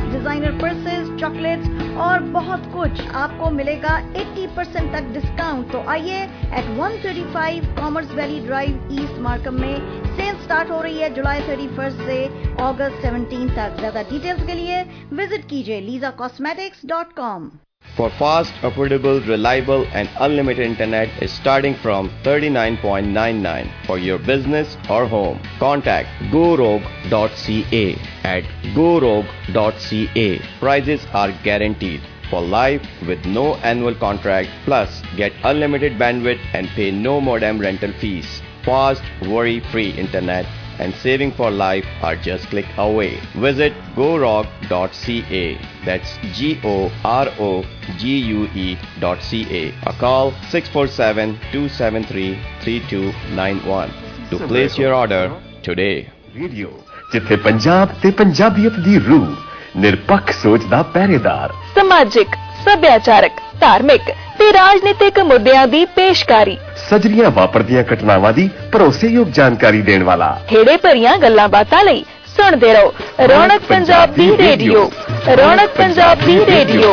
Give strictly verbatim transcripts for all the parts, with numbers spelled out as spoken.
Designer purses, chocolates और बहुत कुछ आपको मिलेगा अस्सी परसेंट तक डिस्काउंट। तो आइए at one thirty five Commerce Valley Drive East Markham में सेल स्टार्ट हो रही है जुलाई थर्टी फर्स्ट से अगस्त सेवनटीन तक। ज्यादा डिटेल्स के लिए विजिट कीजिए Lisa cosmetics dot com. For fast, affordable, reliable and unlimited internet is starting from thirty-nine ninety-nine for your business or home. Contact gorog dot c a at gorog dot c a. Prices are guaranteed for life with no annual contract, plus get unlimited bandwidth and pay no modem rental fees. Fast, worry-free internet and saving for life are just click away. Visit gorog dot c a. That's G O R O G U E dot C A. Or call six four seven, two seven three, three two nine one to place your order today. Radio ਜਿੱਥੇ ਪੰਜਾਬ ਤੇ ਪੰਜਾਬੀਅਤ ਦੀ ਰੂਹ, ਨਿਰਪੱਖ ਸੋਚ ਦਾ ਪਹਿਰੇਦਾਰ, ਸਮਾਜਿਕ, ਸੱਭਿਆਚਾਰਕ, ਧਾਰਮਿਕ ਤੇ ਰਾਜਨੀਤਿਕ ਮੁੱਦਿਆਂ ਦੀ ਪੇਸ਼ਕਾਰੀ, ਸਜਰੀਆਂ ਵਾਪਰਦੀਆਂ ਘਟਨਾਵਾਂ ਦੀ ਭਰੋਸੇਯੋਗ ਜਾਣਕਾਰੀ ਦੇਣ ਵਾਲਾ, ਖੇੜੇ ਭਰੀਆਂ ਗੱਲਾਂ ਬਾਤਾਂ ਲਈ ਸੁਣਦੇ ਰਹੋ ਰੌਣਕ ਪੰਜਾਬ ਦੀ ਰੇਡੀਓ। ਰੌਣਕ ਪੰਜਾਬ ਦੀ ਰੇਡੀਓ।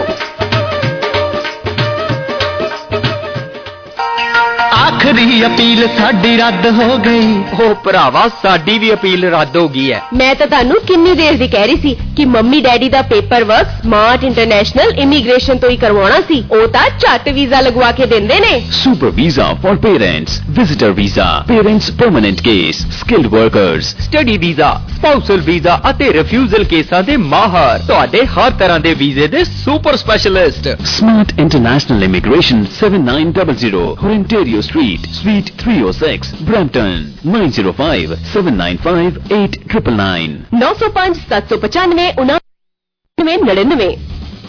ਆਖਰੀ ਅਪੀਲ ਸਾਡੀ ਰੱਦ ਹੋ ਗਈ। ਉਹ ਭਰਾਵਾ ਸਾਡੀ ਵੀ ਅਪੀਲ ਰੱਦ ਹੋ ਗਈ ਹੈ। ਮੈਂ ਤਾਂ ਤੁਹਾਨੂੰ ਕਿੰਨੀ ਦੇਰ ਦੀ ਕਹਿ ਰਹੀ ਸੀ ਕਿ ਮੰਮੀ ਡੈਡੀ ਦਾ paper work smart international immigration ਤੋਂ ਹੀ ਕਰਵਾਉਣਾ ਸੀ। ਉਹ ਤਾਂ ਝੱਟ ਵੀਜ਼ਾ ਲਗਵਾ ਕੇ ਦਿੰਦੇ ਨੇ। Super visa for parents, visitor visa, parents permanent case, skilled workers, study visa, spousal visa ਅਤੇ ਰਿਫਿਊਜ਼ਲ ਕੇਸਾਂ ਦੇ ਮਾਹਰ, ਤੁਹਾਡੇ ਹਰ ਤਰ੍ਹਾਂ ਦੇ ਵੀਜ਼ੇ ਦੇ super specialist. Smart international immigration seven nine zero zero Ontario Street, Suite three oh six, Brampton, nine zero five, seven nine five, eight nine nine nine ਨੌ ਸੌ ਪੰਜ ਸੱਤ ਸੌ ਪਚਾਨਵੇਂ ਉਨਾਨਵੇਂ ਨੜਿਨਵੇਂ।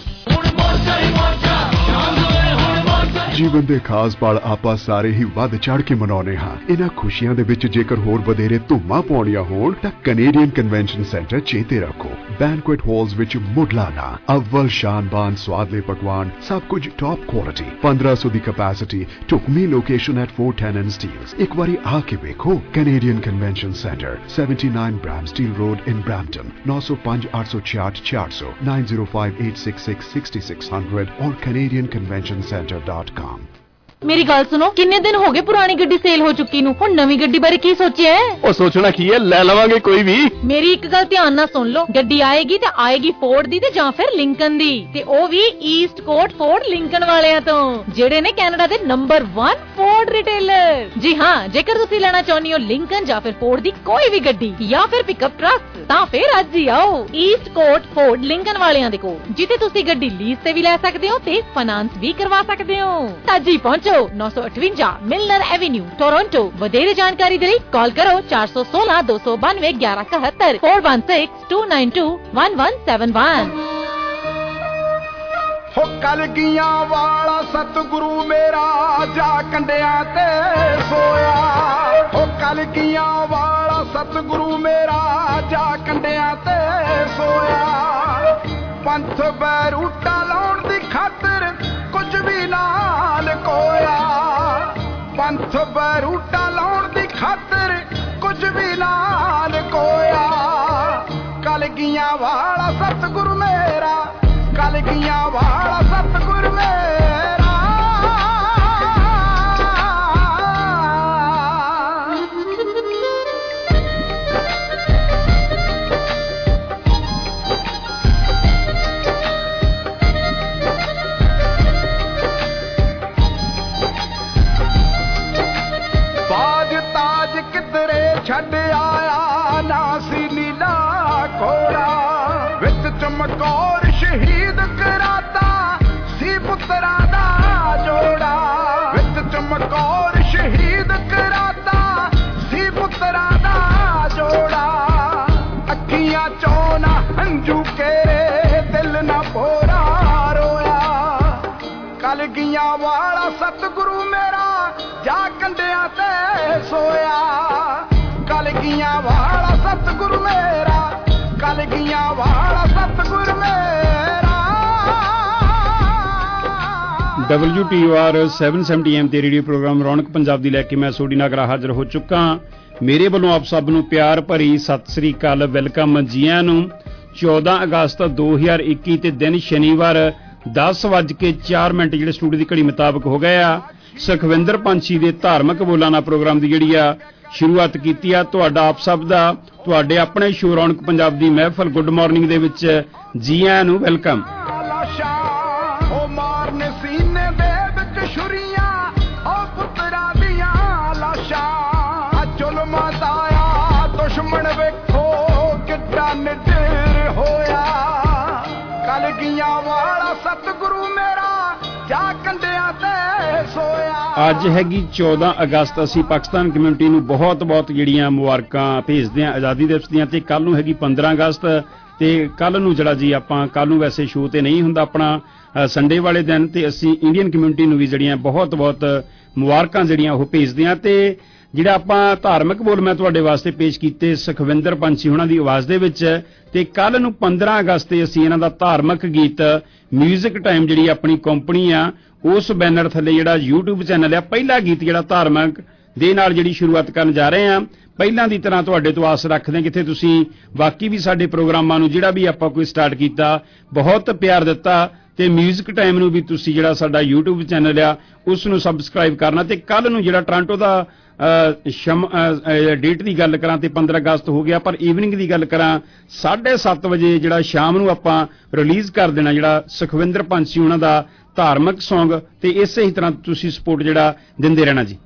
ਜੀਵਨ ਦੇ ਖਾਸ ਪਲ ਆਪਾਂ ਸਾਰੇ ਹੀ ਵੱਧ ਚੜ ਕੇ ਮਨਾਉਂਦੇ ਹਾਂ। ਇਹਨਾਂ ਖੁਸ਼ੀਆਂ ਦੇ ਵਿੱਚ ਜੇਕਰ ਹੋਰ ਵਧੇਰੇ ਧੂਮਾਂ ਪਾਉਣੀਆਂ ਹੋਣ ਤਾਂ ਕੈਨੇਡੀਅਨ ਕਨਵੈਨਸ਼ਨ ਸੈਂਟਰ ਚੇਤੇ ਰੱਖੋ। ਬੈਂਕੁਏਟ ਹਾਲਸ ਵਿੱਚ ਮੁੱਢਲਾ ਅਵਲ ਸ਼ਾਨਬਾਨ ਸਵਾਦਲੇ ਪਕਵਾਨ, ਸਭ ਕੁਝ ਟੌਪ ਕੁਆਲਿਟੀ, ਪੰਦਰਾਂ ਸੌ ਦੀ ਕੈਪੈਸਿਟੀ, ਢੁਕਵੀਂ location at four ten and Steeles। ਇੱਕ ਵਾਰੀ ਆ ਕੇ ਵੇਖੋ। Canadian convention centre seventy-nine Bramsteel Road in Brampton, nine oh five, eight six four, four hundred, nine oh five, eight six six, six six hundred or canadian convention center dot com। ਮੇਰੀ ਗੱਲ ਸੁਣੋ, ਕਿੰਨੇ ਦਿਨ ਹੋ ਗਏ ਪੁਰਾਣੀ ਗੱਡੀ sale ਹੋ ਚੁੱਕੀ ਨੂੰ, ਹੁਣ ਨਵੀਂ ਗੱਡੀ ਬਾਰੇ ਕੀ ਸੋਚਿਆ ਹੈ? ਉਹ ਸੋਚਣਾ ਕੀ ਹੈ, ਲੈ ਲਵਾਂਗੇ ਕੋਈ ਵੀ। ਮੇਰੀ ਇੱਕ ਗੱਲ ਧਿਆਨ ਨਾਲ ਸੁਣ ਲਓ, ਗੱਡੀ ਆਏਗੀ ਤੇ ਆਏਗੀ ਫੋਰਡ ਦੀ ਤੇ ਜਾਂ ਫਿਰ ਲਿੰਕਨ ਦੀ, ਤੇ ਉਹ ਵੀ ਈਸਟ ਕੋਟ ਫੋਰਡ ਲਿੰਕਨ ਵਾਲਿਆਂ ਤੋਂ, ਜਿਹੜੇ ਨੇ ਕੈਨੇਡਾ ਦੇ ਨੰਬਰ one ਫੋਰਡ ਰਿਟੇਲਰ। ਜੀ ਹਾਂ, ਜੇਕਰ ਤੁਸੀਂ ਲੈਣਾ ਚਾਹੁੰਦੇ ਹੋ ਲਿੰਕਨ ਜਾਂ ਫਿਰ ਫੋਰਡ ਦੀ ਕੋਈ ਵੀ ਗੱਡੀ ਜਾਂ ਫਿਰ ਪਿਕਅਪ ਟਰੱਕ, ਤਾਂ ਫਿਰ ਅੱਜ ਹੀ ਆਓ ਈਸਟ ਕੋਟ ਫੋਰਡ ਲਿੰਕਨ ਵਾਲਿਆਂ ਦੇ ਕੋਲ, ਜਿੱਥੇ ਤੁਸੀਂ ਗੱਡੀ ਲੀਜ਼ ਤੇ ਵੀ ਲੈ ਸਕਦੇ ਹੋ ਤੇ ਫਾਈਨਾਂਸ ਵੀ ਕਰਵਾ ਸਕਦੇ ਹੋ। ਅੱਜ ਹੀ ਪਹੁੰਚੋ ਨੌ ਸੌ ਅਠਵੰਜਾ ਮਿਲਨਰ ਐਵੇਨਿਊ, ਟੋਰਾਂਟੋ। ਵਧੇਰੇ ਜਾਣਕਾਰੀ ਦੇ ਲਈ ਕਾਲ ਕਰੋ ਚਾਰ ਸੌ ਸੋਲਾਂ ਦੋ ਸੌ ਬਾਨਵੇਂ ਗਿਆਰਾਂ ਇਕਹੱਤਰ four one six two nine two one one seven one। ਹੋ ਕਲਗੀਆਂ ਵਾਲਾ ਸਤਿਗੁਰੂ ਮੇਰਾ ਜਾ ਕੰਡਿਆਂ ਤੇ ਸੋਇਆ। ਹੋ ਕਲਗੀਆਂ ਵਾਲਾ ਸਤਿਗੁਰੂ ਮੇਰਾ ਜਾ ਕੰਡਿਆਂ ਤੇ ਸੋਇਆ। ਪੰਥ ਬੈਰੂਟਾ ਲਾਉਣ ਦੀ ਖਾਤਰ ਕੁਝ ਵੀ ਨਾਲ ਕੋਇਆ। ਪੰਥ ਬੈਰੂਟਾ ਲਾਉਣ ਦੀ ਖਾਤਰ ਕੁਝ ਵੀ ਨਾਲ ਕੋਇਆ। ਕਲਗੀਆਂ ਵਾਲਾ ਸਤਿਗੁਰੂ ਮੇਰਾ, ਕਲਗੀਆਂ ਵਾਲਾ ਸਤਿਗੁਰੂ ਮੇਰਾ। ਛੱਡ ਆਇਆ ਨਾ ਸੀ ਨੀਲਾ ਕੋੜਾ, ਵਿੱਚ ਚਮਕੌਰ ਸ਼ਹੀਦ ਕਰਾਤਾ ਸੀ ਪੁੱਤਰਾਂ ਦਾ ਜੋੜਾ। ਵਿੱਚ ਚਮਕੌਰ ਸ਼ਹੀਦ ਕਰਾਤਾ ਸੀ ਪੁੱਤਰਾਂ ਦਾ ਜੋੜਾ। ਅੱਖੀਆਂ ਚੋਂ ਨਾ ਹੰਝੂ ਕੇਰੇ, ਦਿਲ ਨਾ ਭੋਰਾ ਰੋਇਆ। ਕਲਗੀਆਂ ਵਾਲਾ ਸਤਿਗੁਰੂ ਮੇਰਾ ਜਾ ਕੰਡਿਆਂ ਤੇ ਸੋਇਆ। ਕਲਗੀਆਂ ਵਾਲਾ ਸਤਿਗੁਰੂ ਮੇਰਾ, ਕਲਗੀਆਂ ਵਾਲਾ ਸਤਿਗੁਰੂ ਮੇਰਾ। W T O R seven seventy A M ਤੇ ਰੇਡੀਓ ਪ੍ਰੋਗਰਾਮ ਰੌਣਕ ਪੰਜਾਬ ਦੀ ਲੈ ਕੇ ਮੈਂ ਸੋਡੀ ਨਾਗਰਾ ਹਾਜ਼ਰ ਹੋ ਚੁੱਕਾ। ਮੇਰੇ ਵੱਲੋਂ ਆਪ ਸਭ ਨੂੰ ਪਿਆਰ ਭਰੀ ਸਤਿ ਸ੍ਰੀ ਅਕਾਲ, ਵੈਲਕਮ, ਜੀ ਆਇਆਂ ਨੂੰ। ਚੌਦਾਂ ਅਗਸਤ ਦੋ ਹਜ਼ਾਰ ਇੱਕੀ ਤੇ ਦਿਨ ਸ਼ਨੀਵਾਰ ਦਸ ਵੱਜ ਕੇ ਚਾਰ ਮਿੰਟ ਜਿਹੜੇ ਸਟੂਡੀਓ ਦੀ ਘੜੀ ਮੁਤਾਬਕ ਹੋ ਗਏ ਆ। ਸੁਖਵਿੰਦਰ ਪੰਛੀ ਦੇ ਧਾਰਮਿਕ ਬੋਲਾਨਾ ਪ੍ਰੋਗਰਾਮ ਦੀ ਜਿਹੜੀ ਆ ਸ਼ੁਰੂਆਤ ਕੀਤੀ ਆ। ਤੁਹਾਡਾ ਆਪ ਸਭ ਦਾ ਤੁਹਾਡੇ ਆਪਣੇ ਸ਼ੋਅ ਰੌਣਕ ਪੰਜਾਬ ਦੀ ਮਹਿਫਲ ਗੁੱਡ ਮਾਰਨਿੰਗ ਦੇ ਵਿੱਚ ਜੀ ਆਇਆਂ ਨੂੰ ਵੈਲਕਮ। ਦੁਸ਼ਮਣ ਵੇਖੋ ਕਿੱਡਾ ਨਿਡਰ ਹੋਇਆ, ਕਲਗੀਆਂ ਵਾਲਾ ਸਤਿਗੁਰੂ ਮੇਰਾ ਜਾ ਕੰਡਿਆਂ ਤੇ ਸੋਇਆ। ਅੱਜ ਹੈਗੀ ਚੌਦਾਂ ਅਗਸਤ। ਅਸੀਂ ਪਾਕਿਸਤਾਨ ਕਮਿਊਨਿਟੀ ਨੂੰ ਬਹੁਤ ਬਹੁਤ ਜਿਹੜੀਆਂ ਮੁਬਾਰਕਾਂ ਭੇਜਦੇ ਹਾਂ ਆਜ਼ਾਦੀ ਦਿਵਸ ਦੀਆਂ। ਤੇ ਕੱਲ ਨੂੰ ਹੈਗੀ ਪੰਦਰਾਂ ਅਗਸਤ ਤੇ ਕੱਲ ਨੂੰ ਜਿਹੜਾ ਜੀ ਆਪਾਂ ਕੱਲ ਨੂੰ ਵੈਸੇ ਸ਼ੋਅ ਤੇ ਨਹੀਂ ਹੁੰਦਾ ਆਪਣਾ ਸੰਡੇ ਵਾਲੇ ਦਿਨ, ਤੇ ਅਸੀਂ ਇੰਡੀਅਨ ਕਮਿਊਨਿਟੀ ਨੂੰ ਵੀ ਜਿਹੜੀਆਂ ਬਹੁਤ ਬਹੁਤ ਮੁਬਾਰਕਾਂ ਜਿਹੜੀਆਂ ਉਹ ਭੇਜਦੇ ਹਾਂ। ਤੇ ਜਿਹੜਾ ਆਪਾਂ ਧਾਰਮਿਕ ਬੋਲ ਮੈਂ ਤੁਹਾਡੇ ਵਾਸਤੇ ਪੇਸ਼ ਕੀਤੇ ਸੁਖਵਿੰਦਰ ਪੰਛੀ ਉਹਨਾਂ ਦੀ ਆਵਾਜ਼ ਦੇ ਵਿੱਚ, ਤੇ ਕੱਲ ਨੂੰ ਪੰਦਰਾਂ ਅਗਸਤ ਤੇ ਅਸੀਂ ਇਹਨਾਂ ਦਾ ਧਾਰਮਿਕ ਗੀਤ ਮਿਊਜ਼ਿਕ ਟਾਈਮ ਜਿਹੜੀ ਆਪਣੀ ਕੰਪਨੀ ਆ ਉਸ ਬੈਨਰ ਥੱਲੇ ਜਿਹੜਾ YouTube ਚੈਨਲ ਆ ਪਹਿਲਾ ਗੀਤ ਜਿਹੜਾ ਧਾਰਮਿਕ ਦੇ ਨਾਲ ਜਿਹੜੀ ਸ਼ੁਰੂਆਤ ਕਰਨ ਜਾ ਰਹੇ ਆ। ਪਹਿਲਾਂ ਦੀ ਤਰ੍ਹਾਂ ਤੁਹਾਡੇ ਤੋਂ ਆਸ ਰੱਖਦੇ ਹਾਂ ਜਿੱਥੇ ਤੁਸੀਂ ਬਾਕੀ ਵੀ ਸਾਡੇ ਪ੍ਰੋਗਰਾਮਾਂ ਨੂੰ ਜਿਹੜਾ ਵੀ ਆਪਾਂ ਕੋਈ ਸਟਾਰਟ ਕੀਤਾ ਬਹੁਤ ਪਿਆਰ ਦਿੱਤਾ, ਤੇ ਮਿਊਜ਼ਿਕ ਟਾਈਮ ਨੂੰ ਵੀ ਤੁਸੀਂ ਜਿਹੜਾ ਸਾਡਾ YouTube ਚੈਨਲ ਆ ਉਸ ਨੂੰ ਸਬਸਕ੍ਰਾਈਬ ਕਰਨਾ। ਤੇ ਕੱਲ ਨੂੰ ਜਿਹੜਾ ਟੋਰਾਂਟੋ ਦਾ ਸ਼ਮ ਡੇਟ ਦੀ ਗੱਲ ਕਰਾਂ ਤੇ ਪੰਦਰਾਂ ਅਗਸਤ ਹੋ ਗਿਆ, ਪਰ ਈਵਨਿੰਗ ਦੀ ਗੱਲ ਕਰਾਂ ਸਾਢੇ ਸੱਤ ਵਜੇ ਜਿਹੜਾ ਸ਼ਾਮ ਨੂੰ ਆਪਾਂ ਰਿਲੀਜ਼ ਕਰ ਦੇਣਾ ਜਿਹੜਾ ਸੁਖਵਿੰਦਰ ਪੰਛੀ ਉਹਨਾਂ ਦਾ ਧਾਰਮਿਕ ਸੌਂਗ। ਤੇ ਇਸੇ ਹੀ ਤਰ੍ਹਾਂ ਤੁਸੀਂ ਸਪੋਰਟ ਜਿਹੜਾ ਦਿੰਦੇ ਰਹਿਣਾ ਜੀ।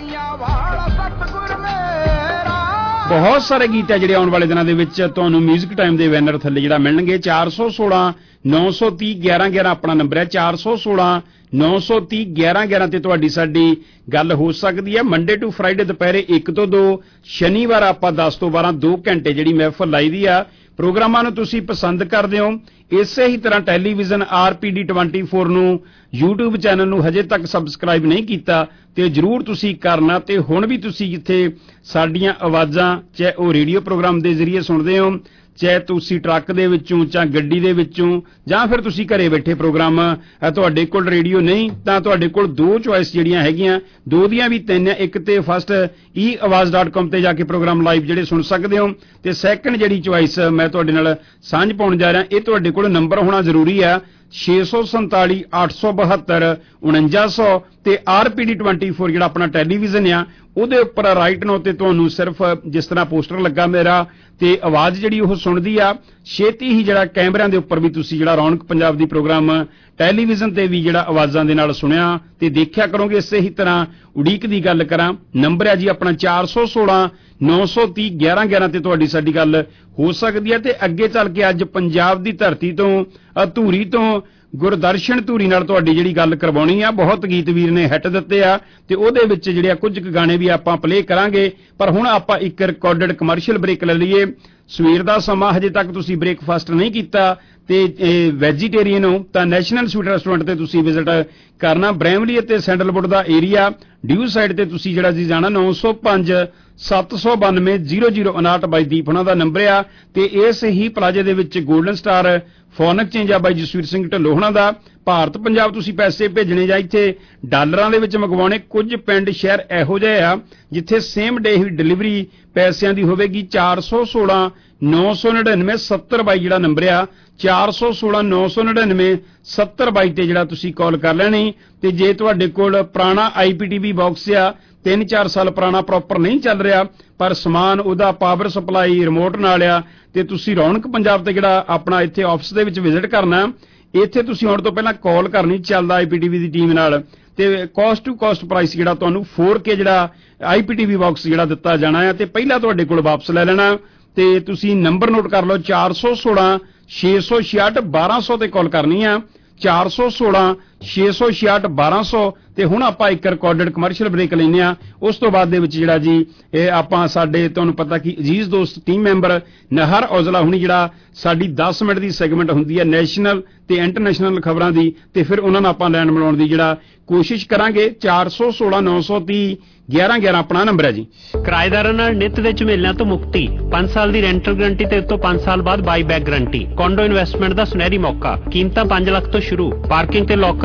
ਬਹੁਤ ਸਾਰੇ ਗੀਤ ਆ ਜਿਹੜੇ ਆਉਣ ਵਾਲੇ ਦਿਨਾਂ ਦੇ ਵਿੱਚ ਤੁਹਾਨੂੰ ਮਿਊਜ਼ਿਕ ਟਾਈਮ ਦੇ ਬੈਨਰ ਥੱਲੇ ਜਿਹੜਾ ਮਿਲਣਗੇ। ਚਾਰ ਸੌ ਸੋਲਾਂ ਨੌ ਸੌ ਤੀਹ ਗਿਆਰਾਂ ਗਿਆਰਾਂ ਆਪਣਾ ਨੰਬਰ ਹੈ। ਚਾਰ ਸੌ ਸੋਲਾਂ ਨੌ ਸੌ ਤੀਹ ਗਿਆਰਾਂ ਗਿਆਰਾਂ ਤੇ ਤੁਹਾਡੀ ਸਾਡੀ ਗੱਲ ਹੋ ਸਕਦੀ ਹੈ। ਮੰਡੇ ਟੂ ਫਰਾਈਡੇ ਦੁਪਹਿਰੇ ਇੱਕ ਤੋਂ ਦੋ, ਸ਼ਨੀਵਾਰ ਆਪਾਂ ਦਸ ਤੋਂ ਬਾਰਾਂ ਦੋ ਘੰਟੇ ਜਿਹੜੀ ਮਹਿਫਲ ਲਾਈ ਦੀ ਆ। ਪ੍ਰੋਗਰਾਮਾਂ ਨੂੰ ਤੁਸੀਂ ਪਸੰਦ ਕਰਦੇ ਹੋ। ਇਸੇ ਹੀ ਤਰ੍ਹਾਂ ਟੈਲੀਵਿਜ਼ਨ ਆਰ ਪੀ ਡੀ ਚੌਵੀ ਨੂੰ YouTube ਚੈਨਲ ਨੂੰ ਹਜੇ ਤੱਕ ਸਬਸਕ੍ਰਾਈਬ ਨਹੀਂ ਕੀਤਾ ਤੇ ਜਰੂਰ ਤੁਸੀਂ ਕਰਨਾ। ਤੇ ਹੁਣ ਵੀ ਤੁਸੀਂ ਜਿੱਥੇ ਸਾਡੀਆਂ ਆਵਾਜ਼ਾਂ ਚਾਹੇ ਉਹ ਰੇਡੀਓ ਪ੍ਰੋਗਰਾਮ ਦੇ ਜ਼ਰੀਏ ਸੁਣਦੇ ਹੋ, ਚਾਹੇ ਤੁਸੀਂ ਟਰੱਕ ਦੇ ਵਿੱਚੋਂ ਜਾਂ ਗੱਡੀ ਦੇ ਵਿੱਚੋਂ ਜਾਂ ਫਿਰ ਤੁਸੀਂ ਘਰੇ ਬੈਠੇ ਪ੍ਰੋਗਰਾਮ ਤੁਹਾਡੇ ਕੋਲ ਰੇਡੀਓ ਨਹੀਂ ਤਾਂ ਤੁਹਾਡੇ ਕੋਲ ਦੋ ਚੁਆਇਸ ਜਿਹੜੀਆਂ ਹੈਗੀਆਂ, ਦੋ ਦੀਆਂ ਵੀ ਤਿੰਨ। ਇੱਕ ਤੇ ਫਸਟ ਈ ਆਵਾਜ਼ ਡਾਟ ਕਾਮ ਤੇ ਜਾ ਕੇ ਪ੍ਰੋਗਰਾਮ ਲਾਈਵ ਜਿਹੜੇ ਸੁਣ ਸਕਦੇ ਹੋ, ਤੇ ਸੈਕੰਡ ਜਿਹੜੀ ਚੁਆਇਸ ਮੈਂ ਤੁਹਾਡੇ ਨਾਲ ਸਾਂਝ ਪਾਉਣ ਜਾ ਰਿਹਾ ਇਹ ਤੁਹਾਡੇ ਕੋਲ ਨੰਬਰ ਹੋਣਾ ਜ਼ਰੂਰੀ ਆ ਛੇ ਸੌ ਸੰਤਾਲੀ ਅੱਠ ਸੌ ਬਹੱਤਰ ਉਣੰਜਾ ਸੌ। ਤੇ ਆਰ ਪੀ ਡੀ ਚੌਵੀ ਜਿਹੜਾ ਆਪਣਾ ਟੈਲੀਵਿਜ਼ਨ ਆ ਉਹਦੇ ਉੱਪਰ ਰਾਈਟ ਨੋ ਤੇ ਤੁਹਾਨੂੰ ਸਿਰਫ ਜਿਸ ਤਰ੍ਹਾਂ ਪੋਸਟਰ ਲੱਗਾ ਮੇਰਾ ਤੇ ਆਵਾਜ਼ ਜਿਹੜੀ ਉਹ ਸੁਣਦੀ ਆ। ਛੇਤੀ ਹੀ ਜਿਹੜਾ ਕੈਮਰਿਆਂ ਦੇ ਉੱਪਰ ਵੀ ਤੁਸੀਂ ਜਿਹੜਾ ਰੌਣਕ ਪੰਜਾਬ ਦੀ ਪ੍ਰੋਗਰਾਮ ਟੈਲੀਵਿਜ਼ਨ ਤੇ ਵੀ ਜਿਹੜਾ ਆਵਾਜ਼ਾਂ ਦੇ ਨਾਲ ਸੁਣਿਆ ਤੇ ਦੇਖਿਆ ਕਰੋਗੇ। ਇਸੇ ਹੀ ਤਰ੍ਹਾਂ ਉਡੀਕ ਦੀ ਗੱਲ ਕਰਾਂ ਨੰਬਰ ਹੈ ਜੀ ਆਪਣਾ ਚਾਰ ਸੌ ਸੋਲਾਂ ਨੌ ਸੌ ਤੀਹ ਗਿਆਰਾਂ ਗਿਆਰਾਂ ਤੇ ਤੁਹਾਡੀ ਸਾਡੀ ਗੱਲ ਹੋ ਸਕਦੀ ਹੈ। ਤੇ ਅੱਗੇ ਚੱਲ ਕੇ ਅੱਜ ਪੰਜਾਬ ਦੀ ਧਰਤੀ ਤੋਂ ਧੂਰੀ ਤੋਂ ਗੁਰਦਰਸ਼ਨ ਧੂਰੀ ਨਾਲ ਤੁਹਾਡੀ ਜਿਹੜੀ ਗੱਲ ਕਰਵਾਉਣੀ ਆ। ਬਹੁਤ ਗੀਤ ਵੀਰ ਨੇ ਹਿੱਟ ਦਿੱਤੇ ਆ ਤੇ ਉਹਦੇ ਵਿੱਚ ਜਿਹੜੇ ਕੁਝ ਕੁ ਗਾਣੇ ਵੀ ਆਪਾਂ ਪਲੇ ਕਰਾਂਗੇ, ਪਰ ਹੁਣ ਆਪਾਂ ਇੱਕ ਰਿਕਾਰਡਡ ਕਮਰਸ਼ੀਅਲ ਬ੍ਰੇਕ ਲੈ ਲਈਏ। ਸਵੇਰ ਦਾ ਸਮਾਂ ਹਜੇ ਤੱਕ ਤੁਸੀਂ ਬ੍ਰੇਕਫਾਸਟ ਨਹੀਂ ਕੀਤਾ ਤੇ ਵੈਜੀਟੇਰੀਅਨ ਹੋ ਤਾਂ ਨੈਸ਼ਨਲ ਸਵੀਟ ਰੈਸਟੋਰੈਂਟ ਤੇ ਤੁਸੀਂ ਵਿਜ਼ਿਟ ਕਰਨਾ। ਬ੍ਰੈਮਲੀ ਅਤੇ ਸੈਂਡਲਵੁੱਡ ਦਾ ਏਰੀਆ ਡਿਊ ਸਾਈਡ ਤੇ ਤੁਸੀਂ ਜਿਹੜਾ ਜੀ ਜਾਣਾ ਨੌ ਸੌ ਪੰਜ ਸੱਤ ਸੌ ਬਾਨਵੇਂ ਜ਼ੀਰੋ ਜ਼ੀਰੋ ਉਨਾਹਠ ਬਾਈ ਦੀਪ ਉਹਨਾਂ ਦਾ ਨੰਬਰ ਆ। ਤੇ ਇਸ ਹੀ ਪਲਾਜ਼ੇ ਦੇ ਵਿੱਚ ਗੋਲਡਨ ਸਟਾਰ ਫੋਨ ਐਕਸਚੇਂਜ ਆ ਬਾਈ ਜਸਵੀਰ ਸਿੰਘ ਢਿੱਲੋਂ ਉਹਨਾਂ ਦਾ। ਭਾਰਤ ਪੰਜਾਬ ਤੁਸੀਂ ਪੈਸੇ ਭੇਜਣੇ ਜਾਂ ਇੱਥੇ ਡਾਲਰਾਂ ਦੇ ਵਿੱਚ ਮੰਗਵਾਉਣੇ। ਕੁਝ ਪਿੰਡ ਸ਼ਹਿਰ ਇਹੋ ਜਿਹੇ ਆ ਜਿੱਥੇ ਸੇਮ ਡੇ ਹੀ ਡਿਲੀਵਰੀ ਪੈਸਿਆਂ ਦੀ ਹੋਵੇਗੀ। ਚਾਰ ਸੌ ਸੋਲਾਂ ਨੌ ਸੌ ਨੜਿਨਵੇਂ ਸੱਤਰ ਬਾਈ ਜਿਹੜਾ ਨੰਬਰ ਆ ਚਾਰ ਸੌ ਸੋਲਾਂ ਨੌ ਸੌ ਨੜਿਨਵੇਂ ਸੱਤਰ ਬਾਈ ਤੇ ਜਿਹੜਾ ਤੁਸੀਂ ਕਾਲ ਕਰ ਲੈਣੀ। ਤੇ ਜੇ ਤੁਹਾਡੇ ਕੋਲ ਪੁਰਾਣਾ ਆਈ ਪੀ ਟੀ ਵੀ ਬਾਕਸ ਆ ਤਿੰਨ ਚਾਰ ਸਾਲ ਪੁਰਾਣਾ ਪ੍ਰੋਪਰ ਨਹੀਂ ਚੱਲ ਰਿਹਾ ਪਰ ਸਮਾਨ ਉਹਦਾ ਪਾਵਰ ਸਪਲਾਈ ਰਿਮੋਟ ਨਾਲ ਆ ਤੇ ਤੁਸੀਂ ਰੌਣਕ ਪੰਜਾਬ ਤੇ ਜਿਹੜਾ ਆਪਣਾ ਇੱਥੇ ਆਫਿਸ ਦੇ ਵਿੱਚ ਵਿਜ਼ਿਟ ਕਰਨਾ, ਇੱਥੇ ਤੁਸੀਂ ਆਉਣ ਤੋਂ ਪਹਿਲਾਂ ਕਾਲ ਕਰਨੀ ਚੱਲਦਾ ਆਈ ਪੀ ਟੀ ਵੀ ਦੀ ਟੀਮ ਨਾਲ। ਤੇ ਕਾਸਟ ਟੂ ਕਾਸਟ ਪ੍ਰਾਈਸ ਜਿਹੜਾ ਤੁਹਾਨੂੰ ਫੋਰ ਕੇ ਜਿਹੜਾ ਆਈ ਪੀ ਟੀ ਵੀ ਬਾਕਸ ਜਿਹੜਾ ਦਿੱਤਾ ਜਾਣਾ ਹੈ ਤੇ ਪਹਿਲਾਂ ਤੁਹਾਡੇ ਕੋਲ ਵਾਪਸ ਲੈ ਲੈਣਾ। ਤੇ ਤੁਸੀਂ ਨੰਬਰ ਨੋਟ ਕਰ ਲਓ ਚਾਰ ਸੌ ਸੋਲਾਂ ਛੇ ਸੌ ਛਿਆਹਠ ਬਾਰਾਂ ਸੌ ਤੇ ਕਾਲ ਕਰਨੀ ਆ। ਚਾਰ ਸੌ ਸੋਲਾਂ ਛੇ ਸੌ ਛਿਆਹਠ ਬਾਰਾਂ ਸੌ। ਤੇ ਹੁਣ ਆਪਾਂ ਇੱਕ ਰਿਕਾਰਡਡ ਕਮਰਸ਼ੀਅਲ ਬ੍ਰੇਕ ਲੈਂਦੇ ਆ। ਉਸ ਤੋਂ ਬਾਅਦ ਦੇ ਵਿੱਚ ਜਿਹੜਾ ਜੀ ਇਹ ਆਪਾਂ ਸਾਡੇ ਤੁਹਾਨੂੰ ਪਤਾ ਕਿ ਅਜ਼ੀਜ਼ ਦੋਸਤ ਟੀਮ ਮੈਂਬਰ ਨਹਰ ਔਜਲਾ ਹੁਣੀ ਜਿਹੜਾ ਸਾਡੀ ਦਸ ਮਿੰਟ ਦੀ ਸੈਗਮੈਂਟ ਹੁੰਦੀ ਹੈ ਨੈਸ਼ਨਲ ਤੇ ਇੰਟਰਨੈਸ਼ਨਲ ਖਬਰਾਂ ਦੀ, ਤੇ ਫਿਰ ਉਹਨਾਂ ਨਾਲ ਆਪਾਂ ਲੈਣ ਮਿਲਾਉਣ ਦੀ ਜਿਹੜਾ ਕੋਸ਼ਿਸ਼ ਕਰਾਂਗੇ। ਚਾਰ ਸੌ ਸੋਲਾਂ ਨੌ ਸੌ ਤੀਹ ਗਿਆਰਾਂ ਗਿਆਰਾਂ ਆਪਣਾ ਨੰਬਰ ਹੈ ਜੀ। ਕਿਰਾਏਦਾਰਾਂ ਨਾਲ ਨਿੱਤ ਦੇ ਝਮੇਲਿਆਂ ਤੋਂ ਮੁਕਤੀ, ਪੰਜ ਸਾਲ ਦੀ ਰੈਂਟਲ ਗਰੰਟੀ ਤੇ ਉਤੋਂ ਪੰਜ ਸਾਲ ਬਾਅਦ buy back guarantee. Condo investment ਦਾ ਸੁਨਹਿਰੀ ਮੌਕਾ, ਕੀਮਤਾਂ ਪੰਜ ਲੱਖ ਤੋਂ ਸ਼ੁਰੂ, ਪਾਰਕਿੰਗ ਤੇ ਲੋਕਰ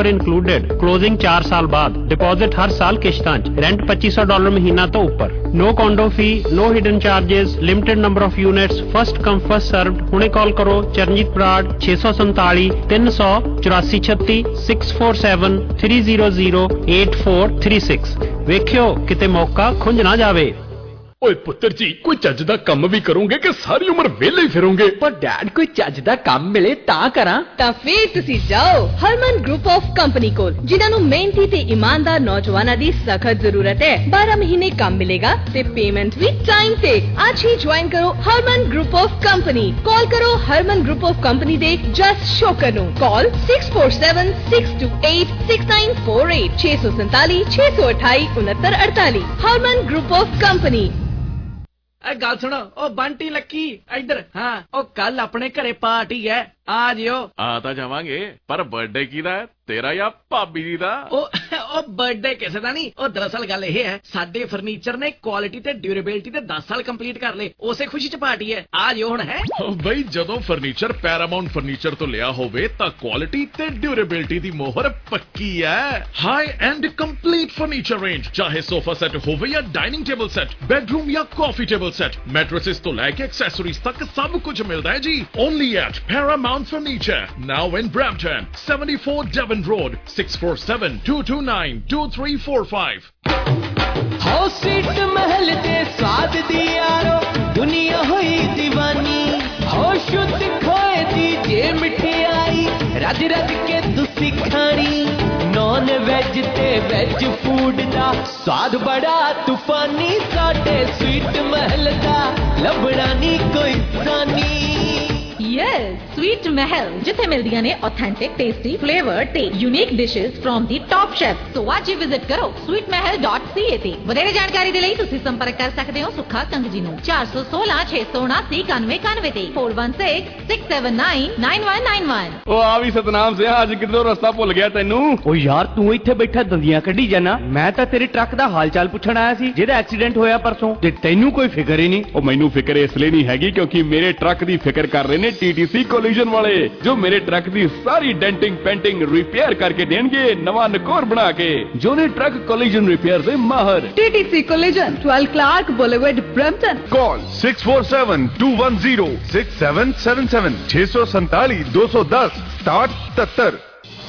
ऑफर इंक्लूडेड, क्लोजिंग चार साल बाद, डिपॉजिट हर साल किश्तां च, रेंट पच्ची सौ डॉलर महीना तो ऊपर, no condo fee, no hidden charges, limited number of units, first come first served. हुणे कॉल करो चरणजीत बराड़ छे सौ संताली तीन सौ चौरासी छत्ती six four seven three zero zero eight four three six. वेख्यो किते मौका खुंझ ना जावे। ਓਏ ਪੁੱਤਰ ਜੀ ਕੋਈ ਚੱਜ ਦਾ ਕੰਮ ਵੀ ਕਰੋਗੇ ਕਿ ਸਾਰੀ ਉਮਰ ਵਿਹਲੇ ਹੀ ਫਿਰੋਗੇ? ਪਰ ਡੈਡ ਕੋਈ ਚੱਜ ਦਾ ਕੰਮ ਮਿਲੇ ਤਾਂ ਕਰਾਂ। ਤਾਂ ਫੇਰ ਤੁਸੀਂ ਜਾਓ ਹਰਮਨ ਗਰੁੱਪ ਆਫ ਕੰਪਨੀ ਕੋਲ, ਜਿਨ੍ਹਾਂ ਨੂੰ ਮਿਹਨਤੀ ਤੇ ਇਮਾਨਦਾਰ ਨੌਜਵਾਨਾਂ ਦੀ ਸਖਤ ਜ਼ਰੂਰਤ ਹੈ। ਬਾਰਾਂ ਮਹੀਨੇ ਕੰਮ ਮਿਲੇਗਾ ਤੇ ਪੇਮੈਂਟ ਵੀ ਟਾਈਮ ਤੇ। ਅੱਜ ਹੀ ਜੁਆਇਨ ਕਰੋ Harman group of company. Call ਕਰੋ ਹਰਮਨ ਗਰੁੱਪ ਆਫ ਕੰਪਨੀ ਦੇ ਜਸ ਸ਼ੋਕਰ ਨੂੰ। Call six four seven six two eight six nine four eight ਛੇ ਸੌ ਸੰਤਾਲੀ ਛੇ ਸੌ ਅਠਾਈ ਉਨੱਤਰ ਅੜਤਾਲੀ। Harman group of company. गल सुनो ओ बंटी लक्की इधर। हाँ ओ कल अपने घरे पार्टी है, आ जियो। आ तो जावांगे, पर बर्थडे किहदा है, तेरा या भाभी जी दा? ओ ओ बर्थडे किसे दा नहीं, ओ दरअसल गल ये है साडे फर्नीचर ने क्वालिटी ते ड्यूरेबिलिटी ते दस साल कंप्लीट कर ले, उसे खुशी च पार्टी है, आ जियो हुण है। ओ बई जदों फर्नीचर पैरामाउंट फर्नीचर तो लिया होवे तां क्वालिटी ते ड्यूरेबिलिटी दी मोहर पक्की है। High end complete furniture range, चाहे सोफा सेट होवे या डाइनिंग टेबल सेट, बेडरूम या कॉफी टेबल सेट, मैट्रेसेस तो लेके एक्सेसरीज तक सब कुछ मिलता है जी। Only at Paramount furniture, now in Brampton, seventy four Devon road, six four seven two two nine two three four five. हो सीट महल दे स्वाद दी यारो दुनिया होई दीवानी, हो शुद्ध खोए दी जे मिठाई रज रज के तुसी खानी। नॉन वेज ते वेज फूड दा स्वाद बड़ा तूफानी, साडे स्वीट महल दा लभड़ा नी कोई सानी। यस स्वीट महल, जिथे मिलदियां ने ऑथेंटिक टेस्टी फ्लेवर ते unique dishes from the top chef. So आज ही विजिट करो sweet Mahal dot C A ते। ਵਧੇਰੇ ਜਾਣਕਾਰੀ ਦੇ ਲਈ ਤੁਸੀਂ ਸੰਪਰਕ ਕਰ ਸਕਦੇ ਹੋ ਸੁੱਖਾ ਕੰਗ ਜੀ ਨੂੰ ਚਾਰ ਸੌ ਸੋਲਾਂ ਛੇ ਸੌ ਉਨਾਸੀ ਇਕਾਨਵੇਂ ਇਕਾਨਵੇਂ ਤੇ four one six six seven nine nine one nine one। ਉਹ ਆ ਵੀ ਸਤਨਾਮ ਸਿਆ, ਅੱਜ ਕਿੱਧਰੋਂ ਰਸਤਾ ਭੁੱਲ ਗਿਆ ਤੈਨੂੰ? ਓ ਯਾਰ ਤੂੰ ਇੱਥੇ ਬੈਠਾ ਦੰਦੀਆਂ ਕੱਢੀ ਜਾਣਾ, ਮੈਂ ਤਾਂ ਤੇਰੇ ਟਰੱਕ ਦਾ ਹਾਲ ਚਾਲ ਪੁੱਛਣ ਆਇਆ ਸੀ ਜਿਹਦਾ ਐਕਸੀਡੈਂਟ ਹੋਇਆ ਪਰਸੋਂ, ਤੇ ਤੈਨੂੰ ਕੋਈ ਫਿਕਰ ਹੀ ਨਹੀਂ। ਉਹ ਮੈਨੂੰ ਫਿਕਰ ਇਸ ਲਈ ਨਹੀਂ ਹੈਗੀ ਕਿਉਂਕਿ ਮੇਰੇ ਟਰੱਕ ਦੀ ਫਿਕਰ ਕਰ ਰਹੇ ਨੇ ਟੀਟੀਸੀ ਕੋਲੀਜਨ ਵਾਲੇ, ਜੋ ਮੇਰੇ ਟਰੱਕ ਦੀ ਸਾਰੀ ਡੈਂਟਿੰਗ ਪੈਂਟਿੰਗ ਰਿਪੇਅਰ ਕਰਕੇ ਦੇਣਗੇ ਨਵਾਂ ਨਕੋਰ ਬਣਾ ਕੇ, ਜੋ ਨੇ ਟਰੱਕ ਕੋਲੀਜਨ ਰਿਪੇਅਰ ਦੇ ਮਾਹਰ। TTC collision twelve Clark Boulevard, Brampton। Call six four seven two one zero six seven seven seven छह सौ संताली दो सौ दस साठ सत्तर।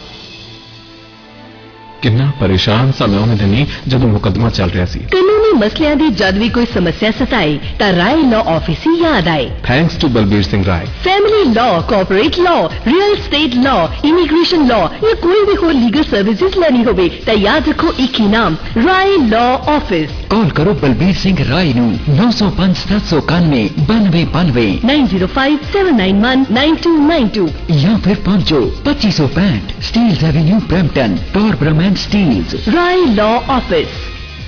किन्ना परेशान सा मैं उन्हें दिनी जदों मुकदमा चल रहा सी। कानूनी मसलियां दी जद भी कोई समस्या सताए ता राय लॉ ऑफिस ही याद आए। Thanks to Balbir Singh Rai. Family law, corporate law, real estate law, immigration law या कोई भी हो लीगल सर्विसेज लेनी होवे ता याद रखो एक ही नाम, राय लॉ ऑफिस। कॉल करो बलबीर सिंह राय नू नौ सौ पांच सात सौ इक्यानवे बानवे बानवे nine zero five seven nine one nine two nine two या फिर पहुंचो पच्चीस सौ पैंठ Steeles avenue Brampton, Torbram Steeles. Rai law office.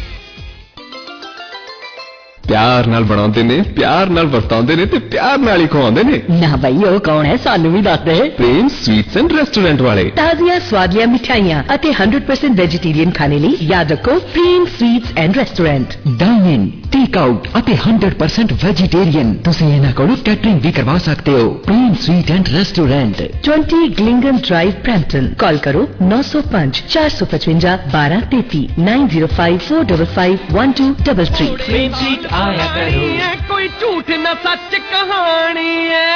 प्यार नाल बनाते ने, प्यार नाल वरतांदे ने ते प्यार नाल ही खवांदे ने। ना भाई वो कौन है सानू भी दस दे। प्रेम स्वीट्स एंड रेस्टोरेंट वाले। ताजिया स्वादिया मिठाइयां अते हंड्रेड परसेंट वेजिटेरियन खाने लिए याद रखो Prem sweets and restaurant. Dine in, take out अते हंड्रेड परसेंट वेजिटेरियन तुसीं इन्हां कोलों कैटरिंग भी करवा सकते हो। Prem sweet and restaurant, twenty Glingan drive, Brampton. Call करो नौ सौ पांच चार सौ पचवंजा बारह तेती nine zero five four double five one two double three. आया करो कोई झूठ न सच कहानी है।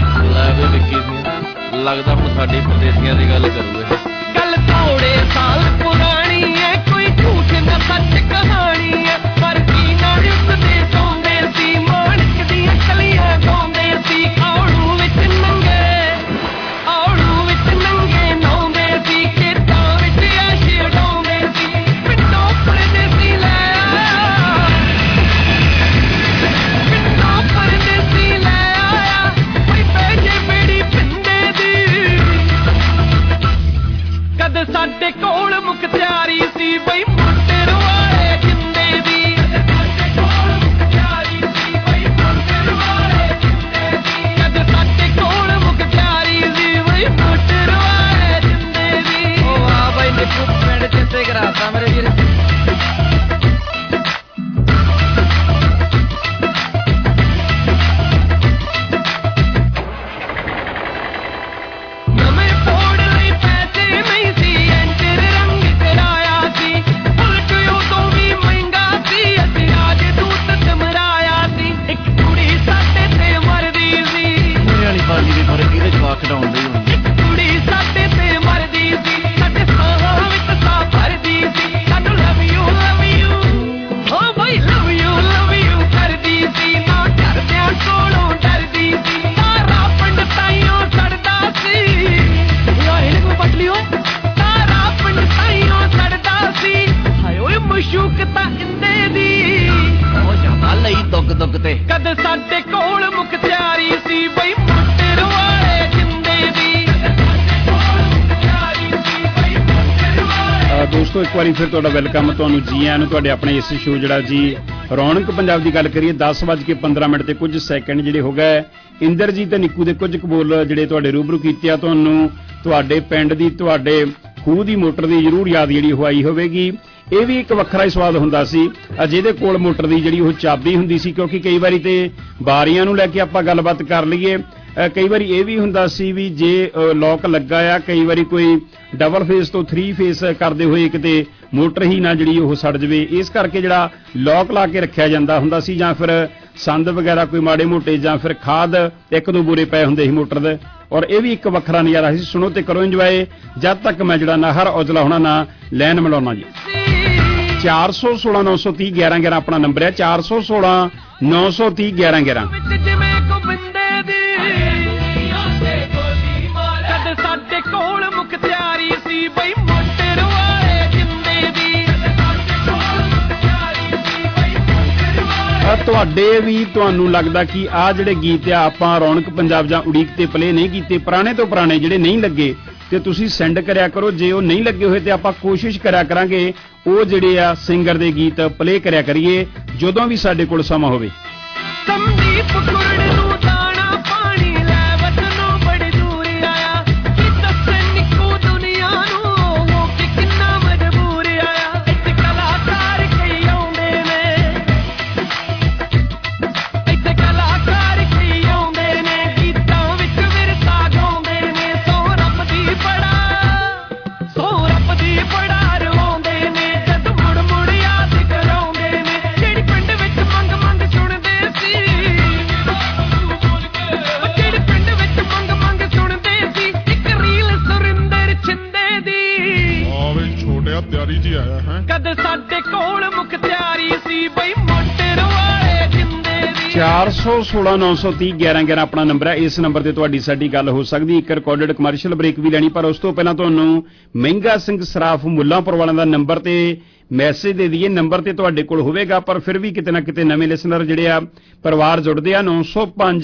लगदा हुण साडे परदेसियां दी गल करूगे। गल थोड़े साल पुरानी है, कोई झूठ न सच कहानी है। पर की नाल उसदे सौंदे सी, माणक दियां कलियां गाउंदे सी। औड़ू विच नंगे औड़ू विच नंगे नौंदे सी, खेतां विच ऐश उडाउंदे सी। पिंडों परदेसी लै साडे कोल मुखत्यारी सी बई मोटर वाले जिंदे दी। साडे कोल मुखत्यारी सी बई मोटर वाले जिंदे दी। कद ਦੋਸਤੋ ਇੱਕ ਵਾਰੀ ਫਿਰ ਤੁਹਾਡਾ ਵੈਲਕਮ, ਤੁਹਾਨੂੰ ਜੀ ਆਇਆਂ ਨੂੰ ਤੁਹਾਡੇ ਆਪਣੇ ਇਸ ਸ਼ੋਅ ਜਿਹੜਾ ਜੀ ਰੌਣਕ ਪੰਜਾਬ ਦੀ ਗੱਲ ਕਰੀਏ। ਦਸ ਵੱਜ ਕੇ ਪੰਦਰਾਂ ਮਿੰਟ ਤੇ ਕੁਝ ਸੈਕਿੰਡ ਜਿਹੜੇ ਹੋ ਗਏ। ਇੰਦਰਜੀਤ ਤੇ ਨਿੱਕੂ ਦੇ ਕੁਝ ਕਬੂਲ ਜਿਹੜੇ ਤੁਹਾਡੇ ਰੂਬਰੂ ਕੀਤੇ ਆ, ਤੁਹਾਨੂੰ ਤੁਹਾਡੇ ਪਿੰਡ ਦੀ ਤੁਹਾਡੇ ਖੂਹ ਦੀ ਮੋਟਰ ਦੀ ਜ਼ਰੂਰ ਯਾਦ ਜਿਹੜੀ ਉਹ ਆਈ ਹੋਵੇਗੀ। ਇਹ ਵੀ ਇੱਕ ਵੱਖਰਾ ਹੀ ਸਵਾਦ ਹੁੰਦਾ ਸੀ ਜਿਹਦੇ ਕੋਲ ਮੋਟਰ ਦੀ ਜਿਹੜੀ ਉਹ ਚਾਬੀ ਹੁੰਦੀ ਸੀ, ਕਿਉਂਕਿ ਕਈ ਵਾਰੀ ਤੇ ਬਾਰੀਆਂ ਨੂੰ ਲੈ ਕੇ ਆਪਾਂ ਗੱਲਬਾਤ ਕਰ ਲਈਏ, ਕਈ ਵਾਰੀ ਇਹ ਵੀ ਹੁੰਦਾ ਸੀ ਵੀ ਜੇ ਲੋਕ ਲੱਗਾ ਆ, ਕਈ ਵਾਰੀ ਕੋਈ ਡਬਲ ਫੇਸ ਤੋਂ ਥਰੀ ਫੇਸ ਕਰਦੇ ਹੋਏ ਕਿਤੇ ਮੋਟਰ ਹੀ ਨਾ ਜਿਹੜੀ ਉਹ ਸੜ ਜਵੇ, ਇਸ ਕਰਕੇ ਜਿਹੜਾ ਲੋਕ ਲਾ ਕੇ ਰੱਖਿਆ ਜਾਂਦਾ ਹੁੰਦਾ ਸੀ, ਜਾਂ ਫਿਰ ਸੰਦ ਵਗੈਰਾ ਕੋਈ ਮਾੜੇ ਮੋਟੇ ਜਾਂ ਫਿਰ ਖਾਦ ਇੱਕ ਦੋ ਬੂਰੇ ਪਏ ਹੁੰਦੇ ਸੀ ਮੋਟਰ ਦੇ। ਔਰ ਇਹ ਵੀ ਇੱਕ ਵੱਖਰਾ ਨਜ਼ਾਰਾ ਸੀ। ਸੁਣੋ ਤੇ ਕਰੋ ਇੰਜੋਏ, ਜਦ ਤੱਕ ਮੈਂ ਜਿਹੜਾ ਨਾਹਰ ਔਜਲਾ ਹੋਣਾ ਨਾ ਲੈਣ ਮਿਲਾਉਣਾ ਜੀ। ਚਾਰ ਸੌ ਸੋਲਾਂ ਨੌ ਸੌ ਤੀਹ ਗਿਆਰਾਂ ਗਿਆਰਾਂ ਆਪਣਾ ਨੰਬਰ ਹੈ, ਚਾਰ ਸੌ ਸੋਲਾਂ ਨੌ ਸੌ ਤੀਹ ਗਿਆਰਾਂ ਗਿਆਰਾਂ। ਸਾਡੇ ਕੋਲ ਮੁਖਤਿਆਰੀ ਸੀ ਬਈ ਮੋਟਰ ਵਾਲੇ ਜਿੰਦੇ ਦੀ। ਤੁਹਾਡੇ ਵੀ ਤੁਹਾਨੂੰ ਲੱਗਦਾ ਕਿ ਆਹ ਜਿਹੜੇ ਗੀਤ ਆ ਆਪਾਂ ਰੌਣਕ ਪੰਜਾਬ ਜਾਂ ਉਡੀਕ ਤੇ ਪਲੇ ਨਹੀਂ ਕੀਤੇ, ਪੁਰਾਣੇ ਤੋਂ ਪੁਰਾਣੇ ਜਿਹੜੇ ਨਹੀਂ ਲੱਗੇ ਤੇ ਤੁਸੀਂ ਸੈਂਡ ਕਰਿਆ ਕਰੋ। ਜੇ ਉਹ ਨਹੀਂ ਲੱਗੇ ਹੋਏ ਤੇ ਆਪਾਂ ਕੋਸ਼ਿਸ਼ ਕਰਿਆ ਕਰਾਂਗੇ ਉਹ ਜਿਹੜੇ ਆ ਸਿੰਗਰ ਦੇ ਗੀਤ ਪਲੇ ਕਰਿਆ ਕਰੀਏ ਜਦੋਂ ਵੀ ਸਾਡੇ ਕੋਲ ਸਮਾਂ ਹੋਵੇ। ਸੰਦੀਪ ਕੁਰੜ ਨੂੰ ਦਾਣਾ ਪਾਣੀ ਲੈ ਵਤਨੋਂ ਬੜੀ ਦੂਰ ਆਇਆ, ਕੀ ਦੱਸੇ ਨਿੱਕੂ ਦੁਨੀਆ ਨੂੰ ਉਹ ਕਿ ਕਿੰਨਾ ਮਜਬੂਰ ਆਇਆ। ਇੱਥੇ ਕਲਾਕਾਰ ਕਈ ਆਉਂਦੇ ਨੇ, ਇੱਥੇ ਕਲਾਕਾਰ ਕਈ ਆਉਂਦੇ ਨੇ, ਗੀਤਾਂ ਵਿੱਚ ਵਿਰਸਾ ਗਾਉਂਦੇ ਨੇ। ਸੋ ਰੱਬ ਦੀ ਬੜਾ ਸੋ ਰੱਬ ਦੀ ਬੜਾ ਰਵਾਉਂਦੇ ਨੇ, ਜਦ ਮੁੜ ਮੁੜ ਯਾਦ ਕਰਾਉਂਦੇ ਨੇ। ਜਿਹੜੀ ਪਿੰਡ ਵਿੱਚ ਮੰਗ ਮੰਗ ਸੁਣਦੇ ਸੀ, ਜਿਹੜੀ ਪਿੰਡ ਵਿੱਚ ਮੰਗ ਮੰਗ ਸੁਣਦੇ ਸੀ, ਇੱਕ ਰੀਲ ਸੁਰਿੰਦਰ ਛਿੰਦੇ ਦੀ। ਆਵੇ ਛੋਟਿਆ ਤਿਆਰੀ ਜੀ ਆਇਆ ਹੈ, ਕਦ ਸਾਡੇ ਕੋਲ ਮੁਖਤਿਆਰੀ ਸੀ ਬਈ ਮੋਟਰ ਵਾਲੇ ਜਿੰਦੇ ਦੀ। ਚਾਰ ਸੌ ਸੋਲਾਂ ਨੌ ਸੌ ਤੀਹ ਗਿਆਰਾਂ ਗਿਆਰਾਂ ਆਪਣਾ ਨੰਬਰ ਹੈ। ਇਸ ਨੰਬਰ ਤੇ ਤੁਹਾਡੀ ਸਾਡੀ ਗੱਲ ਹੋ ਸਕਦੀ। ਇੱਕ ਰਿਕਾਰਡਡ ਕਮਰਸ਼ੀਅਲ ਬ੍ਰੇਕ ਵੀ ਲੈਣੀ, ਪਰ ਉਸ ਤੋਂ ਪਹਿਲਾਂ ਤੁਹਾਨੂੰ ਮਹਿੰਗਾ ਸਿੰਘ ਸਰਾਫ ਮੁੱਲਾਂਪੁਰ ਵਾਲਿਆਂ ਦਾ ਨੰਬਰ ਤੇ ਮੈਸੇਜ ਦੇ ਦਈਏ। ਨੰਬਰ ਤੇ ਤੁਹਾਡੇ ਕੋਲ ਹੋਵੇਗਾ, ਪਰ ਫਿਰ ਵੀ ਕਿਤੇ ਨਾ ਕਿਤੇ ਨਵੇਂ ਲਿਸਨਰ ਜਿਹੜੇ ਆ ਪਰਿਵਾਰ ਜੁੜਦੇ ਆ। ਨੌ ਸੌ ਪੰਜ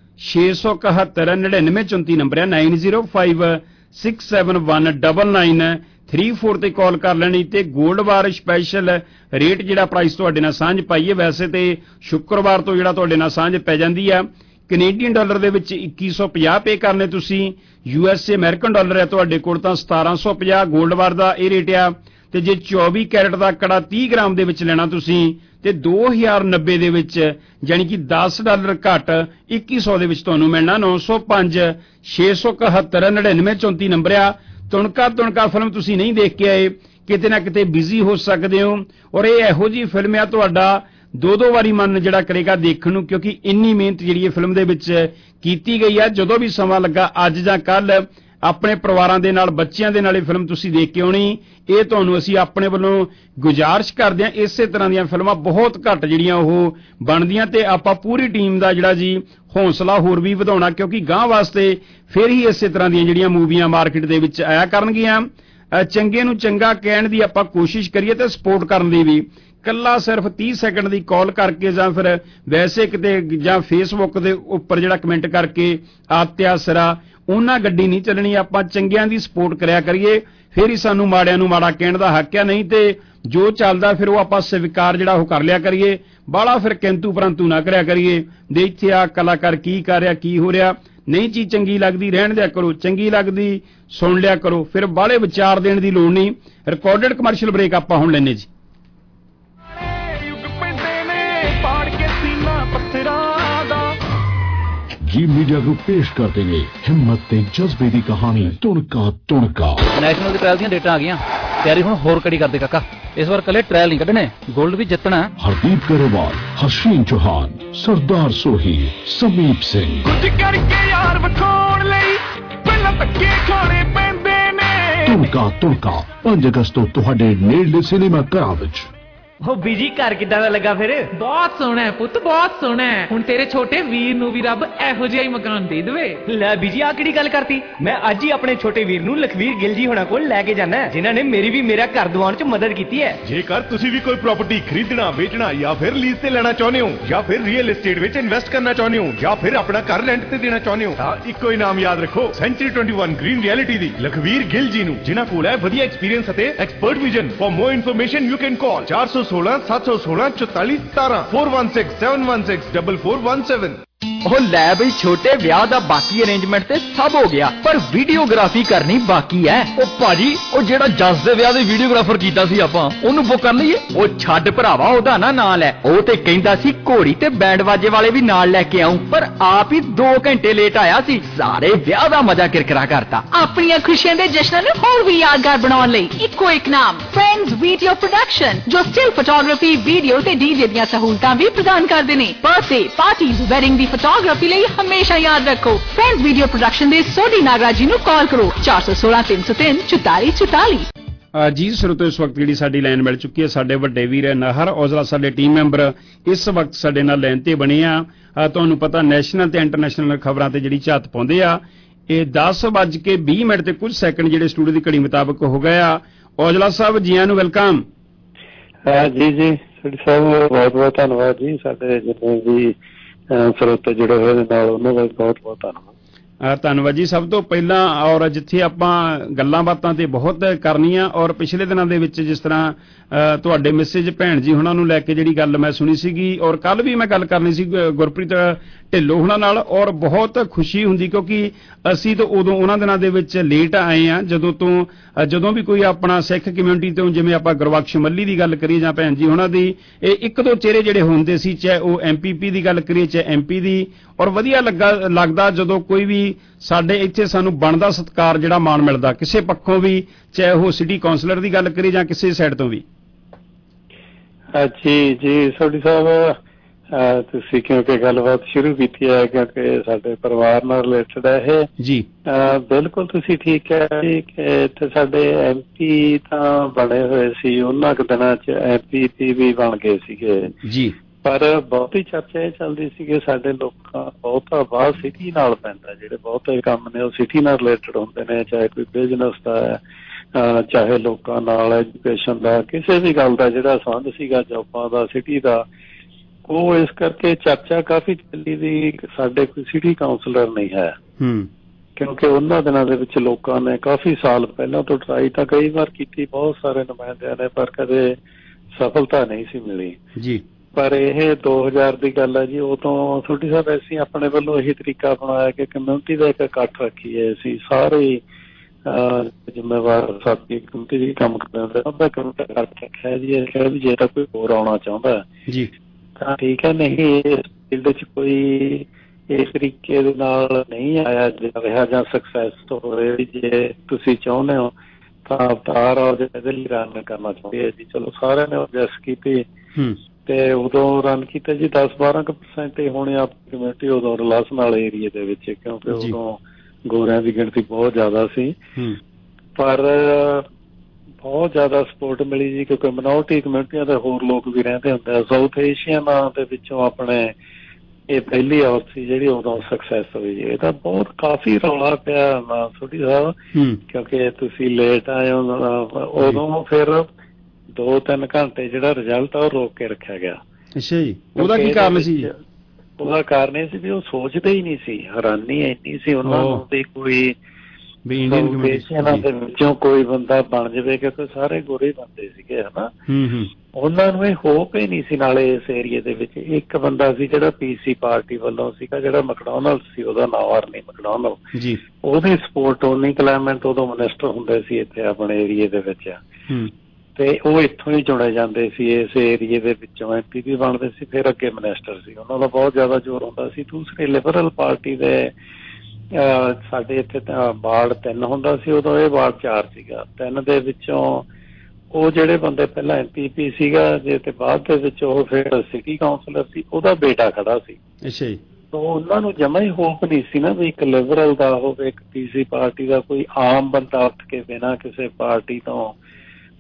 ਛੇ ਸੌ ਇਕਹੱਤਰ ਨੜਿਨਵੇਂ ਚੌਂਤੀ ਨੰਬਰ ਹੈ, nine zero five six seven one double nine three four ਤੇ ਕਾਲ ਕਰ ਲੈਣੀ। ਤੇ ਗੋਲਡਵਾਰ ਸਪੈਸ਼ਲ ਰੇਟ ਜਿਹੜਾ ਪ੍ਰਾਈਸ ਤੁਹਾਡੇ ਨਾਲ ਸਾਂਝ ਪਾਈਏ। ਵੈਸੇ ਤੇ ਸ਼ੁੱਕਰਵਾਰ ਤੋਂ ਜਿਹੜਾ ਤੁਹਾਡੇ ਨਾਲ ਸਾਂਝ ਪੈ ਜਾਂਦੀ ਆ। ਕੈਨੇਡੀਅਨ ਡਾਲਰ ਦੇ ਵਿੱਚ ਇੱਕੀ ਸੌ ਪੰਜਾਹ ਪੇ ਕਰਨੇ ਤੁਸੀਂ, U S A American dollar ਹੈ ਤੁਹਾਡੇ ਕੋਲ ਤਾਂ ਸਤਾਰਾਂ ਸੌ ਪੰਜਾਹ ਗੋਲਡਵਾਰ ਦਾ ਇਹ ਰੇਟ ਆ। ਤੇ ਜੇ ਚੌਵੀ ਕੈਰਟ ਦਾ ਕੜਾ ਤੀਹ ਗ੍ਰਾਮ ਦੇ ਵਿੱਚ ਲੈਣਾ ਤੁਸੀਂ ਤੇ ਦੋ ਹਜ਼ਾਰ ਨੱਬੇ ਦੇ ਵਿੱਚ, ਯਾਨੀ ਕਿ ਦਸ ਡਾਲਰ ਘੱਟ ਇੱਕੀ ਸੌ ਦੇ ਵਿੱਚ ਤੁਹਾਨੂੰ ਮਿਲਣਾ। ਨੌ ਸੌ ਪੰਜ ਛੇ ਸੌ ਇਕਹੱਤਰ ਨੜਿਨਵੇਂ ਚੌਂਤੀ ਨੰਬਰ ਆ। ਤੁਣਕਾ ਤੁਣਕਾ ਫਿਲਮ ਤੁਸੀਂ ਨਹੀਂ ਦੇਖ ਕੇ ਆਏ, ਕਿਤੇ ਨਾ ਕਿਤੇ ਬਿਜ਼ੀ ਹੋ ਸਕਦੇ ਹੋ। ਔਰ ਇਹ ਇਹੋ ਜਿਹੀ ਫਿਲਮ ਆ ਤੁਹਾਡਾ ਦੋ ਦੋ ਵਾਰੀ ਮਨ ਜਿਹੜਾ ਕਰੇਗਾ ਦੇਖਣ ਨੂੰ, ਕਿਉਂਕਿ ਇੰਨੀ ਮਿਹਨਤ ਜਿਹੜੀ ਇਹ ਫਿਲਮ ਦੇ ਵਿੱਚ ਕੀਤੀ ਗਈ ਆ। ਜਦੋਂ ਵੀ ਸਮਾਂ ਲੱਗਾ ਅੱਜ ਜਾਂ ਕੱਲ ਆਪਣੇ ਪਰਿਵਾਰਾਂ ਦੇ ਨਾਲ ਬੱਚਿਆਂ ਦੇ ਨਾਲ ਇਹ ਫਿਲਮ ਤੁਸੀਂ ਦੇਖ ਕੇ ਆਉਣੀ, ਇਹ ਤੁਹਾਨੂੰ ਅਸੀਂ ਆਪਣੇ ਵੱਲੋਂ ਗੁਜ਼ਾਰਿਸ਼ ਕਰਦੇ ਹਾਂ। ਇਸੇ ਤਰ੍ਹਾਂ ਦੀਆਂ ਫਿਲਮਾਂ ਬਹੁਤ ਘੱਟ ਜਿਹੜੀਆਂ ਉਹ ਬਣਦੀਆਂ ਤੇ ਆਪਾਂ ਪੂਰੀ ਟੀਮ ਦਾ ਜਿਹੜਾ ਜੀ ਹੌਸਲਾ ਹੋਰ ਵੀ ਵਧਾਉਣਾ, ਕਿਉਂਕਿ ਗਾਂ ਵਾਸਤੇ ਫਿਰ ਹੀ ਇਸੇ ਤਰ੍ਹਾਂ ਦੀਆਂ ਜਿਹੜੀਆਂ ਮੂਵੀਆਂ ਮਾਰਕੀਟ ਦੇ ਵਿੱਚ ਆਇਆ ਕਰਨਗੀਆਂ। ਚੰਗੇ ਨੂੰ ਚੰਗਾ ਕਹਿਣ ਦੀ ਆਪਾਂ ਕੋਸ਼ਿਸ਼ ਕਰੀਏ ਤੇ ਸਪੋਰਟ ਕਰਨ ਦੀ ਵੀ। ਕੱਲਾ ਸਿਰਫ ਤੀਹ ਸੈਕਿੰਡ ਦੀ ਕਾਲ ਕਰਕੇ ਜਾਂ ਫਿਰ ਵੈਸੇ ਕਿਤੇ ਜਾਂ ਫੇਸਬੁੱਕ ਦੇ ਉੱਪਰ ਜਿਹੜਾ ਕਮੈਂਟ ਕਰਕੇ ਆਤਿਆ ਸਿਰਾ ਉਹਨਾਂ ਗੱਡੀ ਨਹੀਂ ਚੱਲਣੀ। ਆਪਾਂ ਚੰਗਿਆਂ ਦੀ ਸਪੋਰਟ ਕਰਿਆ ਕਰੀਏ, ਫਿਰ ਹੀ ਸਾਨੂੰ ਮਾੜਿਆਂ ਨੂੰ ਮਾੜਾ ਕਹਿਣ ਦਾ ਹੱਕ ਆ। ਨਹੀਂ ਤੇ ਜੋ ਚੱਲਦਾ ਫਿਰ ਉਹ ਆਪਾਂ ਸਵੀਕਾਰ ਜਿਹੜਾ ਉਹ ਕਰ ਲਿਆ ਕਰੀਏ, ਬਾਹਲਾ ਫਿਰ ਕਿੰਤੂ ਪਰੰਤੂ ਨਾ ਕਰਿਆ ਕਰੀਏ। ਦੇ ਇੱਥੇ ਆ ਕਲਾਕਾਰ ਕੀ ਕਰ ਰਿਹਾ ਕੀ ਹੋ ਰਿਹਾ, ਨਹੀਂ ਚੀਜ਼ ਚੰਗੀ ਲੱਗਦੀ ਰਹਿਣ ਦਿਆ ਕਰੋ, ਚੰਗੀ ਲੱਗਦੀ ਸੁਣ ਲਿਆ ਕਰੋ, ਫਿਰ ਬਾਹਲੇ ਵਿਚਾਰ ਦੇਣ ਦੀ ਲੋੜ ਨਹੀਂ। ਰਿਕਾਰਡਡ ਕਮਰਸ਼ੀਅਲ ਬ੍ਰੇਕ ਆਪਾਂ ਹੁਣ ਲੈਣੇ ਜੀ। जी मीडिया ग्रुप पेश करते हैं हिम्मत ते जज्बे दी कहानी तुणका तुणका। ਨੈਸ਼ਨਲ ਦੇ ਟ੍ਰਾਇਲ ਦੀਆਂ ਡੇਟਾਂ ਆ ਗਈਆਂ, ਤਿਆਰੀ ਹੁਣ ਹੋਰ ਕੜੀ ਕਰਦੇ ਕਾਕਾ। ਇਸ ਵਾਰ ਕੱਲੇ ਟ੍ਰਾਇਲ ਨਹੀਂ ਕੱਢਣੇ, 골ਡ ਵੀ ਜਿੱਤਣਾ। हरदीप गरेवाल, हसीन चौहान, सरदार सोही, समीप सिंह। कुछ करके यार विखाउण लई ਪਹਿਲਾਂ ਧੱਕੇ ਖਾਣੇ ਪੈਂਦੇ ਨੇ। तुणका तुणका पांच अगस्त ਤੋਂ ਤੁਹਾਡੇ ਨੇੜਲੇ ਸਿਨੇਮਾ ਘਰਾਂ ਵਿੱਚ। ਉਹ ਬੀਜੀ ਘਰ ਕਿੱਦਾਂ ਦਾ ਲੱਗਾ ਫਿਰ? ਬਹੁਤ ਸੋਹਣਾ ਹੈ ਪੁੱਤ, ਬਹੁਤ ਸੋਹਣਾ ਹੈ। ਹੁਣ ਤੇਰੇ ਛੋਟੇ ਵੀਰ ਨੂੰ ਵੀ ਰੱਬ ਇਹੋ ਜਿਹਾ ਹੀ ਮਕਾਨ ਦੇ ਦੇਵੇ। ਲੈ ਬੀਜੀ ਆ ਕਿਹੜੀ ਗੱਲ ਕਰਤੀ? ਮੈਂ ਅੱਜ ਹੀ ਆਪਣੇ ਛੋਟੇ ਵੀਰ ਨੂੰ ਲਖਵੀਰ ਗਿੱਲ ਜੀ ਹੋਣਾ ਕੋਲ ਲੈ ਕੇ ਜਾਣਾ, ਜਿਨ੍ਹਾਂ ਨੇ ਮੇਰੀ ਵੀ ਮੇਰਾ ਘਰ ਦਿਵਾਉਣ ਚ ਮਦਦ ਕੀਤੀ ਹੈ। ਜੇਕਰ ਤੁਸੀਂ ਵੀ ਕੋਈ ਪ੍ਰਾਪਰਟੀ ਖਰੀਦਣਾ, ਵੇਚਣਾ ਜਾਂ ਫਿਰ ਲੀਜ਼ ਤੇ ਲੈਣਾ ਚਾਹੁੰਦੇ ਹੋ, ਜਾਂ ਫਿਰ ਰੀਅਲ एस्टेट ਵਿੱਚ ਇਨਵੈਸਟ ਕਰਨਾ ਚਾਹੁੰਦੇ ਹੋ, ਜਾਂ ਫਿਰ ਆਪਣਾ ਘਰ ਰੈਂਟ ਤੇ ਦੇਣਾ ਚਾਹੁੰਦੇ ਹੋ, ਤਾਂ ਇੱਕੋ ਹੀ ਨਾਮ ਯਾਦ ਰੱਖੋ, ਸੈਂਚਰੀ ਇक्कीस ਗ੍ਰੀਨ ਰਿਐਲਿਟੀ ਦੀ ਲਖਵੀਰ ਗਿੱਲ ਜੀ ਨੂੰ, ਜਿਨ੍ਹਾਂ ਕੋਲ ਹੈ ਵਧੀਆ ਐਕਸਪੀਰੀਅੰਸ ਅਤੇ expert vision. For more information you can call ਚਾਰ ਸੌ ਸੋਲਾਂ ਸੱਤ ਸੌ ਸੋਲਾਂ ਚੁਤਾਲੀ ਸਤਾਰਾਂ four one six seven one six double four one seven. ਉਹ ਲੈ ਬਈ ਛੋਟੇ ਵਿਆਹ ਦਾ ਬਾਕੀ ਅਰੇਂਜਮੈਂਟ ਤੇ ਸਭ ਹੋ ਗਿਆ, ਪਰ ਵੀਡੀਓਗ੍ਰਾਫੀ ਕਰਨੀ ਬਾਕੀ ਹੈ। ਉਹ ਭਾਜੀ ਉਹ ਜਿਹੜਾ ਜੱਸ ਦੇ ਵਿਆਹ ਦੇ ਵੀਡੀਓਗ੍ਰਾਫਰ ਕੀਤਾ ਸੀ ਆਪਾਂ, ਉਹਨੂੰ ਬੁੱਕ ਕਰ ਲਈਏ? ਉਹ ਛੱਡ ਭਰਾਵਾ, ਉਹਦਾ ਨਾ ਨਾਂ ਲੈ। ਉਹ ਤੇ ਕਹਿੰਦਾ ਸੀ ਘੋੜੀ ਤੇ ਬੈਂਡ ਵਾਜੇ ਵਾਲੇ ਵੀ ਨਾਲ ਲੈ ਕੇ ਆਉਂ, ਪਰ ਆਪ ਹੀ ਦੋ ਘੰਟੇ ਲੇਟ ਆਇਆ ਸੀ। ਸਾਰੇ ਵਿਆਹ ਦਾ ਮਜ਼ਾ ਕਿਰਕਿਰਾ ਕਰਤਾ। ਆਪਣੀਆਂ ਖੁਸ਼ੀਆਂ ਦੇ ਜਸ਼ਨਾਂ ਨੂੰ ਹੋਰ ਵੀ ਯਾਦਗਾਰ ਬਣਾਉਣ ਲਈ ਇੱਕੋ ਇੱਕ ਨਾਮ, ਫਰੈਂਡਸ ਵੀਡੀਓ ਪ੍ਰੋਡਕਸ਼ਨ, ਜੋ ਸਟਿਲ ਫੋਟੋਗ੍ਰਾਫੀ, ਵੀਡੀਓ ਤੇ ਡੀਜੇ ਦੀਆਂ ਸਹੂਲਤਾਂ ਵੀ ਪ੍ਰਦਾਨ ਕਰਦੇ ਨੇ। ਬਰਥਡੇ ਪਾਰਟੀਜ਼, ਵੈਡਿੰਗ ਦੀ ਫੋਟੋਗ੍ਰਾਫੀ ਲਈ ਹਮੇਸ਼ਾ ਯਾਦ ਰੱਖੋ, ਫਰੈਂਡਸ ਵੀਡੀਓ ਪ੍ਰੋਡਕਸ਼ਨ ਦੇ ਸੋਢੀ ਨਾਗਰਾਜ ਜੀ ਨੂੰ ਕਾਲ ਕਰੋ ਚਾਰ ਸੌ ਸੋਲਾਂ ਤਿੰਨ ਸੌ ਤਿੰਨ ਚੁਤਾਲੀ ਚੁਤਾਲੀ। ਜੀ ਸਰੋਤੋ, ਇਸ ਵਕਤ ਜਿਹੜੀ ਸਾਡੀ ਲਾਈਨ ਮਿਲ ਚੁੱਕੀ ਹੈ, ਸਾਡੇ ਵੱਡੇ ਵੀਰ ਨਹਰ ਔਜਲਾ ਸਾਡੇ ਟੀਮ ਮੈਂਬਰ ਇਸ ਵਕਤ ਸਾਡੇ ਨਾਲ ਲਾਈਨ ਤੇ ਬਣੇ ਆ। ਤੁਹਾਨੂੰ ਪਤਾ ਨੈਸ਼ਨਲ ਤੇ ਇੰਟਰਨੈਸ਼ਨਲ ਖਬਰਾਂ ਤੇ ਜਿਹੜੀ ਝਾਤ ਪਾਉਂਦੇ ਆ। ਇਹ ਦਸ ਵੱਜ ਕੇ ਵੀਹ ਮਿੰਟ ਤੇ ਕੁਝ ਸੈਕਿੰਡ ਜਿਹੜੇ ਸਟੂਡੀਓ ਦੀ ਘੜੀ ਮੁਤਾਬਕ ਹੋ ਗਏ ਆ। ਔਜਲਾ ਸਾਹਿਬ ਜੀ ਆਇਆਂ ਨੂੰ ਵੈਲਕਮ। ਜੀ ਜੀ ਸਾਹਿਬ ਬਹੁਤ ਬਹੁਤ ਧੰਨਵਾਦ ਜੀ। ਸਾਡੇ ਜਿੰਨੇ ਵੀ ਸਰੋਤੇ ਜੁੜੇ ਹੋਏ ਨਾਲ ਉਹਨਾਂ ਦਾ ਬਹੁਤ ਬਹੁਤ ਧੰਨਵਾਦ। ਧੰਨਵਾਦ ਜੀ। ਸਭ ਤੋਂ ਪਹਿਲਾਂ ਔਰ ਜਿੱਥੇ ਆਪਾਂ ਗੱਲਾਂ ਬਾਤਾਂ ਤੇ ਬਹੁਤ ਕਰਨੀਆਂ, ਔਰ ਪਿਛਲੇ ਦਿਨਾਂ ਦੇ ਵਿੱਚ ਜਿਸ ਤਰ੍ਹਾਂ ਤੁਹਾਡੇ ਮੈਸੇਜ ਭੈਣ ਜੀ ਹੁਣਾਂ ਨੂੰ ਲੈ ਕੇ ਜਿਹੜੀ ਗੱਲ ਮੈਂ ਸੁਣੀ ਸੀਗੀ, ਔਰ ਕੱਲ ਵੀ ਮੈਂ ਗੱਲ ਕਰਨੀ ਸੀ ਗੁਰਪ੍ਰੀਤ ਢਿੱਲੋਂ ਹੁਣਾਂ ਨਾਲ, ਔਰ ਬਹੁਤ ਖੁਸ਼ੀ ਹੁੰਦੀ ਕਿਉਂਕਿ ਅਸੀਂ ਤਾਂ ਉਦੋਂ ਉਹਨਾਂ ਦਿਨਾਂ ਦੇ ਵਿੱਚ ਲੇਟ ਆਏ ਆ ਜਦੋਂ ਤੋਂ ਜਦੋਂ ਵੀ ਕੋਈ ਆਪਣਾ ਸਿੱਖ ਕਮਿਊਨਿਟੀ ਤੋਂ, ਜਿਵੇਂ ਆਪਾਂ ਗੁਰਬਖਸ਼ ਮੱਲੀ ਦੀ ਗੱਲ ਕਰੀਏ ਜਾਂ ਭੈਣ ਜੀ ਹੁਣਾਂ ਦੀ, ਇਹ ਇੱਕ ਦੋ ਚਿਹਰੇ ਜਿਹੜੇ ਹੁੰਦੇ ਸੀ, ਚਾਹੇ ਉਹ ਐਮ ਪੀ ਪੀ ਦੀ ਗੱਲ ਕਰੀਏ ਚਾਹੇ ਐਮ ਪੀ ਦੀ, ਔਰ ਵਧੀਆ ਲੱਗਾ ਲੱਗਦਾ ਜਦੋਂ ਕੋਈ ਵੀ ਸਾਡੇ ਇੱਥੇ ਸਾਨੂੰ ਬਣਦਾ ਸਤਿਕਾਰ ਜਿਹੜਾ ਮਾਣ ਮਿਲਦਾ ਕਿਸੇ ਪੱਖੋਂ ਵੀ, ਚਾਹੇ ਉਹ ਸਿਟੀ ਕਾਉਂਸਲਰ ਦੀ ਗੱਲ ਕਰੀਏ ਜਾਂ ਕਿਸੇ ਸਾਈਡ ਤੋਂ ਵੀ। ਜੀ ਜੀ ਸੋਢੀ ਸਾਹਿਬ, ਤੁਸੀਂ ਕਿਉਂਕਿ ਗੱਲਬਾਤ ਸ਼ੁਰੂ ਕੀਤੀ ਹੈ ਕਿਉਂਕਿ ਸਾਡੇ ਪਰਿਵਾਰ ਨਾਲ ਰਿਲੇਟਡ ਹੈ ਇਹ ਜੀ। ਬਿਲਕੁਲ ਤੁਸੀਂ ਠੀਕ ਹੈ ਜੀ ਕਿ ਇੱਥੇ ਸਾਡੇ ਐਮ ਪੀ ਤਾਂ ਬਣੇ ਹੋਏ ਸੀ, ਉਹਨਾਂ ਕੁ ਦਿਨਾਂ ਚ ਐਮ ਪੀ ਪੀ ਵੀ ਬਣ ਗਏ ਸੀਗੇ ਜੀ, ਪਰ ਬਹੁਤੀ ਚਰਚਾ ਇਹ ਚੱਲਦੀ ਸੀ ਕਿ ਸਾਡੇ ਲੋਕਾਂ ਬਹੁਤਾ ਬਾਹਰ ਸਿਟੀ ਨਾਲ ਪੈਂਦਾ, ਜਿਹੜੇ ਬਹੁਤੇ ਕੰਮ ਨੇ ਉਹ ਸਿਟੀ ਨਾਲ ਰਿਲੇਟਡ ਹੁੰਦੇ ਨੇ, ਚਾਹੇ ਕੋਈ ਬਿਜ਼ਨਸ ਦਾ ਹੈ, ਚਾਹੇ ਲੋਕਾਂ ਨਾਲ ਐਜੂਕੇਸ਼ਨ ਦਾ, ਕਿਸੇ ਵੀ ਗੱਲ ਦਾ ਜਿਹੜਾ ਸੰਬੰਧ ਸੀਗਾ, ਜੋਬਾਂ ਦਾ, ਸਿਟੀ ਦਾ, ਉਹ ਇਸ ਕਰਕੇ ਚਰਚਾ ਕਾਫੀ ਚੱਲੀ ਦੀ ਸਾਡੇ ਕੋਈ ਸਿਟੀ ਕਾਉਂਸਲਰ ਨਹੀਂ ਹੈ। ਕਿਉਂਕਿ ਉਹਨਾਂ ਦਿਨਾਂ ਦੇ ਵਿੱਚ ਲੋਕਾਂ ਨੇ ਕਾਫੀ ਸਾਲ ਪਹਿਲਾਂ ਤੋਂ ਟਰਾਈ ਤਾਂ ਕਈ ਵਾਰ ਕੀਤੀ ਬਹੁਤ ਸਾਰੇ ਨੁਮਾਇੰਦਿਆਂ ਨੇ, ਪਰ ਕਦੇ ਸਫਲਤਾ ਨਹੀਂ ਸੀ ਮਿਲੀ ਜੀ। ਪਰ ਇਹ ਦੋ ਹਜ਼ਾਰ ਦੀ ਗੱਲ ਹੈ ਜੀ, ਉਦੋਂ ਛੋਟੀ ਸਾਹਿਬ ਅਸੀਂ ਆਪਣੇ ਵੱਲੋਂ ਇਹੀ ਤਰੀਕਾ ਅਪਣਾਇਆ ਕਿ ਕਮਿਊਨਿਟੀ ਦਾ ਇੱਕ ਇਕੱਠ ਰੱਖੀਏ, ਅਸੀਂ ਸਾਰੇ ਜ਼ਿੰਮੇਵਾਰ ਸਾਥੀ ਕਮਿਊਨਿਟੀ ਦੀ ਕੰਮ ਕਰਦੇ ਹੁੰਦੇ, ਉਹਦਾ ਕਮਿਊਨਿਟੀ ਇਕੱਠ ਰੱਖਿਆ ਜੀ। ਇਹ ਕਿਹਾ ਵੀ ਜੇ ਤਾਂ ਕੋਈ ਹੋਰ ਆਉਣਾ ਚਾਹੁੰਦਾ ਜੀ ਤਾਂ ਠੀਕ ਹੈ, ਨਹੀਂ ਇਸ ਫੀਲਡ ਚ ਕੋਈ ਇਸ ਤਰੀਕੇ ਦੇ ਨਾਲ ਨਹੀਂ ਆਇਆ ਰਿਹਾ ਜਾਂ ਸਕਸੈਸ ਹੋ ਰਹੀ, ਜੇ ਤੁਸੀਂ ਚਾਹੁੰਦੇ ਹੋ ਤਾਂ ਅਵਤਾਰ ਔਰ ਇਹਦੇ ਲਈ ਰਨ ਕਰਨਾ ਚਾਹੁੰਦੇ ਹੈ ਜੀ। ਚਲੋ ਸਾਰਿਆਂ ਨੇ ਅਡਜਸਟ ਕੀਤੀ ਤੇ ਉਦੋਂ ਰਨ ਕੀਤਾ ਜੀ ਦਸ ਬਾਰਾਂ ਕੁ ਪਰਸੈਂਟ ਹੀ ਹੋਣੀ ਆਪਣੀ ਕਮਿਊਨਿਟੀ ਉਦੋਂ ਰਲਾਸ ਨਾਲ ਏਰੀਏ ਦੇ ਵਿੱਚ, ਕਿਉਂਕਿ ਉਦੋਂ ਗੋਰਿਆਂ ਦੀ ਗਿਣਤੀ ਬਹੁਤ ਜ਼ਿਆਦਾ ਸੀ, ਪਰ ਬਹੁਤ ਜ਼ਿਆਦਾ ਸਪੋਰਟ ਮਿਲੀ ਜੀ ਕਿਉਂਕਿ ਮਿਨੋਰਟੀ ਕਮਿਊਨਿਟੀਆਂ ਦੇ ਹੋਰ ਲੋਕ ਵੀ ਰਹਿੰਦੇ ਹੁੰਦੇ ਆ। ਸਾਊਥ ਏਸ਼ੀਅਨ ਦੇ ਵਿੱਚੋਂ ਆਪਣੇ ਇਹ ਪਹਿਲੀ ਔਰਤ ਸੀ ਜਿਹੜੀ ਉਦੋਂ ਸਕਸੈਸ ਹੋਈ ਜੀ। ਇਹਦਾ ਬਹੁਤ ਕਾਫੀ ਰੌਲਾ ਪਿਆ ਨਾ ਛੋਟੀ ਸਾਹਿਬ, ਕਿਉਂਕਿ ਤੁਸੀਂ ਲੇਟ ਆਏ ਹੋ ਉਦੋਂ, ਫਿਰ ਦੋ ਤਿੰਨ ਘੰਟੇ ਜਿਹੜਾ ਰਿਜ਼ਲਟ ਆ ਉਹ ਰੋਕ ਕੇ ਰੱਖਿਆ ਗਿਆ। ਅੱਛਾ ਜੀ, ਉਹਦਾ ਕੀ ਕਾਰਨ ਸੀ? ਉਹਦਾ ਕਾਰਨ ਇਹ ਸੀ ਵੀ ਉਹ ਸੋਚਦੇ ਹੀ ਨਹੀਂ ਸੀ, ਹੈਰਾਨੀ ਇੰਨੀ ਸੀ ਉਹਨਾਂ ਨੂੰ ਵੀ ਕੋਈ ਦੇਸ਼ਾਂ ਦੇ ਵਿੱਚੋਂ ਕੋਈ ਬੰਦਾ ਬਣ ਜਾਵੇ, ਕਿਉਂਕਿ ਸਾਰੇ ਗੋਰੇ ਬੰਦੇ ਸੀਗੇ ਹਨਾ, ਉਹਨਾਂ ਨੂੰ ਇਹ ਹੋਪ ਹੀ ਨਹੀਂ ਸੀ। ਨਾਲੇ ਇਸ ਏਰੀਏ ਦੇ ਵਿੱਚ ਇੱਕ ਬੰਦਾ ਸੀ ਜਿਹੜਾ ਪੀ ਸੀ ਪਾਰਟੀ ਵੱਲੋਂ ਸੀਗਾ, ਜਿਹੜਾ ਮੈਕਡੋਨਲਡ ਸੀ, ਉਹਦਾ ਨਾਮ ਅਰਨੀ ਮੈਕਡੋਨਲਡ ਜੀ, ਉਹਦੀ ਸਪੋਰਟ ਟੋਨੀ ਕਲੈਮੈਂਟ ਉਦੋਂ ਮਿਨਿਸਟਰ ਹੁੰਦੇ ਸੀ ਇੱਥੇ ਆਪਣੇ ਏਰੀਏ ਦੇ ਵਿੱਚ, ਤੇ ਉਹ ਇੱਥੋਂ ਹੀ ਚੁਣੇ ਜਾਂਦੇ ਸੀ, ਇਸ ਏਰੀਏ ਦੇ ਵਿੱਚੋਂ ਐਮ ਪੀ ਵੀ ਬਣਦੇ ਸੀ, ਫਿਰ ਅੱਗੇ ਮਿਨਿਸਟਰ ਸੀ, ਉਹਨਾਂ ਦਾ ਬਹੁਤ ਜ਼ਿਆਦਾ ਜ਼ੋਰ ਹੁੰਦਾ ਸੀ। ਦੂਸਰੀ ਲਿਬਰਲ ਪਾਰਟੀ ਦੇ ਸਾਡੇ ਇੱਥੇ ਤਾਂ ਵਾਰਡ ਤਿੰਨ ਹੁੰਦਾ ਸੀ ਉਦੋਂ, ਇਹ ਵਾਰਡ ਚਾਰ ਸੀਗਾ, ਤਿੰਨ ਦੇ ਵਿੱਚੋਂ ਉਹ ਜਿਹੜੇ ਬੰਦੇ ਪਹਿਲਾਂ ਐਮ ਪੀ ਪੀ ਸੀਗਾ ਜੇ ਤੇ ਬਾਅਦ ਦੇ ਵਿੱਚ ਉਹ ਫਿਰ ਸਿਟੀ ਕਾਉਂਸਲਰ ਸੀ, ਉਹਦਾ ਬੇਟਾ ਖੜਾ ਸੀ। ਅੱਛਾ ਜੀ, ਉਹਨਾਂ ਨੂੰ ਜਮਾ ਹੀ ਹੋਪ ਨਹੀਂ ਸੀ ਨਾ ਵੀ ਇੱਕ ਲਿਬਰਲ ਦਾ ਹੋਵੇ, ਇੱਕ ਪੀ ਸੀ ਪਾਰਟੀ ਦਾ ਕੋਈ ਆਮ ਬੰਦਾ ਉੱਠ ਕੇ ਬਿਨਾਂ ਕਿਸੇ ਪਾਰਟੀ ਤੋਂ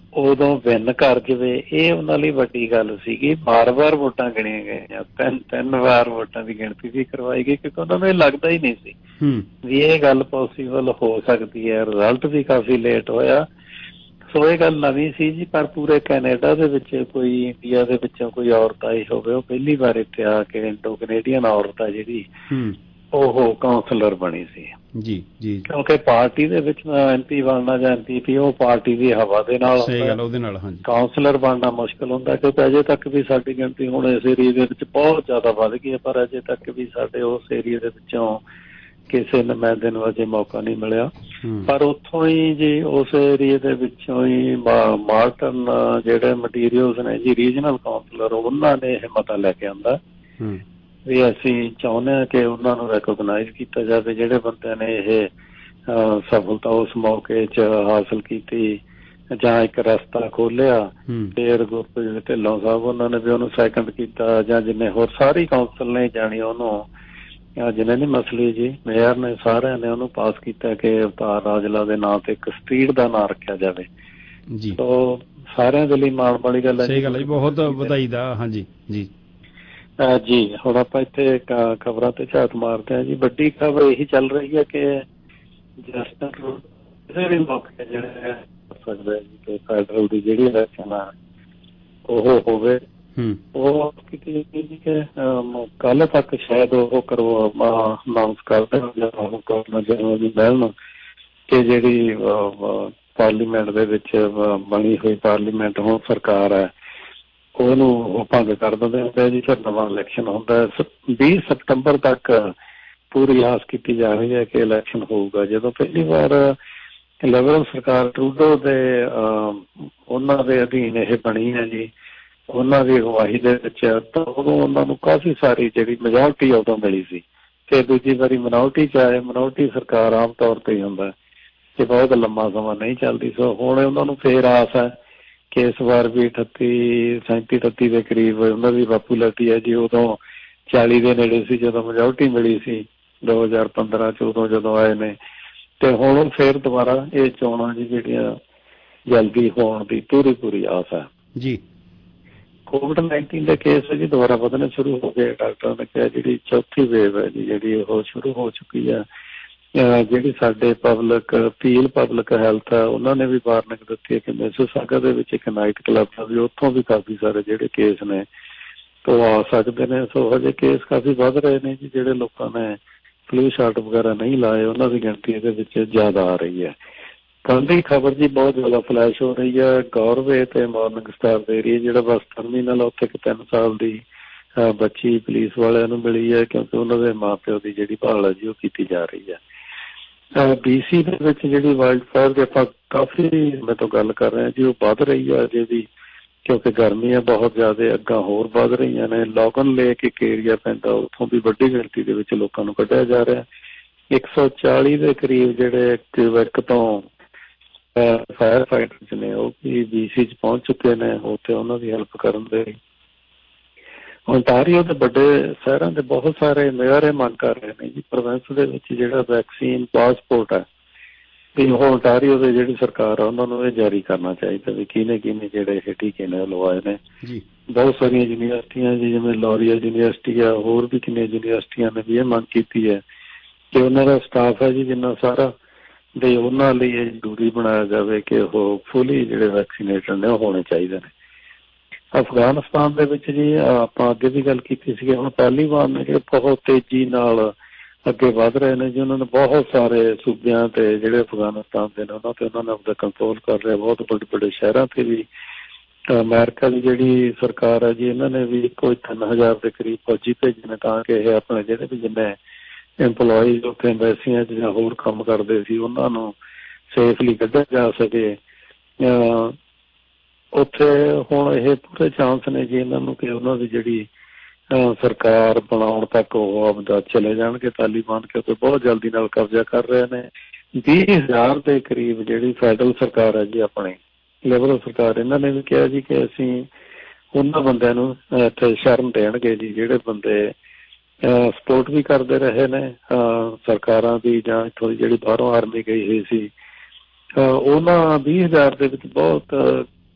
ਉਦੋਂ ਵਿਨ ਕਰ ਜਵੇ, ਇਹ ਉਹਨਾਂ ਲਈ ਵੱਡੀ ਗੱਲ ਸੀਗੀ। ਬਾਰ ਬਾਰ ਵੋਟਾਂ ਗਿਣੀਆਂ ਗਈਆਂ, ਤਿੰਨ ਤਿੰਨ ਵਾਰ ਵੋਟਾਂ ਦੀ ਗਿਣਤੀ ਵੀ ਕਰਵਾਈ ਗਈ, ਕਿਉਂਕਿ ਉਹਨਾਂ ਨੂੰ ਇਹ ਲੱਗਦਾ ਹੀ ਨਹੀਂ ਸੀ ਵੀ ਇਹ ਗੱਲ ਪੋਸੀਬਲ ਹੋ ਸਕਦੀ ਹੈ। ਰਿਜ਼ਲਟ ਵੀ ਕਾਫੀ ਲੇਟ ਹੋਇਆ, ਸੋ ਇਹ ਗੱਲ ਨਵੀਂ ਸੀ ਜੀ। ਪਰ ਪੂਰੇ ਕੈਨੇਡਾ ਦੇ ਵਿੱਚ ਕੋਈ ਇੰਡੀਆ ਦੇ ਵਿੱਚੋਂ ਕੋਈ ਔਰਤ ਆਈ ਹੋਵੇ, ਉਹ ਪਹਿਲੀ ਵਾਰ ਇੱਥੇ ਆ ਕੇ ਇੰਡੋ ਕੈਨੇਡੀਅਨ ਔਰਤ ਆ ਜਿਹੜੀ ਉਹ ਕਾਉਂਸਲਰ ਬਣੀ ਸੀ ਜੀ ਜੀ ਕਿਉਂਕਿ ਪਾਰਟੀ ਦੇ ਵਿੱਚ ਐਮ ਪੀ ਬਣਨਾ ਜਾਂ ਐਮ ਪੀ ਪੀ ਉਹ ਪਾਰਟੀ ਦੀ ਹਵਾ ਦੇ ਨਾਲ ਉਹਦੇ ਨਾਲ ਕਾਉਂਸਲਰ ਬਣਨਾ ਮੁਸ਼ਕਿਲ ਹੁੰਦਾ, ਕਿਉਂਕਿ ਅਜੇ ਤੱਕ ਵੀ ਸਾਡੀ ਗਿਣਤੀ ਹੁਣ ਇਸ ਏਰੀਏ ਦੇ ਵਿੱਚ ਬਹੁਤ ਜ਼ਿਆਦਾ ਵੱਧ ਗਈ ਹੈ, ਪਰ ਅਜੇ ਤੱਕ ਵੀ ਸਾਡੇ ਉਸ ਏਰੀਏ ਦੇ ਵਿੱਚੋਂ ਕਿਸੇ ਨੁਮਾਇੰਦੇ ਨੂੰ ਅਜੇ ਮੌਕਾ ਨਹੀਂ ਮਿਲਿਆ। ਪਰ ਉੱਥੋਂ ਹੀ ਜੀ ਉਸ ਏਰੀਏ ਦੇ ਵਿੱਚੋਂ ਹੀ ਮਾਰਟਨ ਜਿਹੜੇ ਮਟੀਰੀਅਲਸ ਨੇ ਜੀ ਰੀਜਨਲ ਕਾਉਂਸਲਰ, ਉਹਨਾਂ ਨੇ ਇਹ ਮਤਾ ਲੈ ਕੇ ਆਂਦਾ ਵੀ ਅਸੀਂ ਚਾਹੁੰਦੇ ਹਾਂ ਕਿ ਉਹਨਾਂ ਨੂੰ ਰੈਕੋਗਨਾਈਜ਼ ਕੀਤਾ ਜਾਵੇ ਜਿਹੜੇ ਬੰਦਿਆਂ ਨੇ ਇਹ ਸਫਲਤਾ ਉਸ ਮੌਕੇ 'ਚ ਹਾਸਲ ਕੀਤੀ ਜਾਂ ਇੱਕ ਰਸਤਾ ਖੋਲਿਆ। ਫਿਰ ਗੁਰਪ੍ਰੀਤ ਢਿੱਲੋਂ ਸਾਹਿਬ ਉਹਨਾਂ ਨੇ ਵੀ ਉਹਨੂੰ ਸੈਕੰਡ ਕੀਤਾ, ਜਾਂ ਜਿੰਨੇ ਹੋਰ ਸਾਰੀ ਕੌਂਸਲ ਨੇ ਜਾਣੀ ਉਹਨੂੰ ਜਿਹਨੇ ਨੇ ਮਸਲੀ ਜੀ ਮੇਅਰ ਨੇ ਸਾਰਿਆਂ ਨੇ ਉਹਨੂੰ ਪਾਸ ਕੀਤਾ ਕਿ ਅਵਤਾਰ ਰਾਜਲਾ ਦੇ ਨਾਂ ਤੇ ਇੱਕ ਸਟਰੀਟ ਦਾ ਨਾਂ ਰੱਖਿਆ ਜਾਵੇ ਜੀ। ਤੋ ਸਾਰਿਆਂ ਦੇ ਲਈ ਮਾਣ ਵਾਲੀ ਗੱਲ ਹੈ। ਸਹੀ ਗੱਲ ਹੈ ਜੀ, ਬਹੁਤ ਵਧਾਈ ਦਾ। ਹਾਂਜੀ ਜੀ ਜੀ ਹੁਣ ਆਪਾਂ ਇੱਥੇ ਖਬਰਾਂ ਤੇ ਝਾਤ ਮਾਰਦੇ ਹਾਂ ਜੀ। ਵੱਡੀ ਖਬਰ ਇਹੀ ਚੱਲ ਰਹੀ ਹੈ ਕਿ ਜਸਟਿਨ ਟਰੂਡੋ ਕਿਸੇ ਵੀ ਮੌਕੇ ਜਿਹੜਾ ਸਕਦਾ ਜੀ ਕਿ ਫੈਡਰਲ ਦੀ ਜਿਹੜੀ ਇਲੈਕਸ਼ਨ ਆ ਉਹ ਹੋਵੇ। ਉਹ ਕੀਤੀ ਕਿ ਕੱਲ ਤੱਕ ਸ਼ਾਇਦ ਉਹ ਕਰਵਾ ਅਨਾਊਂਸ ਕਰ ਦੇਣ ਜਾਂ ਉਹ ਗਵਰਨਰ ਜਨਰਲ ਦੀ ਮਿਲਣ ਕਿ ਜਿਹੜੀ ਪਾਰਲੀਮੈਂਟ ਦੇ ਵਿੱਚ ਬਣੀ ਹੋਈ ਪਾਰਲੀਮੈਂਟ ਹੁਣ ਸਰਕਾਰ ਹੈ ਉਹਨੂੰ ਉਹ ਭੰਗ ਕਰ ਦਿੰਦੇ ਹੁੰਦੇ ਜੀ। ਫਿਰ ਨਵਾਂ ਇਲੈਕਸ਼ਨ ਹੁੰਦਾ। ਵੀਹ ਸਤੰਬਰ ਤੱਕ ਪੂਰੀ ਆਸ ਕੀਤੀ ਜਾ ਰਹੀ ਹੈ ਕਿ ਇਲੈਕਸ਼ਨ ਹੋਊਗਾ। ਜਦੋਂ ਪਹਿਲੀ ਵਾਰ ਲਿਬਰਲ ਸਰਕਾਰ ਟਰੂਡੋ ਦੇ ਉਹਨਾਂ ਦੇ ਅਧੀਨ ਇਹ ਬਣੀ ਹੈ ਜੀ, ਉਹਨਾਂ ਦੀ ਅਗਵਾਈ ਦੇ ਵਿੱਚ, ਤਾਂ ਉਦੋਂ ਉਹਨਾਂ ਨੂੰ ਕਾਫੀ ਸਾਰੀ ਜਿਹੜੀ ਮੈਜੋਰਟੀ ਉਦੋਂ ਮਿਲੀ ਸੀ। ਤੇ ਦੂਜੀ ਵਾਰੀ ਮਿਨੋਰਟੀ 'ਚ ਆਏ। ਮਿਨੋਰਟੀ ਸਰਕਾਰ ਆਮ ਤੌਰ ਤੇ ਹੀ ਹੁੰਦਾ ਕਿ ਬਹੁਤ ਲੰਮਾ ਸਮਾਂ ਨਹੀਂ ਚੱਲਦੀ। ਸੋ ਹੁਣ ਉਹਨਾਂ ਨੂੰ ਫੇਰ ਆਸ ਹੈ ਕਿ ਇਸ ਵਾਰ ਵੀ ਅਠੱਤੀ ਸੈਂਤੀ ਅਠੱਤੀ ਦੇ ਕਰੀਬ ਉਹਨਾਂ ਦੀ ਪਾਪੂਲੈਰਿਟੀ ਹੈ ਜੀ। ਉਦੋਂ ਚਾਲੀ ਦੇ ਨੇੜੇ ਸੀ ਜਦੋਂ ਮੈਜੋਰਟੀ ਮਿਲੀ ਸੀ ਦੋ ਹਜ਼ਾਰ ਪੰਦਰਾਂ 'ਚ ਉਦੋਂ ਜਦੋਂ ਆਏ ਨੇ। ਤੇ ਹੁਣ ਫੇਰ ਦੁਬਾਰਾ ਇਹ ਚੋਣਾਂ ਜੀ ਜਿਹੜੀਆਂ ਜਲਦੀ ਹੋਣ ਦੀ ਪੂਰੀ ਪੂਰੀ ਆਸ ਹੈ ਜੀ। ਕੋਵਿਡ ਨਾਈਨਟੀਨ ਦੇ ਕੇਸ ਜੀ ਦੁਬਾਰਾ ਵਧਣੇ ਸ਼ੁਰੂ ਹੋ ਗਏ। ਡਾਕਟਰਾਂ ਨੇ ਕਿਹਾ ਜਿਹੜੀ ਚੌਥੀ ਵੇਵ ਹੈ ਜੀ ਜਿਹੜੀ ਉਹ ਸ਼ੁਰੂ ਹੋ ਚੁੱਕੀ ਹੈ। ਜਿਹੜੀ ਸਾਡੇ ਪਬਲਿਕ ਪੀਲ ਪਬਲਿਕ ਹੈਲਥ ਹੈ ਉਹਨਾਂ ਨੇ ਵੀ ਵਾਰਨਿੰਗ ਦਿੱਤੀ ਹੈ ਕਿ ਮਿਸਿਸਾਗਾ ਦੇ ਵਿੱਚ ਇੱਕ ਨਾਈਟ ਕਲੱਬ ਹੈ ਵੀ ਉੱਥੋਂ ਵੀ ਕਾਫੀ ਸਾਰੇ ਜਿਹੜੇ ਕੇਸ ਨੇ ਉਹ ਆ ਸਕਦੇ ਨੇ। ਸੋ ਹਜੇ ਕੇਸ ਕਾਫੀ ਵੱਧ ਰਹੇ ਨੇ ਜੀ। ਜਿਹੜੇ ਲੋਕਾਂ ਨੇ ਫਲੂ ਸ਼ਾਟ ਵਗੈਰਾ ਨਹੀਂ ਲਾਏ ਉਹਨਾਂ ਦੀ ਗਿਣਤੀ ਇਹਦੇ ਵਿੱਚ ਜ਼ਿਆਦਾ ਆ ਰਹੀ ਹੈ। ਕੱਲ੍ਹ ਦੀ ਖਬਰ ਜੀ ਬਹੁਤ ਜ਼ਿਆਦਾ ਫਲੈਸ਼ ਹੋ ਰਹੀ ਹੈ। ਗੌਰਵੇ ਤੇ ਮਾਰਨਿੰਗ ਸਟਾਰ ਦੇ ਏਰੀਏ ਜਿਹੜਾ ਬੱਸ ਟਰਮੀਨਲ ਉੱਥੇ ਇੱਕ ਤਿੰਨ ਸਾਲ ਦੀ ਬੱਚੀ ਪੁਲਿਸ ਵਾਲਿਆਂ ਨੂੰ ਮਿਲੀ ਹੈ ਕਿਉਂਕਿ ਉਹਨਾਂ ਦੇ ਮਾਂ ਪਿਓ ਦੀ ਜਿਹੜੀ ਭਾਲ ਹੈ ਜੀ ਉਹ ਕੀਤੀ ਜਾ ਰਹੀ ਹੈ। ਬੀ ਸੀ ਦੇ ਵਿੱਚ ਜਿਹੜੀ ਵਾਈਲਡ ਫਾਇਰ ਦੀ ਆਪਾਂ ਕਾਫੀ ਮੈਂ ਤੋਂ ਗੱਲ ਕਰ ਰਹੇ ਹਾਂ ਜੀ ਉਹ ਵੱਧ ਰਹੀ ਹੈ ਅਜੇ ਵੀ ਕਿਉਂਕਿ ਗਰਮੀਆਂ ਬਹੁਤ ਜ਼ਿਆਦਾ ਅੱਗਾਂ ਹੋਰ ਵੱਧ ਰਹੀਆਂ ਨੇ। ਲੌਗਨ ਲੇਕ ਇੱਕ ਏਰੀਆ ਪੈਂਦਾ ਉੱਥੋਂ ਵੀ ਵੱਡੀ ਗਿਣਤੀ ਦੇ ਵਿੱਚ ਲੋਕਾਂ ਨੂੰ ਕੱਢਿਆ ਜਾ ਰਿਹਾ। ਇੱਕ ਸੌ ਚਾਲੀ ਦੇ ਕਰੀਬ ਜਿਹੜੇ ਇੱਕ ਤੋਂ ਫਾਇਰ ਫਾਈਟਰਸ ਨੇ ਉਹ ਵੀ ਬੀ ਸੀ 'ਚ ਪਹੁੰਚ ਚੁੱਕੇ ਨੇ ਉੱਥੇ ਉਹਨਾਂ ਦੀ ਹੈਲਪ ਕਰਨ ਦੇ ਲਈ। ਓਨਟਾਰੀਓ ਦੇ ਵੱਡੇ ਸ਼ਹਿਰਾਂ ਦੇ ਬਹੁਤ ਸਾਰੇ ਮੇਅਰ ਇਹ ਮੰਗ ਕਰ ਰਹੇ ਨੇ ਜੀ ਪ੍ਰੋਵਿੰਸ ਦੇ ਵਿੱਚ ਜਿਹੜਾ ਵੈਕਸੀਨ ਪਾਸਪੋਰਟ ਹੈ ਵੀ ਉਹ ਓਨਟਾਰੀਓ ਦੇ ਜਿਹੜੀ ਸਰਕਾਰ ਆ ਉਹਨਾਂ ਨੂੰ ਇਹ ਜਾਰੀ ਕਰਨਾ ਚਾਹੀਦਾ ਵੀ ਕਿਹਨੇ ਕਿਹਨੇ ਜਿਹੜੇ ਇਹ ਟੀਕੇ ਨੇ ਲਵਾਏ ਨੇ। ਬਹੁਤ ਸਾਰੀਆਂ ਯੂਨੀਵਰਸਿਟੀਆਂ ਜੀ ਜਿਵੇਂ ਲੋਰੀਅਲ ਯੂਨੀਵਰਸਿਟੀ ਆ ਹੋਰ ਵੀ ਕਿੰਨੀਆਂ ਯੂਨੀਵਰਸਿਟੀਆਂ ਨੇ ਵੀ ਇਹ ਮੰਗ ਕੀਤੀ ਹੈ ਕਿ ਉਹਨਾਂ ਦਾ ਸਟਾਫ ਹੈ ਜੀ ਜਿੰਨਾ ਸਾਰਾ ਦੇ ਉਹਨਾਂ ਲਈ ਇਹ ਜ਼ਰੂਰੀ ਬਣਾਇਆ ਜਾਵੇ ਕਿ ਉਹ ਫੁੱਲੀ ਜਿਹੜੇ ਵੈਕਸੀਨੇਟਡ ਨੇ ਉਹ ਹੋਣੇ ਚਾਹੀਦੇ ਨੇ। ਅਫਗਾਨਿਸਤਾਨ ਦੇ ਵਿੱਚ ਜੀ ਆਪਾਂ ਅੱਗੇ ਵੀ ਗੱਲ ਕੀਤੀ ਸੀਗੀ ਹੁਣ ਤਾਲੀਬਾਨ ਨੇ ਜਿਹੜੇ ਬਹੁਤ ਤੇਜ਼ੀ ਨਾਲ ਅੱਗੇ ਵੱਧ ਰਹੇ ਨੇ ਜੀ। ਉਹਨਾਂ ਨੇ ਬਹੁਤ ਸਾਰੇ ਸੂਬਿਆਂ ਤੇ ਜਿਹੜੇ ਅਫਗਾਨਿਸਤਾਨ ਦੇ ਨੇ ਉਹਨਾਂ ਤੇ ਉਹਨਾਂ ਨੇ ਆਪਦਾ ਕੰਟਰੋਲ ਕਰ ਲਿਆ। ਬਹੁਤ ਵੱਡੇ ਵੱਡੇ ਸ਼ਹਿਰਾਂ ਤੇ ਵੀ ਅਮਰੀਕਾ ਦੀ ਜਿਹੜੀ ਸਰਕਾਰ ਹੈ ਜੀ ਇਹਨਾਂ ਨੇ ਵੀ ਕੋਈ ਤਿੰਨ ਹਜ਼ਾਰ ਦੇ ਕਰੀਬ ਫੌਜੀ ਭੇਜੇ ਨੇ ਤਾਂ ਕਿ ਇਹ ਆਪਣੇ ਜਿਹੜੇ ਵੀ ਜਿੰਨੇ ਇੰਪਲੋਈਜ਼ ਉੱਥੇ ਐਮਬੈਸੀਆਂ 'ਚ ਜਾਂ ਹੋਰ ਕੰਮ ਕਰਦੇ ਸੀ ਉਹਨਾਂ ਨੂੰ ਸੇਫਲੀ ਕੱਢਿਆ ਜਾ ਸਕੇ। ਉੱਥੇ ਹੁਣ ਇਹ ਪੂਰੇ ਚਾਂਸ ਨੇ ਜੀ ਇਹਨਾਂ ਨੂੰ ਕਿ ਉਹਨਾਂ ਦੀ ਜਿਹੜੀ ਸਰਕਾਰ ਬਣਾਉਣ ਤੱਕ ਉਹ ਆਪਦਾ ਚਲੇ ਜਾਣਗੇ ਤਾਲੀਬਾਨ ਕਿਉਂਕਿ ਬਹੁਤ ਜਲਦੀ ਨਾਲ ਕਬਜ਼ਾ ਕਰ ਰਹੇ ਨੇ। ਵੀਹ ਹਜ਼ਾਰ ਦੇ ਕਰੀਬ ਜਿਹੜੀ ਫੈਡਰਲ ਸਰਕਾਰ ਹੈ ਜੀ ਆਪਣੀ ਲਿਬਰਲ ਸਰਕਾਰ ਇਹਨਾਂ ਨੇ ਵੀ ਕਿਹਾ ਜੀ ਕਿ ਅਸੀਂ ਉਹਨਾਂ ਬੰਦਿਆਂ ਨੂੰ ਇੱਥੇ ਸ਼ਰਨ ਦੇਣਗੇ ਜੀ ਜਿਹੜੇ ਬੰਦੇ ਸਪੋਰਟ ਵੀ ਕਰਦੇ ਰਹੇ ਨੇ ਸਰਕਾਰਾਂ ਦੀ ਜਾਂ ਇੱਥੋਂ ਦੀ ਜਿਹੜੀ ਬਾਹਰੋਂ ਆਰਮੀ ਗਈ ਹੋਈ ਸੀ। ਉਹਨਾਂ ਵੀਹ ਹਜ਼ਾਰ ਦੇ ਵਿੱਚ ਬਹੁਤ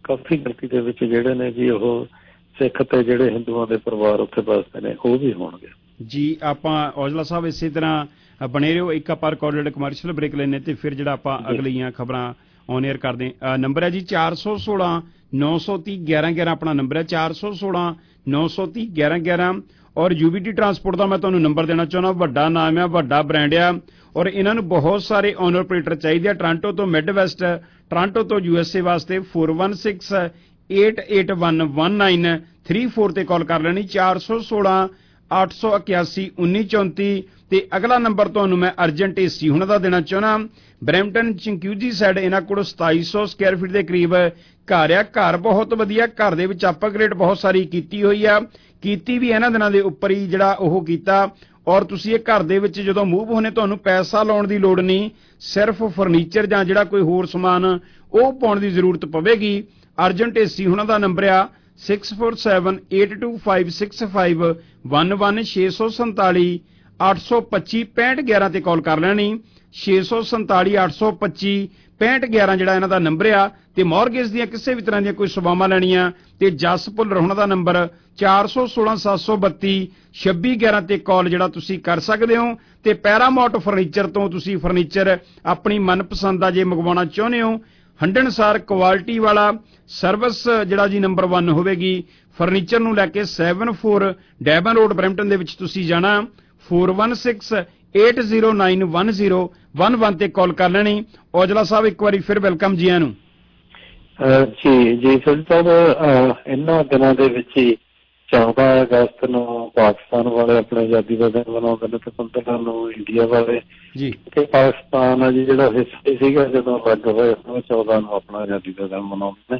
ਕਾਫੀ ਗਿਣਤੀ ਦੇ ਵਿੱਚ ਜਿਹੜੇ ਨੇ ਜੀ ਉਹ ਸਿੱਖ ਤੇ ਜਿਹੜੇ ਹਿੰਦੂਆਂ ਦੇ ਪਰਿਵਾਰ ਉੱਥੇ ਵੱਸਦੇ ਨੇ ਉਹ ਵੀ ਹੋਣਗੇ ਜੀ। ਆਪਾਂ ਔਜਲਾ ਸਾਹਿਬ ਇਸੇ ਤਰ੍ਹਾਂ ਬਣੇ ਰਹੋ। ਇੱਕ ਆਪਾਂ ਰਿਕਾਰਡਡ ਕਮਰਸ਼ੀਅਲ ਬ੍ਰੇਕ ਲੈਣੇ ਤੇ ਫਿਰ ਜਿਹੜਾ ਆਪਾਂ ਅਗਲੀਆਂ ਖਬਰਾਂ ਔਨ ਏਅਰ ਕਰਦੇ। ਨੰਬਰ ਹੈ ਜੀ ਚਾਰ ਸੌ ਸੋਲਾਂ ਨੌ ਸੌ ਤੀਹ ਗਿਆਰਾਂ ਗਿਆਰਾਂ ਆਪਣਾ ਨੰਬਰ ਹੈ ਚਾਰ ਸੌ ਸੋਲਾਂ ਨੌ ਸੌ ਤੀਹ ਗਿਆਰਾਂ ਗਿਆਰਾਂ। ਔਰ ਯੂਬੀਟੀ ਟਰਾਂਸਪੋਰਟ ਦਾ ਮੈਂ ਤੁਹਾਨੂੰ ਨੰਬਰ ਦੇਣਾ ਚਾਹੁੰਦਾ। ਵੱਡਾ ਨਾਮ ਆ, ਵੱਡਾ ਬ੍ਰਾਂਡ ਆ ਔਰ ਇਹਨਾਂ ਨੂੰ ਬਹੁਤ ਸਾਰੇ ਓਨਰ ਆਪਰੇਟਰ ਚਾਹੀਦੇ ਆ। ਟੋਰਾਂਟੋ ਤੋਂ ਮਿਡ ਵੈਸਟ, ਟੋਰਾਂਟੋ ਤੋਂ ਯੂਐਸਏ ਵਾਸਤੇ four one six eight eight one one nine three four ਤੇ ਕਾਲ ਕਰ ਲੈਣੀ ਚਾਰ ਸੌ ਸੋਲਾਂ ਅੱਠ ਸੌ ਇਕਿਆਸੀ ਉੱਨੀ ਚੌਂਤੀ। ਤੇ ਅਗਲਾ ਨੰਬਰ ਤੁਹਾਨੂੰ ਮੈਂ ਅਰਜੈਂਟ ਏਸੀ ਹੁਣਾਂ ਦਾ ਦੇਣਾ ਚਾਹੁੰਦਾ। ਬਰੈਂਪਟਨ ਚਿੰਕਿਊਜੀ ਸਾਈਡ ਇਹਨਾਂ ਕੋਲ ਸਤਾਈ ਸੌ ਸਕੁਆਇਰ ਫੀਟ ਦੇ ਕਰੀਬ ਘਰ ਆ। ਘਰ ਬਹੁਤ ਵਧੀਆ, ਘਰ ਦੇ ਵਿੱਚ ਅਪਗ੍ਰੇਡ ਬਹੁਤ ਸਾਰੀ ਕੀਤੀ ਹੋਈ ਆ, ਕੀਤੀ ਵੀ ਇਹਨਾਂ ਦਿਨਾਂ ਦੇ ਉੱਪਰ ਹੀ ਜਿਹੜਾ ਉਹ ਕੀਤਾ। ਔਰ ਤੁਸੀਂ ਇਹ ਘਰ ਦੇ ਵਿੱਚ ਜਦੋਂ ਮੂਵ ਹੋਣੇ ਤੁਹਾਨੂੰ ਪੈਸਾ ਲਾਉਣ ਦੀ ਲੋੜ ਨਹੀਂ, ਸਿਰਫ ਫਰਨੀਚਰ ਜਾਂ ਜਿਹੜਾ ਕੋਈ ਹੋਰ ਸਮਾਨ ਉਹ ਪਾਉਣ ਦੀ ਜ਼ਰੂਰਤ ਪਵੇਗੀ। ਅਰਜੈਂਟ ਏਸੀ ਹੁਣਾਂ ਦਾ ਨੰਬਰ ਆ six four seven eight two five six five one one ਛੇ ਸੌ ਸੰਤਾਲੀ ਅੱਠ ਸੌ ਪੱਚੀ ਪੈਂਹਠ ਗਿਆਰਾਂ ਤੇ ਕਾਲ ਕਰ ਲੈਣੀ ਛੇ ਸੌ ਸੰਤਾਲੀ ਅੱਠ ਸੌ ਪੱਚੀ ਪੈਂਹਠ ਗਿਆਰਾਂ ਜਿਹੜਾ ਇਹਨਾਂ ਦਾ ਨੰਬਰ ਆ। ਤੇ ਮੌਰਗੇਜ ਦੀਆਂ ਕਿਸੇ ਵੀ ਤਰ੍ਹਾਂ ਦੀਆਂ ਕੋਈ ਸੇਵਾਵਾਂ ਲੈਣੀਆਂ ਤੇ ਜਸ ਭੁੱਲਰ ਹੁਣਾਂ ਦਾ ਨੰਬਰ ਚਾਰ ਸੌ ਸੋਲਾਂ ਸੱਤ ਸੌ ਬੱਤੀ ਛੱਬੀ ਗਿਆਰਾਂ ਤੇ ਕਾਲ ਜਿਹੜਾ ਤੁਸੀਂ ਕਰ ਸਕਦੇ ਹੋ। ਤੇ ਪੈਰਾਮਾਊਂਟ ਫਰਨੀਚਰ ਤੋਂ ਤੁਸੀਂ ਫਰਨੀਚਰ ਆਪਣੀ ਮਨਪਸੰਦ ਦਾ ਜੇ ਮੰਗਵਾਉਣਾ ਚਾਹੁੰਦੇ ਹੋ, ਹੰਡਣਸਾਰ ਕੁਆਲਿਟੀ ਵਾਲਾ ਸਰਵਿਸ ਜਿਹੜਾ ਜੀ ਨੰਬਰ ਵਨ ਹੋਵੇਗੀ ਫਰਨੀਚਰ ਨੂੰ ਲੈ ਕੇ seven four Devon road Brampton ਦੇ ਵਿੱਚ ਤੁਸੀਂ ਜਾਣਾ four one six eight zero nine one zero one one ਤੇ ਕਾਲ ਕਰ ਲੈਣੀ। ਔਜਲਾ ਸਾਹਿਬ ਇੱਕ ਵਾਰੀ ਫਿਰ ਵੈਲਕਮ ਜੀ ਨੂੰ। ਜੀ ਜੀ ਸਾਹਿਬ, ਇਹਨਾਂ ਦਿਨਾਂ ਦੇ ਵਿੱਚ ਹੀ ਚੌਦਾਂ ਅਗਸਤ ਨੂੰ ਪਾਕਿਸਤਾਨ ਵਾਲੇ ਆਪਣੇ ਆਜ਼ਾਦੀ ਦਾ ਦਿਨ ਮਨਾਉਂਦੇ ਨੇ ਤੇ ਪੰਦਰਾਂ ਨੂੰ ਇੰਡੀਆ ਵਾਲੇ ਜੀ। ਕਿ ਪਾਕਿਸਤਾਨ ਆ ਜੀ ਜਿਹੜਾ ਹਿੱਸੇ ਸੀਗਾ ਜਦੋਂ ਵੱਡ ਹੋਏ ਚੌਦਾਂ ਨੂੰ ਆਪਣਾ ਆਜ਼ਾਦੀ ਦਾ ਦਿਨ ਮਨਾਉਂਦੇ ਨੇ।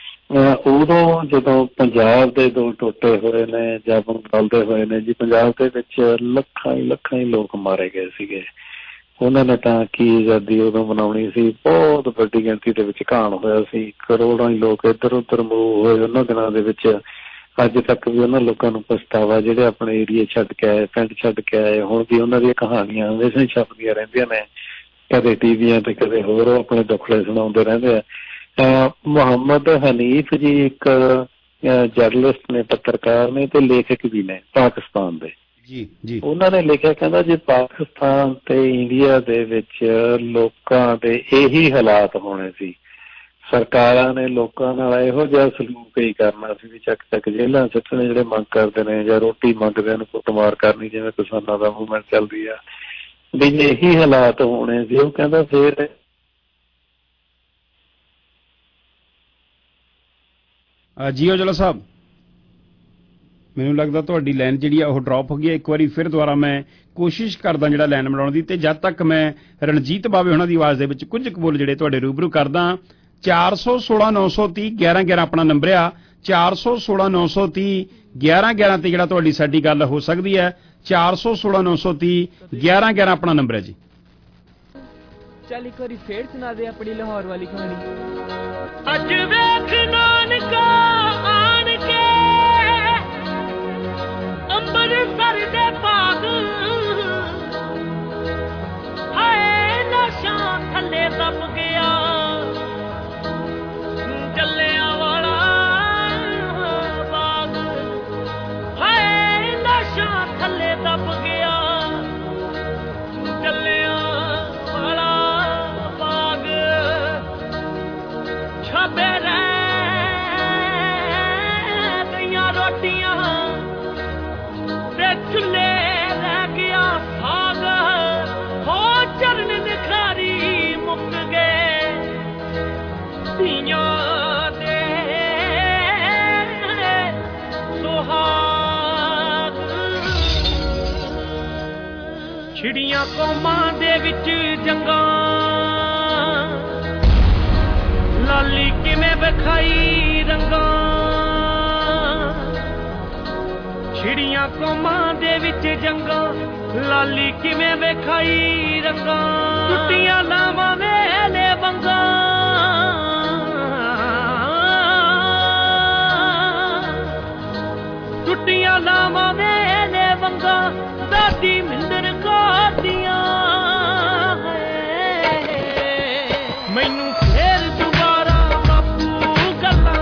ਉਦੋਂ ਜਦੋਂ ਪੰਜਾਬ ਦੇ ਦੋ ਟੋਟੇ ਹੋਏ ਨੇ ਜਾਂ ਬੰਗਾਲ ਦੇ ਹੋਏ ਨੇ ਜੀ, ਪੰਜਾਬ ਦੇ ਵਿੱਚ ਲੱਖਾਂ ਹੀ ਲੱਖਾਂ ਹੀ ਲੋਕ ਮਾਰੇ ਗਏ ਸੀਗੇ। ਉਹਨਾਂ ਨੇ ਤਾਂ ਕੀ ਆਜ਼ਾਦੀ ਉਦੋਂ ਮਨਾਉਣੀ ਸੀ, ਬਹੁਤ ਵੱਡੀ ਗਿਣਤੀ ਦੇ ਵਿੱਚ ਘਾਣ ਹੋਇਆ ਸੀ, ਕਰੋੜਾਂ ਹੀ ਲੋਕ ਇੱਧਰ ਉੱਧਰ ਮੂਵ ਹੋਏ ਉਹਨਾਂ ਦਿਨਾਂ ਦੇ ਵਿੱਚ। ਅੱਜ ਤੱਕ ਵੀ ਉਹਨਾਂ ਲੋਕਾਂ ਨੂੰ ਪਛਤਾਵਾ ਜਿਹੜੇ ਆਪਣੇ ਏਰੀਏ ਛੱਡ ਕੇ ਆਏ, ਪਿੰਡ ਛੱਡ ਕੇ ਆਏ, ਹੁਣ ਵੀ ਉਹਨਾਂ ਦੀਆਂ ਕਹਾਣੀਆਂ ਹਮੇਸ਼ਾ ਹੀ ਛਪਦੀਆਂ ਰਹਿੰਦੀਆਂ ਨੇ, ਕਦੇ ਟੀਵੀਆਂ ਤੇ ਕਦੇ ਹੋਰ ਆਪਣੇ ਦੁੱਖੜੇ ਸੁਣਾਉਂਦੇ ਰਹਿੰਦੇ ਆ। ਮੁਹੰਮਦ ਹਨੀਫ ਜੀ ਇੱਕ ਜਰਨਲਿਸਟ ਨੇ, ਪੱਤਰਕਾਰ ਨੇ ਤੇ ਲੇਖਕ ਵੀ ਨੇ ਪਾਕਿਸਤਾਨ ਦੇ ਜੀ ਜੀ। ਉਹਨਾਂ ਨੇ ਲਿਖਿਆ, ਕਹਿੰਦਾ ਜੇ ਪਾਕਿਸਤਾਨ ਤੇ ਇੰਡੀਆ ਦੇ ਵਿੱਚ ਲੋਕਾਂ ਦੇ ਇਹੀ ਹਾਲਾਤ ਹੋਣੇ ਸੀ, ਸਰਕਾਰਾਂ ਨੇ ਲੋਕਾਂ ਨਾਲ ਇਹੋ ਜਿਹਾ ਸਲੂਕ ਹੀ ਕਰਨਾ ਸੀ ਵੀ ਚੱਕ ਚੱਕ ਜੇਲ੍ਹਾਂ ਸਿੱਟਣੇ ਜਿਹੜੇ ਮੰਗ ਕਰਦੇ ਨੇ ਜਾਂ ਰੋਟੀ ਮੰਗਦੇ ਨੇ ਕੁੱਟਮਾਰ ਕਰਨੀ ਜਿਵੇਂ ਕਿਸਾਨਾਂ ਦਾ ਮੂਵਮੈਂਟ ਚੱਲਦੀ ਆ, ਵੀ ਇਹੀ ਹਾਲਾਤ ਹੋਣੇ ਸੀ। ਉਹ ਕਹਿੰਦਾ ਫੇਰ ਜੀ ਔਜਲਾ ਸਾਹਿਬ ਮੈਨੂੰ ਲੱਗਦਾ ਤੁਹਾਡੀ ਲਾਈਨ ਜਿਹੜੀ ਆ ਉਹ ਡ੍ਰੌਪ ਹੋ ਗਈ। ਇੱਕ ਵਾਰੀ ਫਿਰ ਦੁਬਾਰਾ ਮੈਂ ਕੋਸ਼ਿਸ਼ ਕਰਦਾ ਜਿਹੜਾ ਲਾਈਨ ਮਿਲਾਉਣ ਦੀ, ਤੇ ਜਦ ਤੱਕ ਮੈਂ ਰਣਜੀਤ ਬਾਵੇ ਉਹਨਾਂ ਦੀ ਆਵਾਜ਼ ਦੇ ਵਿੱਚ ਕੁਝ ਕੁ ਬੋਲ ਜਿਹੜੇ ਤੁਹਾਡੇ ਰੂਬਰੂ ਕਰਦਾ। ਚਾਰ ਸੌ ਸੋਲਾਂ ਨੌ ਸੌ ਤੀਹ ਗਿਆਰਾਂ ਗਿਆਰਾਂ ਆਪਣਾ ਨੰਬਰ ਆ ਚਾਰ ਸੌ ਸੋਲਾਂ ਨੌ ਸੌ ਤੀਹ ਗਿਆਰਾਂ ਗਿਆਰਾਂ ਤੇ ਜਿਹੜਾ ਤੁਹਾਡੀ ਸਾਡੀ ਗੱਲ ਹੋ ਸਕਦੀ ਹੈ। ਚਾਰ ਸੌ ਸੋਲਾਂ ਨੌ ਸੌ ਤੀਹ ਗਿਆਰਾਂ ਗਿਆਰਾਂ ਆਪਣਾ ਨੰਬਰ ਹੈ ਜੀ। ਚੱਲ ਇੱਕ ਵਾਰੀ ਫੇਰ ਸੁਣਾ ਦੇ ਆਪਣੀ ਲਾਹੌਰ ਵਾਲੀ ਕਹਾਣੀ। ਅੱਜ ਵੇਖ ਨਾਨਕਾ ਆਣ ਕੇ ਅੰਮ੍ਰਿਤਸਰ ਦੇ ਬਾਗ, ਹਾਏ ਲਾਸ਼ਾਂ ਥੱਲੇ ਦੱਬ ਗਿਆ ਜੱਲਿਆਂ ਵਾਲਾ ਬਾਗ, ਹਾਏ ਲਾਸ਼ਾਂ ਥੱਲੇ ਦੱਬ ਗਿਆ ਜੱਲਿਆਂ ਵਾਲਾ ਬਾਗ, ਛਾਬੇ ਰਹਿ ਗਈਆਂ ਰੋਟੀਆਂ ਤੇ ਚੁੱਲ੍ਹੇ ਰਹਿ ਗਿਆ ਸਾਗ, ਹੋ ਚਰਨ ਨਿਖਾਰੀ ਮੁੱਕ ਗਏ ਧੀਆਂ ਦੇ ਸੁਹਾਗ, ਛਿੜੀਆਂ ਕੌਮਾਂ ਦੇ ਵਿੱਚ ਜੰਗਾਂ, ਲਾਲੀ ਕਿਵੇਂ ਵਿਖਾਈ ਰੰਗਾਂ, ਛਿੜੀਆਂ ਕੌਮਾਂ ਦੇ ਵਿੱਚ ਜੰਗਾਂ, ਲਾਲੀ ਕਿਵੇਂ ਵਿਖਾਈ ਰੰਗਾਂ, ਟੁੱਟੀਆਂ ਲਾਵਾਂ ਵੇਲੇ ਵੰਗਾਂ, ਟੁੱਟੀਆਂ ਲਾਵਾਂ ਵੇਲੇ ਵੰਗਾਂ, ਦਾਦੀ ਮਿੰਦਰ ਕਾਦੀਆਂ ਮੈਨੂੰ ਫੇਰ ਦੁਬਾਰਾ ਬਾਪੂ ਗੱਲਾਂ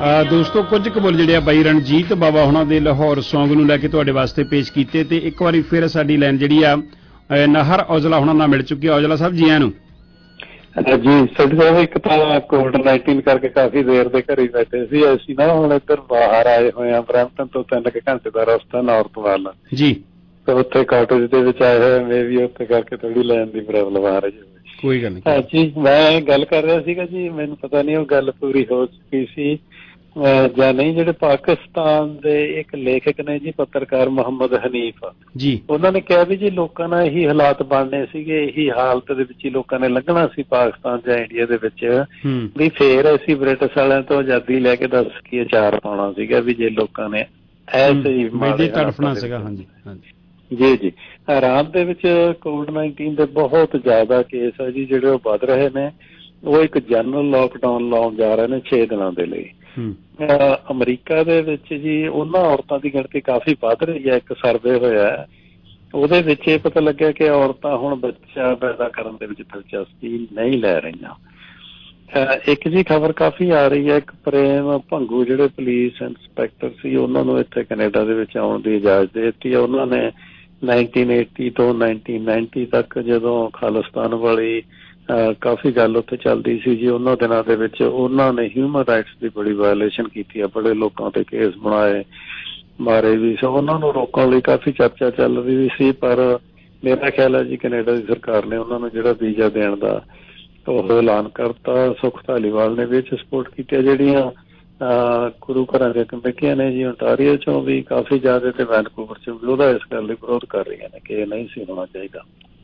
ਦੋਸਤੋ ਕੁਝ ਕੁ ਬੋਲ ਜਿਹੜੇ ਆ ਬਾਈ ਰਣਜੀਤ ਬਾਵਾ ਹੁਣਾਂ ਦੇ ਲਾਹੌਰ ਸੌਂਗ ਨੂੰ ਲੈ ਕੇ ਤੁਹਾਡੇ ਵਾਸਤੇ ਪੇਸ਼ ਕੀਤੇ ਤੇ ਇੱਕ ਵਾਰੀ ਫਿਰ ਸਾਡੀ ਲਾਈਨ ਜਿਹੜੀ ਆ ਨਾਹਰ ਔਜਲਾ ਹੁਣਾਂ ਨਾਲ ਮਿਲ ਚੁੱਕੀ ਆ। ਔਜਲਾ ਸਾਹਿਬ ਜੀ ਆਇਆਂ ਨੂੰ। ਜੀ ਸਾਡੇ ਸਾਹਿਬ ਇੱਕ ਤਾਂ ਕੋਵਿਡ ਨਾਈਨਟੀਨ ਕਰਕੇ ਕਾਫੀ ਦੇਰ ਦੇ ਘਰੇ ਬੈਠੇ ਸੀ ਅਸੀਂ ਨਾ ਹੁਣ ਇੱਧਰ ਬਾਹਰ ਆਏ ਹੋਏ ਆ ਬਰੈਂਪਟਨ ਤੋਂ ਤਿੰਨ ਕੁ ਘੰਟੇ ਦਾ ਰਸਤਾ ਨਾਰਥ ਵੱਲ ਜੀ ਤੇ ਉੱਥੇ ਕਾਟੇਜ ਦੇ ਵਿੱਚ ਆਏ ਹੋਏ ਮੇ ਵੀ ਉੱਥੇ ਕਰਕੇ ਥੋੜੀ ਲੈਣ ਦੀ ਪ੍ਰੋਬਲਮ ਆ ਰਹੀ ਹੈ। ਕੋਈ ਗੱਲ ਨਹੀਂ। ਹਾਂ ਜੀ ਮੈਂ ਗੱਲ ਕਰ ਰਿਹਾ ਸੀਗਾ ਜੀ ਮੈਨੂੰ ਪਤਾ ਨਹੀਂ ਉਹ ਗੱਲ ਪੂਰੀ ਹੋ ਚੁੱਕੀ ਸੀ ਜਾਂ ਨਹੀਂ। ਜਿਹੜੇ ਪਾਕਿਸਤਾਨ ਦੇ ਇੱਕ ਲੇਖਕ ਨੇ ਜੀ ਪੱਤਰਕਾਰ ਮੁਹੰਮਦ ਹਨੀਫ ਜੀ ਉਹਨਾਂ ਨੇ ਕਿਹਾ ਵੀ ਜੀ ਲੋਕਾਂ ਨਾਲ ਇਹੀ ਹਾਲਾਤ ਬਣਨੇ ਸੀਗੇ ਇਹੀ ਹਾਲਤ ਦੇ ਵਿੱਚ ਹੀ ਲੋਕਾਂ ਨੇ ਲੰਘਣਾ ਸੀ ਪਾਕਿਸਤਾਨ ਜਾਂ ਇੰਡੀਆ ਦੇ ਵਿੱਚ ਵੀ ਫੇਰ ਅਸੀਂ ਬ੍ਰਿਟਿਸ਼ ਵਾਲਿਆਂ ਤੋਂ ਆਜ਼ਾਦੀ ਲੈ ਕੇ ਦੱਸ ਕੀ ਅਚਾਰ ਪਾਉਣਾ ਸੀਗਾ ਵੀ ਜੇ ਲੋਕਾਂ ਨੇ ਐਸੇ ਹੀ ਮਾੜੇ ਤੜਫਣਾ ਸੀਗਾ। ਹਾਂਜੀ ਹਾਂਜੀ ਜੀ ਜੀ ਇਰਾਨ ਦੇ ਵਿੱਚ ਕੋਵਿਡ ਨਾਈਨਟੀਨ ਦੇ ਬਹੁਤ ਜ਼ਿਆਦਾ ਕੇਸ ਹੈ ਜੀ ਜਿਹੜੇ ਉਹ ਵੱਧ ਰਹੇ ਨੇ। ਉਹ ਇੱਕ ਜਨਰਲ ਲੋਕਡਾਊਨ ਲਾਉਣ ਜਾ ਰਹੇ ਨੇ ਛੇ ਦਿਨਾਂ ਦੇ ਲਈ। ਅਮਰੀਕਾ ਦੇ ਵਿੱਚ ਜੀ ਉਹਨਾਂ ਔਰਤਾਂ ਦੀ ਗਿਣਤੀ ਕਾਫੀ ਵੱਧ ਰਹੀ ਹੈ। ਇੱਕ ਸਰਵੇ ਹੋਇਆ ਉਹਦੇ ਵਿੱਚ ਇਹ ਪਤਾ ਲੱਗਿਆ ਕਿ ਔਰਤਾਂ ਹੁਣ ਬੱਚਾ ਪੈਦਾ ਕਰਨ ਦੇ ਵਿੱਚ ਦਿਲਚਸਪੀ ਨਹੀਂ ਲੈ ਰਹੀਆਂ। ਇੱਕ ਜੀ ਖਬਰ ਕਾਫੀ ਆ ਰਹੀ ਹੈ ਇੱਕ ਪ੍ਰੇਮ ਭੰਗੂ ਜਿਹੜੇ ਪੁਲਿਸ ਇੰਸਪੈਕਟਰ ਸੀ ਉਹਨਾਂ ਨੂੰ ਇੱਥੇ ਕੈਨੇਡਾ ਦੇ ਵਿੱਚ ਆਉਣ ਦੀ ਇਜਾਜ਼ਤ ਦੇ ਦਿੱਤੀ ਹੈ। ਉਹਨਾਂ ਨੇ ਨਾਈਨਟੀਨ ਏਟੀ ਤੋਂ ਨਾਈਨਟੀਨ ਨਾਈਨਟੀ ਤੱਕ ਜਦੋਂ ਖਾਲਿਸਤਾਨ ਵਾਲੀ ਕਾਫੀ ਗੱਲ ਉੱਥੇ ਚੱਲਦੀ ਸੀ ਜੀ ਉਹਨਾਂ ਦਿਨਾਂ ਦੇ ਵਿੱਚ ਉਹਨਾਂ ਨੇ ਹਿਊਮਨ ਰਾਈਟਸ ਦੀ ਬੜੀ ਵਾਇਲੇਸ਼ਨ ਕੀਤੀ ਹੈ। ਬੜੇ ਲੋਕਾਂ ਤੇ ਕੇਸ ਬਣਾਏ ਮਾਰੇ ਵੀ ਸੋ ਉਹਨਾਂ ਨੂੰ ਰੋਕਣ ਲਈ ਕਾਫੀ ਚਰਚਾ ਚੱਲ ਰਹੀ ਸੀ। ਪਰ ਮੇਰਾ ਖਿਆਲ ਹੈ ਜੀ ਕੈਨੇਡਾ ਦੀ ਸਰਕਾਰ ਨੇ ਉਹਨਾਂ ਨੂੰ ਜਿਹੜਾ ਵੀਜ਼ਾ ਦੇਣ ਦਾ ਉਹ ਐਲਾਨ ਕਰਤਾ। ਸੁਖ ਧਾਲੀਵਾਲ ਨੇ ਵੀ ਇਹ 'ਚ ਸਪੋਰਟ ਕੀਤੀ। ਜਿਹੜੀਆਂ ਗੁਰੂ ਘਰਾਂ ਦੀਆਂ ਕਮੇਟੀਆਂ ਨੇ ਜੀ ontario ਚੋਂ ਵੀ ਕਾਫੀ ਜ਼ਿਆਦਾ ਤੇ ਵੈਨਕੂਵਰ ਚੋਂ ਵੀ ਉਹਦਾ ਇਸ ਗੱਲ ਲਈ ਵਿਰੋਧ ਕਰ ਰਹੀਆਂ ਨੇ ਕਿ ਇਹ ਨਹੀਂ ਸੀ ਹੋਣਾ ਚਾਹੀਦਾ।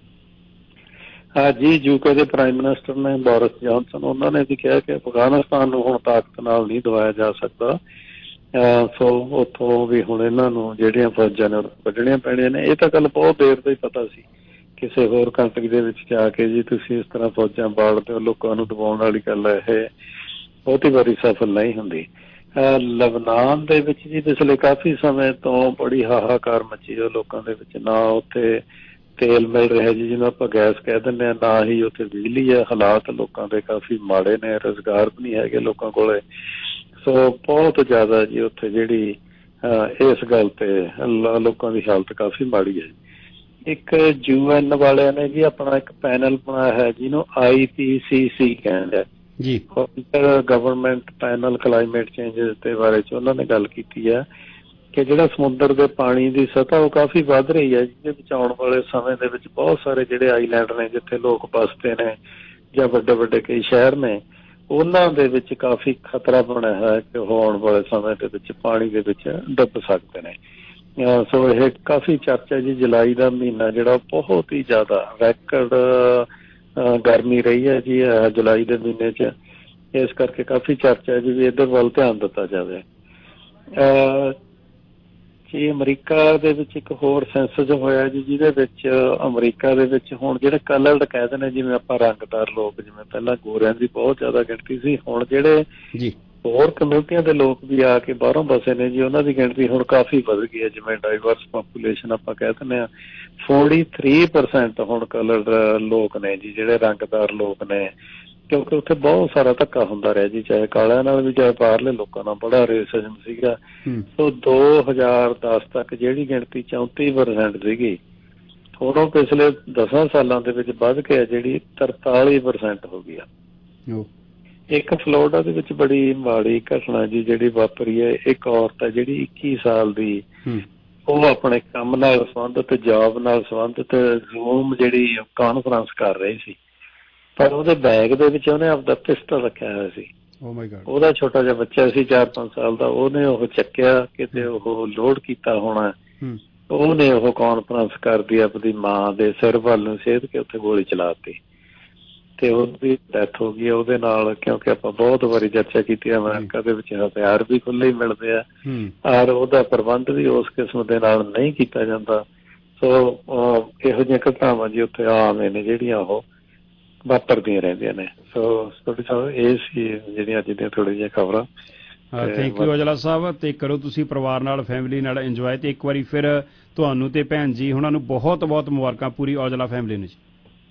ਹਾਂ ਜੀ ਯੂਕੇ ਦੇ ਪ੍ਰਾਈਮ ਮਿਨਿਸਟਰ ਨੇ ਬੋਰਿਸ ਜੌਨਸਨ ਉਹਨਾਂ ਨੇ ਵੀ ਕਿਹਾ ਕਿ ਅਫਗਾਨਿਸਤਾਨ ਨੂੰ ਹੁਣ ਤਾਕਤ ਨਾਲ ਨਹੀਂ ਦਵਾਇਆ ਜਾ ਸਕਦਾ। ਸੋ ਉੱਥੋਂ ਵੀ ਹੁਣ ਇਹਨਾਂ ਨੂੰ ਜਿਹੜੀਆਂ ਫੌਜਾਂ ਨੇ ਕੱਢਣੀਆਂ ਪੈਣੀਆਂ ਨੇ। ਇਹ ਤਾਂ ਗੱਲ ਬਹੁਤ ਦੇਰ ਤੋਂ ਹੀ ਪਤਾ ਸੀ। ਕਿਸੇ ਹੋਰ ਕੰਟਰੀ ਦੇ ਵਿੱਚ ਜਾ ਕੇ ਜੀ ਤੁਸੀਂ ਇਸ ਤਰ੍ਹਾਂ ਫੌਜਾਂ ਬਾੜਦੇ ਹੋ ਲੋਕਾਂ ਨੂੰ ਦਬਾਉਣ ਵਾਲੀ ਗੱਲ ਇਹ ਬਹੁਤੀ ਵਾਰੀ ਸਫਲ ਨਹੀਂ ਹੁੰਦੀ। ਲਬਨਾਨ ਦੇ ਵਿੱਚ ਜੀ ਪਿਛਲੇ ਕਾਫੀ ਸਮੇਂ ਤੋਂ ਬੜੀ ਹਾਹਾਕਾਰ ਮੱਚੀ ਹੈ ਲੋਕਾਂ ਦੇ ਵਿੱਚ। ਨਾ ਉੱਥੇ ਤੇਲ ਮਿਲ ਰਿਹਾ ਜੀ ਜਿਹਨੂੰ ਆਪਾਂ ਗੈਸ ਕਹਿ ਦਿੰਦੇ ਹਾਂ ਨਾ ਹੀ ਉੱਥੇ ਬਿਜਲੀ ਹੈ। ਹਾਲਾਤ ਲੋਕਾਂ ਦੇ ਕਾਫੀ ਮਾੜੇ ਨੇ ਰੁਜ਼ਗਾਰ ਵੀ ਨਹੀਂ ਹੈਗੇ ਲੋਕਾਂ ਕੋਲੇ। ਸੋ ਬਹੁਤ ਜ਼ਿਆਦਾ ਜੀ ਉੱਥੇ ਜਿਹੜੀ ਇਸ ਗੱਲ ਤੇ ਲੋਕਾਂ ਦੀ ਹਾਲਤ ਕਾਫੀ ਮਾੜੀ ਹੈ। ਇੱਕ ਯੂ ਐਨ ਵਾਲਿਆਂ ਨੇ ਜੀ ਆਪਣਾ ਇੱਕ ਪੈਨਲ ਬਣਾਇਆ ਹੈ ਜਿਹਨੂੰ ਆਈ ਪੀ ਸੀ ਸੀ ਕਹਿੰਦੇ ਜੀ ਗਵਰਨਮੈਂਟ ਪੈਨਲ ਕਲਾਈਮੇਟ ਚੇਂਜਸ ਦੇ ਬਾਰੇ ਚ ਉਹਨਾਂ ਨੇ ਗੱਲ ਕੀਤੀ ਹੈ ਕਿ ਜਿਹੜਾ ਸਮੁੰਦਰ ਦੇ ਪਾਣੀ ਦੀ ਸਤ੍ਹਾ ਉਹ ਕਾਫੀ ਵੱਧ ਰਹੀ ਹੈ ਜਿਹਦੇ ਵਿੱਚ ਆਉਣ ਵਾਲੇ ਸਮੇਂ ਦੇ ਵਿੱਚ ਬਹੁਤ ਸਾਰੇ ਜਿਹੜੇ ਆਈਲੈਂਡ ਨੇ ਜਿੱਥੇ ਲੋਕ ਵੱਸਦੇ ਨੇ ਜਾਂ ਵੱਡੇ ਵੱਡੇ ਕਈ ਸ਼ਹਿਰ ਨੇ ਉਹਨਾਂ ਦੇ ਵਿੱਚ ਕਾਫੀ ਖਤਰਾ ਬਣਿਆ ਹੈ ਕਿ ਉਹ ਆਉਣ ਵਾਲੇ ਸਮੇਂ ਦੇ ਵਿੱਚ ਪਾਣੀ ਦੇ ਵਿੱਚ ਡੁੱਬ ਸਕਦੇ ਨੇ। ਸੋ ਇਹ ਕਾਫੀ ਚਰਚਾ ਜੀ ਜੁਲਾਈ ਦਾ ਮਹੀਨਾ ਜਿਹੜਾ ਬਹੁਤ ਹੀ ਜ਼ਿਆਦਾ ਰੈਕਡ ਗਰਮੀ ਰਹੀ ਹੈ ਜੀ ਜੁਲਾਈ ਦੇ ਮਹੀਨੇ 'ਚ। ਇਸ ਕਰਕੇ ਕਾਫੀ ਚਰਚਾ ਜੀ ਵੀ ਇੱਧਰ ਵੱਲ ਧਿਆਨ ਦਿੱਤਾ ਜਾਵੇ। ਜੀ ਅਮਰੀਕਾ ਦੇ ਵਿੱਚ ਇੱਕ ਹੋਰ ਸੈਂਸਸ ਹੋਇਆ ਜੀ ਜਿਹਦੇ ਵਿੱਚ ਅਮਰੀਕਾ ਦੇ ਵਿੱਚ ਹੁਣ ਜਿਹੜੇ ਕਲਰਡ ਕਹਿੰਦੇ ਨੇ ਜਿਵੇਂ ਆਪਾਂ ਰੰਗਦਾਰ ਲੋਕ ਜਿਵੇਂ ਪਹਿਲਾਂ ਗੋਰਿਆਂ ਦੀ ਬਹੁਤ ਜ਼ਿਆਦਾ ਗਿਣਤੀ ਸੀ ਹੁਣ ਜਿਹੜੇ ਜੀ ਹੋਰ ਕਮਿਊਨਿਟੀਆਂ ਦੇ ਲੋਕ ਵੀ ਆ ਕੇ ਬਾਹਰੋਂ ਬਸੇ ਨੇ ਜੀ ਉਹਨਾਂ ਦੀ ਗਿਣਤੀ ਹੁਣ ਕਾਫੀ ਵੱਧ ਗਈ ਹੈ। ਜਿਵੇਂ ਡਾਈਵਰਸ ਪਾਪੂਲੇਸ਼ਨ ਆਪਾਂ ਕਹਿ ਦਿੰਦੇ ਹਾਂ ਫੋਰਟੀ ਥ੍ਰੀ ਪਰਸੈਂਟ ਹੁਣ ਕਲਰਡ ਲੋਕ ਨੇ ਜੀ ਜਿਹੜੇ ਰੰਗਦਾਰ ਲੋਕ ਨੇ ਕਿਉਂਕਿ ਉੱਥੇ ਬਹੁਤ ਸਾਰਾ ਧੱਕਾ ਹੁੰਦਾ ਰਿਹਾ ਜੀ ਚਾਹੇ ਕਾਲਿਆਂ ਨਾਲ ਵੀ ਚਾਹੇ ਬਾਹਰਲੇ ਲੋਕਾਂ ਨਾਲ ਬੜਾ ਰੇਸਿਜ਼ਮ ਸੀਗਾ। ਸੋ ਦੋ ਹਜ਼ਾਰ ਦਸ ਤੱਕ ਜਿਹੜੀ ਗਿਣਤੀ ਚੌਂਤੀ ਪਰਸੈਂਟ ਸੀਗੀ ਹੁਣ ਉਹ ਪਿਛਲੇ ਦਸਾਂ ਸਾਲਾਂ ਦੇ ਵਿੱਚ ਵੱਧ ਕੇ ਜਿਹੜੀ ਤਰਤਾਲੀ ਪਰਸੈਂਟ ਹੋ ਗਈ ਆ। ਇੱਕ ਫਲੋਰੀਡਾ ਦੇ ਵਿੱਚ ਬੜੀ ਮਾੜੀ ਘਟਨਾ ਜੀ ਜਿਹੜੀ ਵਾਪਰੀ ਹੈ। ਇੱਕ ਔਰਤ ਹੈ ਜਿਹੜੀ ਇੱਕੀ ਸਾਲ ਦੀ ਉਹ ਆਪਣੇ ਕੰਮ ਨਾਲ ਸੰਬੰਧਿਤ ਜੌਬ ਨਾਲ ਸੰਬੰਧਿਤ ਜ਼ੂਮ ਜਿਹੜੀ ਕਾਨਫਰੰਸ ਕਰ ਰਹੀ ਸੀ ਪਰ ਉਹਦੇ ਬੈਗ ਦੇ ਵਿੱਚ ਉਹਨੇ ਆਪਦਾ ਪਿਸਟਲ ਰੱਖਿਆ ਹੋਇਆ ਸੀ। ਉਹਦਾ ਛੋਟਾ ਜਿਹਾ ਬੱਚਾ ਸੀ ਚਾਰ ਪੰਜ ਸਾਲ ਦਾ ਉਹਨੇ ਉਹ ਚੱਕਿਆ ਕਿਤੇ ਉਹ ਲੋਡ ਕੀਤਾ ਹੋਣਾ ਉਹਨੇ ਉਹ ਕਾਨਫਰੰਸ ਕਰਦੀ ਆਪਣੀ ਮਾਂ ਦੇ ਸਿਰ ਵੱਲ ਨੂੰ ਸੇਧ ਕੇ ਉੱਥੇ ਗੋਲੀ ਚਲਾਤੀ ਤੇ ਉਹਦੀ ਡੈਥ ਹੋ ਗਈ ਉਹਦੇ ਨਾਲ। ਕਿਉਂਕਿ ਆਪਾਂ ਬਹੁਤ ਵਾਰੀ ਚਰਚਾ ਕੀਤੀ ਅਮਰੀਕਾ ਦੇ ਵਿੱਚ ਹਥਿਆਰ ਵੀ ਖੁੱਲੇ ਹੀ ਮਿਲਦੇ ਆ ਔਰ ਉਹਦਾ ਪ੍ਰਬੰਧ ਵੀ ਉਸ ਕਿਸਮ ਦੇ ਨਾਲ ਨਹੀਂ ਕੀਤਾ ਜਾਂਦਾ। ਸੋ ਇਹੋ ਜਿਹੀਆਂ ਘਟਨਾਵਾਂ ਜੀ ਉੱਥੇ ਆਮ ਨੇ ਜਿਹੜੀਆਂ ਉਹ ਵਾਪਰਦੀਆਂ ਰਹਿੰਦੀਆਂ ਨੇ। ਸੋ ਤੁਹਾਡੇ ਸਾਹਿਬ ਇਹ ਸੀ ਜਿਹੜੀਆਂ ਅੱਜ ਦੀਆਂ ਥੋੜ੍ਹੀਆਂ ਜਿਹੀਆਂ ਖਬਰਾਂ। ਥੈਂਕ ਯੂ ਔਜਲਾ ਸਾਹਿਬ ਤੇ ਕਰੋ ਤੁਸੀਂ ਪਰਿਵਾਰ ਨਾਲ ਫੈਮਿਲੀ ਨਾਲ ਇੰਜੋਏ ਤੇ ਇੱਕ ਵਾਰੀ ਫਿਰ ਤੁਹਾਨੂੰ ਤੇ ਭੈਣ ਜੀ ਉਹਨਾਂ ਨੂੰ ਬਹੁਤ ਬਹੁਤ ਮੁਬਾਰਕਾਂ ਪੂਰੀ ਔਜਲਾ ਫੈਮਿਲੀ ਨੂੰ ਜੀ।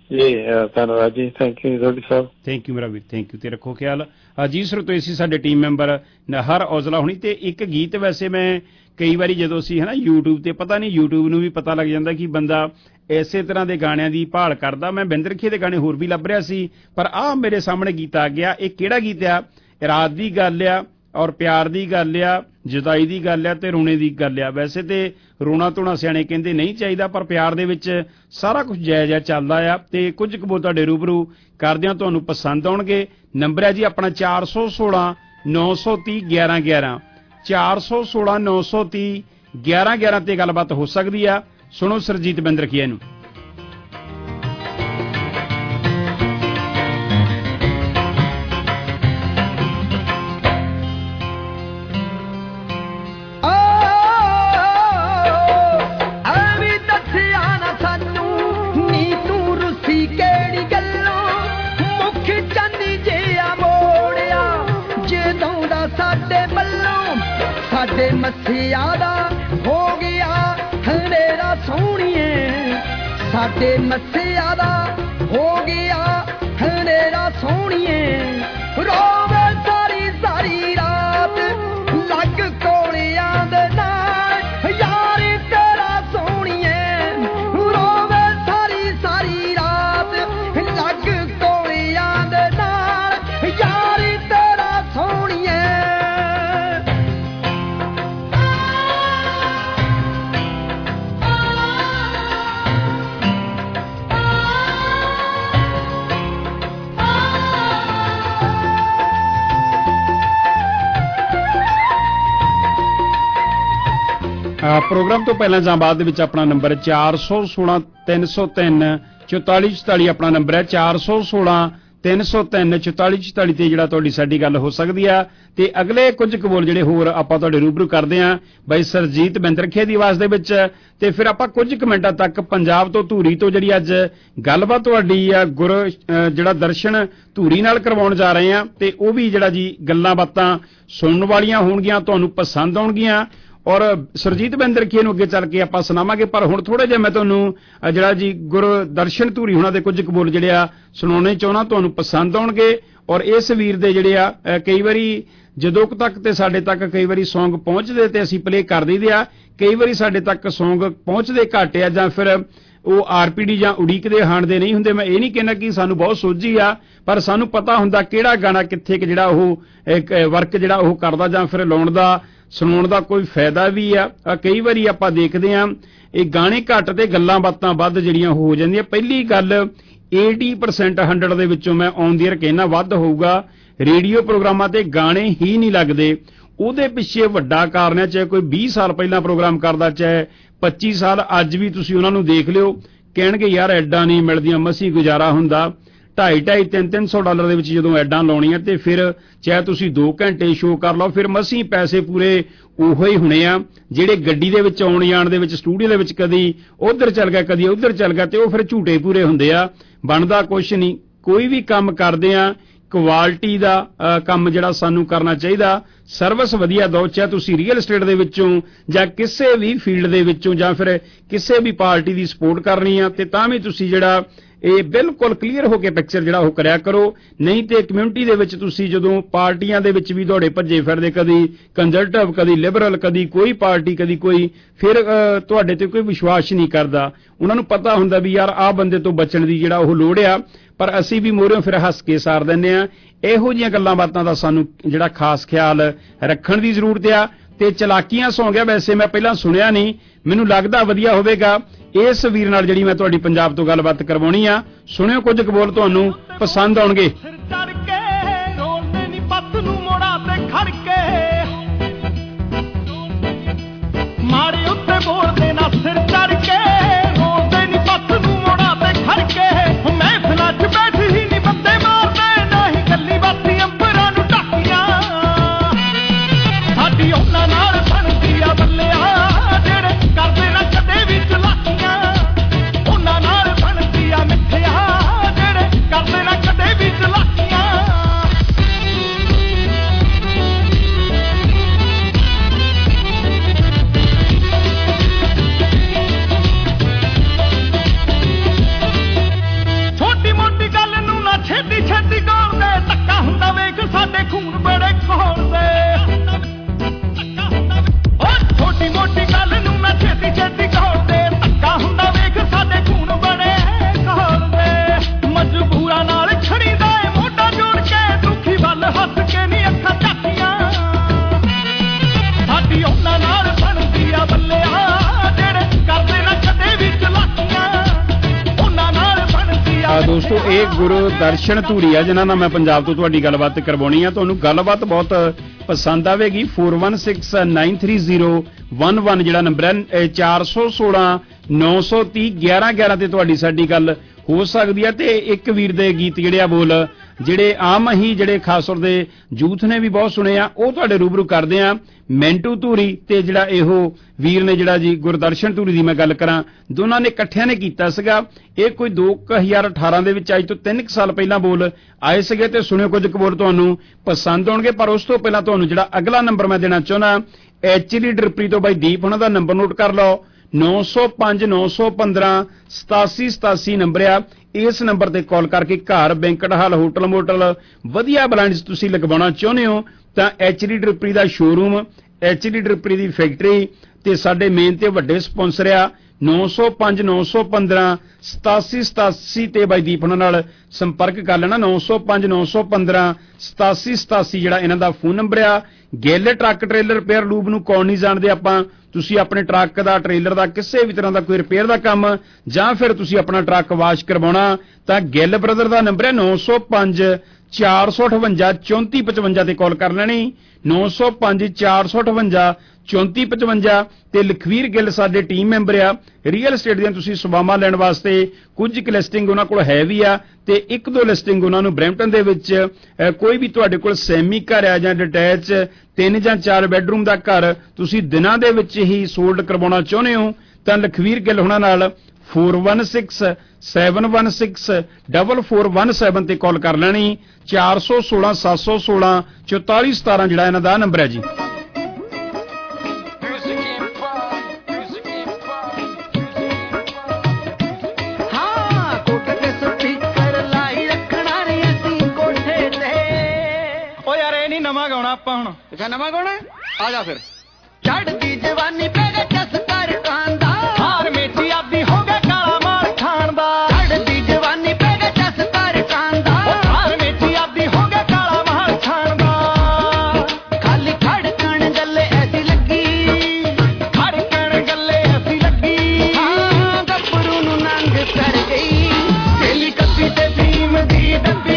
ਜੀ ਧੰਨਵਾਦ ਜੀ, thank you Rodi Sahib. Thank you ਮੇਰਾ ਵੀਰ, ਥੈਂਕ ਯੂ ਤੇ ਰੱਖੋ ਖਿਆਲ। ਜੀ ਸਰਤੋਏ ਸੀ ਸਾਡੇ ਟੀਮ ਮੈਂਬਰ ਹਰ ਔਜਲਾ ਹੋਣੀ। ਤੇ ਇੱਕ ਗੀਤ ਵੈਸੇ ਮੈਂ ਕਈ ਵਾਰੀ ਜਦੋਂ ਅਸੀਂ ਹੈ ਨਾ YouTube ਤੇ, ਪਤਾ ਨਹੀਂ YouTube ਨੂੰ ਵੀ ਪਤਾ ਲੱਗ ਜਾਂਦਾ ਕਿ ਬੰਦਾ ਇਸੇ ਤਰ੍ਹਾਂ ਦੇ ਗਾਣਿਆਂ ਦੀ ਭਾਲ ਕਰਦਾ। ਮੈਂ ਬਿੰਦਰ ਰਖੀਏ ਦੇ ਗਾਣੇ ਹੋਰ ਵੀ ਲੱਭ ਰਿਹਾ ਸੀ, ਪਰ ਆਹ ਮੇਰੇ ਸਾਹਮਣੇ ਗੀਤ ਆ ਗਿਆ। ਇਹ ਕਿਹੜਾ ਗੀਤ ਆ? ਰਾਤ ਦੀ ਗੱਲ ਆ ਔਰ ਪਿਆਰ ਦੀ ਗੱਲ ਆ, ਜੁਦਾਈ ਦੀ ਗੱਲ ਆ ਤੇ ਰੋਣੇ ਦੀ ਗੱਲ ਆ। ਵੈਸੇ ਤੇ ਰੋਣਾ ਧੋਣਾ ਸਿਆਣੇ ਕਹਿੰਦੇ ਨਹੀਂ ਚਾਹੀਦਾ, ਪਰ ਪਿਆਰ ਦੇ ਵਿੱਚ ਸਾਰਾ ਕੁਝ ਜਾਇਜ਼ ਆ, ਚੱਲਦਾ ਆ। ਤੇ ਕੁਝ ਕੁ ਬੋਲ ਤੁਹਾਡੇ ਰੂਬਰੂ ਕਰਦਿਆਂ ਤੁਹਾਨੂੰ ਪਸੰਦ ਆਉਣਗੇ। ਨੰਬਰ ਹੈ ਜੀ ਆਪਣਾ ਚਾਰ ਸੌ ਸੋਲਾਂ ਨੌ ਸੌ ਤੀਹ ਗਿਆਰਾਂ ਗਿਆਰਾਂ, ਚਾਰ ਸੌ ਸੋਲਾਂ ਨੌ ਸੌ ਤੀਹ ਗਿਆਰਾਂ ਗਿਆਰਾਂ ਤੇ ਗੱਲਬਾਤ ਹੋ ਸਕਦੀ ਆ। ਸੁਣੋ ਸਰਜੀਤ ਬਿੰਦਰਖੀਆ ਨੂੰ। ਸਾਡੇ ਮੱਥਿਆ ਦਾ ਹੋ ਗਿਆ ਹਨੇਰਾ ਸੋਹਣੀਏ, ਸਾਡੇ ਮੱਥਿਆ ਦਾ ਹੋ ਗਿਆ ਹਨੇਰਾ ਸੋਹਣੀਏ, ਰੋਵੇ ਸਾਰੀ ਸਾਰੀ ਰਾਤ ਲੱਗ ਕੋਲਿਆਂ ਦੇ ਨਾਲ ਯਾਰੀ ਤੇਰਾ ਸੋਹਣੀਏ, ਰੋਵੇ ਸਾਰੀ ਸਾਰੀ ਰਾਤ ਲੱਗ ਕੋਲਿਆਂ ਦੇ ਨਾਲ ਯਾਰੀ ਤੇਰਾ ਸੋਹਣੀਏ। ਪ੍ਰੋਗਰਾਮ ਤੋਂ ਪਹਿਲਾਂ ਜਾਂ ਬਾਅਦ ਦੇ ਵਿੱਚ ਆਪਣਾ ਨੰਬਰ ਚਾਰ ਸੌ ਸੋਲਾਂ ਤਿੰਨ ਸੌ ਤਿੰਨ ਚੁਤਾਲੀ ਚੁਤਾਲੀ ਆਪਣਾ ਨੰਬਰ ਹੈ। ਚਾਰ ਸੌ ਸੋਲਾਂ ਤਿੰਨ ਸੌ ਤਿੰਨ ਚੁਤਾਲੀ ਚੁਤਾਲੀ ਤੇ ਜਿਹੜਾ ਤੁਹਾਡੀ ਸਾਡੀ ਗੱਲ ਹੋ ਸਕਦੀ ਆ। ਤੇ ਅਗਲੇ ਕੁਝ ਕਬੋਲ ਜਿਹੜੇ ਹੋਰ ਆਪਾਂ ਤੁਹਾਡੇ ਰੂਬਰੂ ਕਰਦੇ ਆ ਬਾਈ ਸਰਜੀਤ ਬਿੰਦਰਖੀਆ ਦੀ ਆਵਾਜ਼ ਦੇ ਵਿੱਚ। ਤੇ ਫਿਰ ਆਪਾਂ ਕੁਝ ਕੁ ਮਿੰਟਾਂ ਤੱਕ ਪੰਜਾਬ ਤੋਂ ਧੂਰੀ ਤੋਂ ਜਿਹੜੀ ਅੱਜ ਗੱਲਬਾਤ ਤੁਹਾਡੀ ਆ ਗੁਰ ਜਿਹੜਾ ਦਰਸ਼ਨ ਧੂਰੀ ਨਾਲ ਕਰਵਾਉਣ ਜਾ ਰਹੇ ਆ, ਤੇ ਉਹ ਵੀ ਜਿਹੜਾ ਜੀ ਗੱਲਾਂ ਬਾਤਾਂ ਸੁਣਨ ਵਾਲੀਆਂ ਹੋਣਗੀਆਂ, ਤੁਹਾਨੂੰ ਪਸੰਦ ਆਉਣਗੀਆਂ। ਔਰ ਸਰਜੀਤ ਬਿੰਦਰਖੀਆ ਨੂੰ ਅੱਗੇ ਚੱਲ ਕੇ ਆਪਾਂ ਸੁਣਾਵਾਂਗੇ, ਪਰ ਹੁਣ ਥੋੜਾ ਜਿਹਾ ਮੈਂ ਤੁਹਾਨੂੰ ਜਿਹੜਾ ਜੀ ਗੁਰਦਰਸ਼ਨ ਧੂਰੀ ਹੋਣਾ ਦੇ ਕੁਝ ਕਬੂਲ ਜਿਹੜੇ ਆ ਸੁਣਾਉਣੇ ਚਾਹੁੰਦਾ, ਤੁਹਾਨੂੰ ਪਸੰਦ ਆਉਣਗੇ। ਔਰ ਇਸ ਵੀਰ ਦੇ ਜਿਹੜੇ ਆ ਕਈ ਵਾਰੀ ਜਦੋਂ ਤੱਕ ਤੇ ਸਾਡੇ ਤੱਕ ਕਈ ਵਾਰੀ ਸੌਂਗ ਪਹੁੰਚਦੇ ਤੇ ਅਸੀਂ ਪਲੇ ਕਰ ਦਈਦੇ ਆ, ਕਈ ਵਾਰੀ ਸਾਡੇ ਤੱਕ ਸੌਂਗ ਪਹੁੰਚਦੇ ਘੱਟ ਆ ਜਾਂ ਫਿਰ ਉਹ ਆਰਪੀਡੀ ਜਾਂ ਉਡੀਕਦੇ ਹਾਣ ਦੇ ਨਹੀਂ ਹੁੰਦੇ। ਮੈਂ ਇਹ ਨਹੀਂ ਕਹਿੰਦਾ ਕਿ ਸਾਨੂੰ ਬਹੁਤ ਸੋਝੀ ਆ, ਪਰ ਸਾਨੂੰ ਪਤਾ ਹੁੰਦਾ ਕਿਹੜਾ ਗਾਣਾ ਕਿੱਥੇ ਕਿ ਜਿਹੜਾ ਉਹ ਵਰਕ ਜਿਹੜਾ ਉਹ ਕਰਦਾ ਜਾਂ ਫਿਰ ਲਾਉਣ ਦਾ ਸੁਣਾਉਣ ਦਾ ਕੋਈ ਫਾਇਦਾ ਵੀ ਆ। ਕਈ ਵਾਰੀ ਆਪਾਂ ਦੇਖਦੇ ਆ ਇਹ ਗਾਣੇ ਘੱਟ ਤੇ ਗੱਲਾਂ ਬਾਤਾਂ ਵੱਧ ਜਿਹੜੀਆਂ ਹੋ ਜਾਂਦੀਆਂ। ਪਹਿਲੀ ਗੱਲ अस्सी परसेंट हंड्रेड ਦੇ ਵਿੱਚੋਂ ਮੈਂ ਔਨ ਦੀ ਏਅਰ ਕਹਿਣਾ ਵੱਧ ਹੋਊਗਾ ਰੇਡੀਓ ਪ੍ਰੋਗਰਾਮਾਂ ਤੇ ਗਾਣੇ ਹੀ ਨਹੀਂ ਲੱਗਦੇ। ਉਹਦੇ ਪਿੱਛੇ ਵੱਡਾ ਕਾਰਨ ਹੈ, ਚਾਹੇ ਕੋਈ ਵੀਹ ਸਾਲ ਪਹਿਲਾਂ ਪ੍ਰੋਗਰਾਮ ਕਰਦਾ ਚਾਹੇ ਪੱਚੀ ਸਾਲ, ਅੱਜ ਵੀ ਤੁਸੀਂ ਉਹਨਾਂ ਨੂੰ ਦੇਖ ਲਿਓ, ਕਹਿਣਗੇ ਯਾਰ ਐਡਾਂ ਨਹੀਂ ਮਿਲਦੀਆਂ, ਮਸੀਂ ਗੁਜ਼ਾਰਾ ਹੁੰਦਾ। ਢਾਈ ਢਾਈ ਤਿੰਨ ਤਿੰਨ ਸੌ ਡਾਲਰ ਦੇ ਵਿੱਚ ਜਦੋਂ ਐਡਾਂ ਲਾਉਣੀਆਂ ਤੇ ਫਿਰ ਚਾਹੇ ਤੁਸੀਂ ਦੋ ਘੰਟੇ ਸ਼ੋਅ ਕਰ ਲਓ, ਫਿਰ ਮਸੀਂ ਪੈਸੇ ਪੂਰੇ ਉਹੋ ਹੀ ਹੋਣੇ ਆ ਜਿਹੜੇ ਗੱਡੀ ਦੇ ਵਿੱਚ ਆਉਣ ਜਾਣ ਦੇ ਵਿੱਚ ਸਟੂਡੀਓ ਦੇ ਵਿੱਚ ਕਦੀ ਉਧਰ ਚੱਲ ਗਿਆ ਕਦੀ ਉਧਰ ਚੱਲ ਗਿਆ, ਤੇ ਉਹ ਫਿਰ ਝੂਟੇ ਪੂਰੇ ਹੁੰਦੇ ਆ, ਬਣਦਾ ਕੁਛ ਨਹੀਂ। ਕੋਈ ਵੀ ਕੰਮ ਕਰਦੇ ਆ ਕੁਆਲਿਟੀ ਦਾ ਕੰਮ ਜਿਹੜਾ ਸਾਨੂੰ ਕਰਨਾ ਚਾਹੀਦਾ, ਸਰਵਿਸ ਵਧੀਆ ਦਿਓ, ਚਾਹੇ ਤੁਸੀਂ ਰੀਅਲ ਏਸਟੇਟ ਦੇ ਵਿੱਚੋਂ ਜਾਂ ਕਿਸੇ ਵੀ ਫੀਲਡ ਦੇ ਵਿੱਚੋਂ ਜਾਂ ਫਿਰ ਕਿਸੇ ਵੀ ਪਾਰਟੀ ਦੀ ਸਪੋਰਟ ਕਰਨੀ ਆ, ਤੇ ਤਾਂ ਵੀ ਤੁਸੀਂ ਜਿਹੜਾ ਇਹ ਬਿਲਕੁਲ ਕਲੀਅਰ ਹੋ ਕੇ ਪਿਕਚਰ ਜਿਹੜਾ ਉਹ ਕਰਿਆ ਕਰੋ। ਨਹੀਂ ਤੇ ਕਮਿਊਨਿਟੀ ਦੇ ਵਿੱਚ ਤੁਸੀਂ ਜਦੋਂ ਪਾਰਟੀਆਂ ਦੇ ਵਿੱਚ ਵੀ ਦੌੜੇ ਭੱਜੇ ਫਿਰਦੇ, ਕਦੀ ਕੰਜ਼ਰਵੇਟਿਵ ਕਦੀ ਲਿਬਰਲ ਕਦੀ ਕੋਈ ਪਾਰਟੀ ਕਦੀ ਕੋਈ, ਫਿਰ ਤੁਹਾਡੇ ਤੇ ਕੋਈ ਵਿਸ਼ਵਾਸ ਨਹੀਂ ਕਰਦਾ। ਉਹਨਾਂ ਨੂੰ ਪਤਾ ਹੁੰਦਾ ਵੀ ਯਾਰ ਆਹ ਬੰਦੇ ਤੋਂ ਬਚਣ ਦੀ ਜਿਹੜਾ ਉਹ ਲੋੜ ਆ, ਪਰ ਅਸੀਂ ਵੀ ਮੋਹਰਿਓਂ ਫਿਰ ਹੱਸ ਕੇ ਸਾਰ ਦਿੰਦੇ ਆ। ਇਹੋ ਜਿਹੀਆਂ ਗੱਲਾਂ ਬਾਤਾਂ ਦਾ ਸਾਨੂੰ ਜਿਹੜਾ ਖਾਸ ਖਿਆਲ ਰੱਖਣ ਦੀ ਜ਼ਰੂਰਤ ਆ। ਤੇ ਚਲਾਕੀਆਂ ਸੌਂ ਗਿਆ, ਵੈਸੇ ਮੈਂ ਪਹਿਲਾਂ ਸੁਣਿਆ ਨਹੀਂ, ਮੈਨੂੰ ਲੱਗਦਾ ਵਧੀਆ ਹੋਵੇਗਾ। ਇਸ ਵੀਰ ਨਾਲ ਜਿਹੜੀ ਮੈਂ ਤੁਹਾਡੀ ਪੰਜਾਬ ਤੋਂ ਗੱਲਬਾਤ ਕਰਵਾਉਣੀ ਆ, ਸੁਣਿਓ ਕੁਝ ਕਬੋਲ ਤੁਹਾਨੂੰ ਪਸੰਦ ਆਉਣਗੇ। ਮਾਰੇ ਉੱਤੇ ਬੋਲਦੇ ਨਾ ਸਿਰ ਚੜ ਕੇ, ਰੋਂਦੇ ਨੀ ਪੱਤ ਨੂੰ ਮੋੜਾ ਤੇ ਖੜ ਕੇ, ਮਹਿਫਲਾਂ 'ਚ ਬੈਠ ਹੀ ਨੀ ਬੰਦੇ ਮਾਰਦੇ, ਨਾ ਹੀ ਗੱਲੀ ਬਾਤੀ ਅੰਬਰਾਂ ਨੂੰ ਢੱਕੀਆਂ। ਸਾਡੀ ਉਹਨਾਂ ਨਾਲ ਬਣਦੀ ਆ ਬੱਲਿਆ, ਜਿਹੜੇ ਕਰਦੇ ਨਾ ਕਦੇ ਵੀ ਚਲਾਕੀਆਂ। ਉਹਨਾਂ ਨਾਲ ਬਣਦੀ ਆ ਮਿੱਠਿਆ, ਜਿਹੜੇ ਕਰਦੇ ਨਾ ਕਦੇ ਵੀ ਚਲਾਕੀਆਂ। ਇਹ ਗੁਰਦਰਸ਼ਨ ਧੂਰੀ ਆ ਜਿਨ੍ਹਾਂ ਨਾਲ ਮੈਂ ਪੰਜਾਬ ਤੋਂ ਤੁਹਾਡੀ ਗੱਲਬਾਤ ਕਰਵਾਉਣੀ ਆ। ਤੁਹਾਨੂੰ ਗੱਲਬਾਤ ਬਹੁਤ ਪਸੰਦ ਆਵੇਗੀ। four one six nine three zero one one ਜਿਹੜਾ ਨੰਬਰ ਹੈ ਚਾਰ ਸੌ ਸੋਲਾਂ ਨੌ ਸੌ ਤੀਹ ਗਿਆਰਾਂ ਗਿਆਰਾਂ ਤੇ ਤੁਹਾਡੀ ਸਾਡੀ ਗੱਲ ਹੋ ਸਕਦੀ ਹੈ। ਤੇ ਇੱਕ ਵੀਰ ਦੇ ਗੀਤ ਜਿਹੜੇ ਆ ਬੋਲ ਜਿਹੜੇ ਆਮ ਹੀ ਜਿਹੜੇ ਖਾਸ ਤੌਰ ਦੇ ਯੂਥ ਨੇ ਵੀ ਬਹੁਤ ਸੁਣੇ ਆ ਉਹ ਤੁਹਾਡੇ ਰੂਬਰੂ ਕਰਦੇ ਆ। ਮੈਂਟੂ ਧੂਰੀ ਤੇ ਜਿਹੜਾ ਇਹੋ ਵੀਰ ਨੇ ਜਿਹੜਾ ਜੀ ਗੁਰਦਰਸ਼ਨ ਧੂਰੀ ਦੀ ਮੈਂ ਗੱਲ ਕਰਾਂ, ਦੋਨਾਂ ਨੇ ਇਕੱਠਿਆਂ ਨੇ ਕੀਤਾ ਸੀਗਾ। ਇਹ ਕੋਈ ਦੋ ਹਜ਼ਾਰ ਅਠਾਰਾਂ ਦੇ ਵਿੱਚ ਅੱਜ ਤੋਂ ਤਿੰਨ ਕੁ ਸਾਲ ਪਹਿਲਾਂ ਬੋਲ ਆਏ ਸੀਗੇ ਤੇ ਸੁਣਿਓ ਕੁਝ ਕੁ ਬੋਲ ਤੁਹਾਨੂੰ ਪਸੰਦ ਆਉਣਗੇ। ਪਰ ਉਸ ਤੋਂ ਪਹਿਲਾਂ ਤੁਹਾਨੂੰ ਜਿਹੜਾ ਅਗਲਾ ਨੰਬਰ ਮੈਂ ਦੇਣਾ ਚਾਹੁੰਦਾ ਐਚਡੀ ਡਰਿਪਰੀ ਤੋਂ ਬਾਈ ਦੀਪ ਉਹਨਾਂ ਦਾ ਨੰਬਰ ਨੋਟ ਕਰ ਲਓ ਨੌ ਸੌ ਪੰਜ ਨੌ ਸੌ ਪੰਦਰਾਂ ਸਤਾਸੀ ਸਤਾਸੀ ਨੰਬਰ ਆ। ਇਸ ਨੰਬਰ ਤੇ ਕਾਲ ਕਰਕੇ ਘਰ ਬੈਂਕਟ ਹਾਲ ਹੋਟਲ ਮੋਟਲ ਵਧੀਆ ਬਲਾਈਂਡਸ ਤੁਸੀਂ ਲਗਵਾਉਣਾ ਚਾਹੁੰਦੇ ਹੋ ਤਾਂ ਐਚਡੀ ਡਰਿਪਰੀ ਦਾ ਸ਼ੋਰੂਮ, ਐਚਡੀ ਡਰਿਪਰੀ ਦੀ ਫੈਕਟਰੀ ਤੇ ਸਾਡੇ ਮੇਨ ਤੇ ਵੱਡੇ ਸਪਾਂਸਰ ਆ ਨੌ ਸੌ ਪੰਜ ਨੌ ਸੌ ਪੰਦਰਾਂ ਸਤਾਸੀ ਸਤਾਸੀ ਤੇ ਬਾਈ ਦੀਪ ਉਹਨਾਂ ਨਾਲ ਸੰਪਰਕ ਕਰ ਲੈਣਾ। ਨੌ ਸੌ ਪੰਜ ਨੌ ਸੌ ਪੰਦਰਾਂ ਸਤਾਸੀ ਸਤਾਸੀ ਜਿਹੜਾ ਇਹਨਾਂ ਦਾ ਫੋਨ ਨੰਬਰ ਆ। Gill truck trailer repair lube ਨੂੰ ਕੌਣ ਨਹੀਂ ਜਾਣਦੇ ਆਪਾਂ। ਤੁਸੀਂ ਆਪਣੇ ਟਰੱਕ ਦਾ ਟ੍ਰੇਲਰ ਦਾ ਕਿਸੇ ਵੀ ਤਰ੍ਹਾਂ ਦਾ ਕੋਈ ਰਿਪੇਅਰ ਦਾ ਕੰਮ ਜਾਂ ਫਿਰ ਤੁਸੀਂ ਆਪਣਾ ਟਰੱਕ ਵਾਸ਼ ਕਰਵਾਉਣਾ ਤਾਂ ਗਿੱਲ ਬ੍ਰਦਰ ਦਾ ਨੰਬਰ ਹੈ ਨੌ ਸੌ ਪੰਜ ਚਾਰ ਸੌ ਅਠਵੰਜਾ ਚੌਂਤੀ ਪਚਵੰਜਾ ਤੇ ਕਾਲ ਕਰ ਲੈਣੀ। ਨੌ ਸੌ ਪੰਜ ਚਾਰ ਸੌ ਅਠਵੰਜਾ ਚੌਂਤੀ ਪਚਵੰਜਾ ਤੇ ਲਖਵੀਰ ਗਿੱਲ ਸਾਡੇ ਟੀਮ ਮੈਂਬਰ ਆ। ਰੀਅਲ ਸਟੇਟ ਦੀਆਂ ਤੁਸੀਂ ਸੇਵਾਵਾਂ ਲੈਣ ਵਾਸਤੇ ਕੁਝ ਕੁ ਲਿਸਟਿੰਗ ਉਹਨਾਂ ਕੋਲ ਹੈ ਵੀ ਆ ਤੇ ਇੱਕ ਦੋ ਲਿਸਟਿੰਗ ਉਹਨਾਂ ਨੂੰ ਬਰੈਂਪਟਨ ਦੇ ਵਿੱਚ ਕੋਈ ਵੀ ਤੁਹਾਡੇ ਕੋਲ ਸੈਮੀ ਘਰ ਆ ਜਾਂ ਡਿਟੈਚ ਤਿੰਨ ਜਾਂ ਚਾਰ ਬੈਡਰੂਮ ਦਾ ਘਰ ਤੁਸੀਂ ਦਿਨਾਂ ਦੇ ਵਿੱਚ ਹੀ ਸੋਲਡ ਕਰਵਾਉਣਾ ਚਾਹੁੰਦੇ ਹੋ ਤਾਂ ਲਖਵੀਰ ਗਿੱਲ ਉਹਨਾਂ ਨਾਲ four one six seven one six four four one seven ਤੇ ਕਾਲ ਕਰ ਲੈਣੀ। ਚਾਰ ਸੌ ਸੋਲਾਂ ਸੱਤ ਸੌ ਸੋਲਾਂ ਚੌਤਾਲੀ ਸਤਾਰਾਂ ਜਿਹੜਾ ਇਹਨਾਂ ਦਾ ਨੰਬਰ ਹੈ ਜੀ। ਨਵਾਂ ਗਾਉਣਾ ਆਪਾਂ ਹੁਣ ਕਿਹਾ ਨਵਾਂ ਗਾਉਣਾ ਆ ਜਾ ਫਿਰ ਚੜਦੀ ਜਵਾਨੀ ਪੈ ਜਸ ਕਰ ਕਾਂਦਾ ਹਾਰ ਮੇਚੀ ਆਦੀ ਹੋ ਗਿਆ ਕਾਲਾ ਮਾਲ ਖਾਣ ਦਾ ਚੜਦੀ ਜਵਾਨੀ ਪੈ ਜਸ ਕਰ ਕਾਂਦਾ ਹਾਰ ਮੇਚੀ ਆਦੀ ਹੋ ਗਿਆ ਕਾਲਾ ਮਾਲ ਖਾਣ ਦਾ ਖਾਲੀ ਖੜਕਣ ਗੱਲੇ ਐਸੀ ਲੱਗੀ ਖੜਕਣ ਗੱਲੇ ਐਸੀ ਲੱਗੀ ਹਾਂ ਗੱਭਰੂ ਨੂੰ ਨੰਗ ਕਰ ਗਈ ਤੇਲੀ ਕੱਪੀ ਤੇ ਭੀਮ ਦੀ ਡੱਬੀ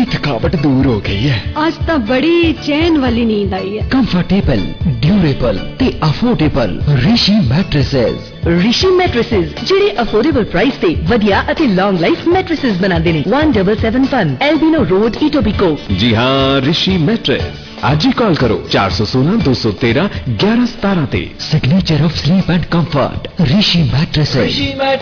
सारी थकावट दूर हो गई है। आज तो बड़ी चैन वाली नींद आई है। कंफर्टेबल, ड्यूरेबल ते affordable Rishi mattresses. Rishi mattresses ਜਿਹੜੇ ਅਫੋਰਡੇਬਲ ਪ੍ਰਾਈਸ ਤੇ ਵਧੀਆ ਅਤੇ ਲੌਂਗ ਲਾਈਫ ਮੈਟ੍ਰੈਸਸ ਬਣਾਉਂਦੇ ਨੇ। one seven seven one Albion road Etobicoke. जी हाँ, ऋषि मैट्रेस। आज ही कॉल करो चार सौ सोलह दो सौ तेरह ग्यारह सतारह ते। Signature of sleep and comfort Rishi mattresses.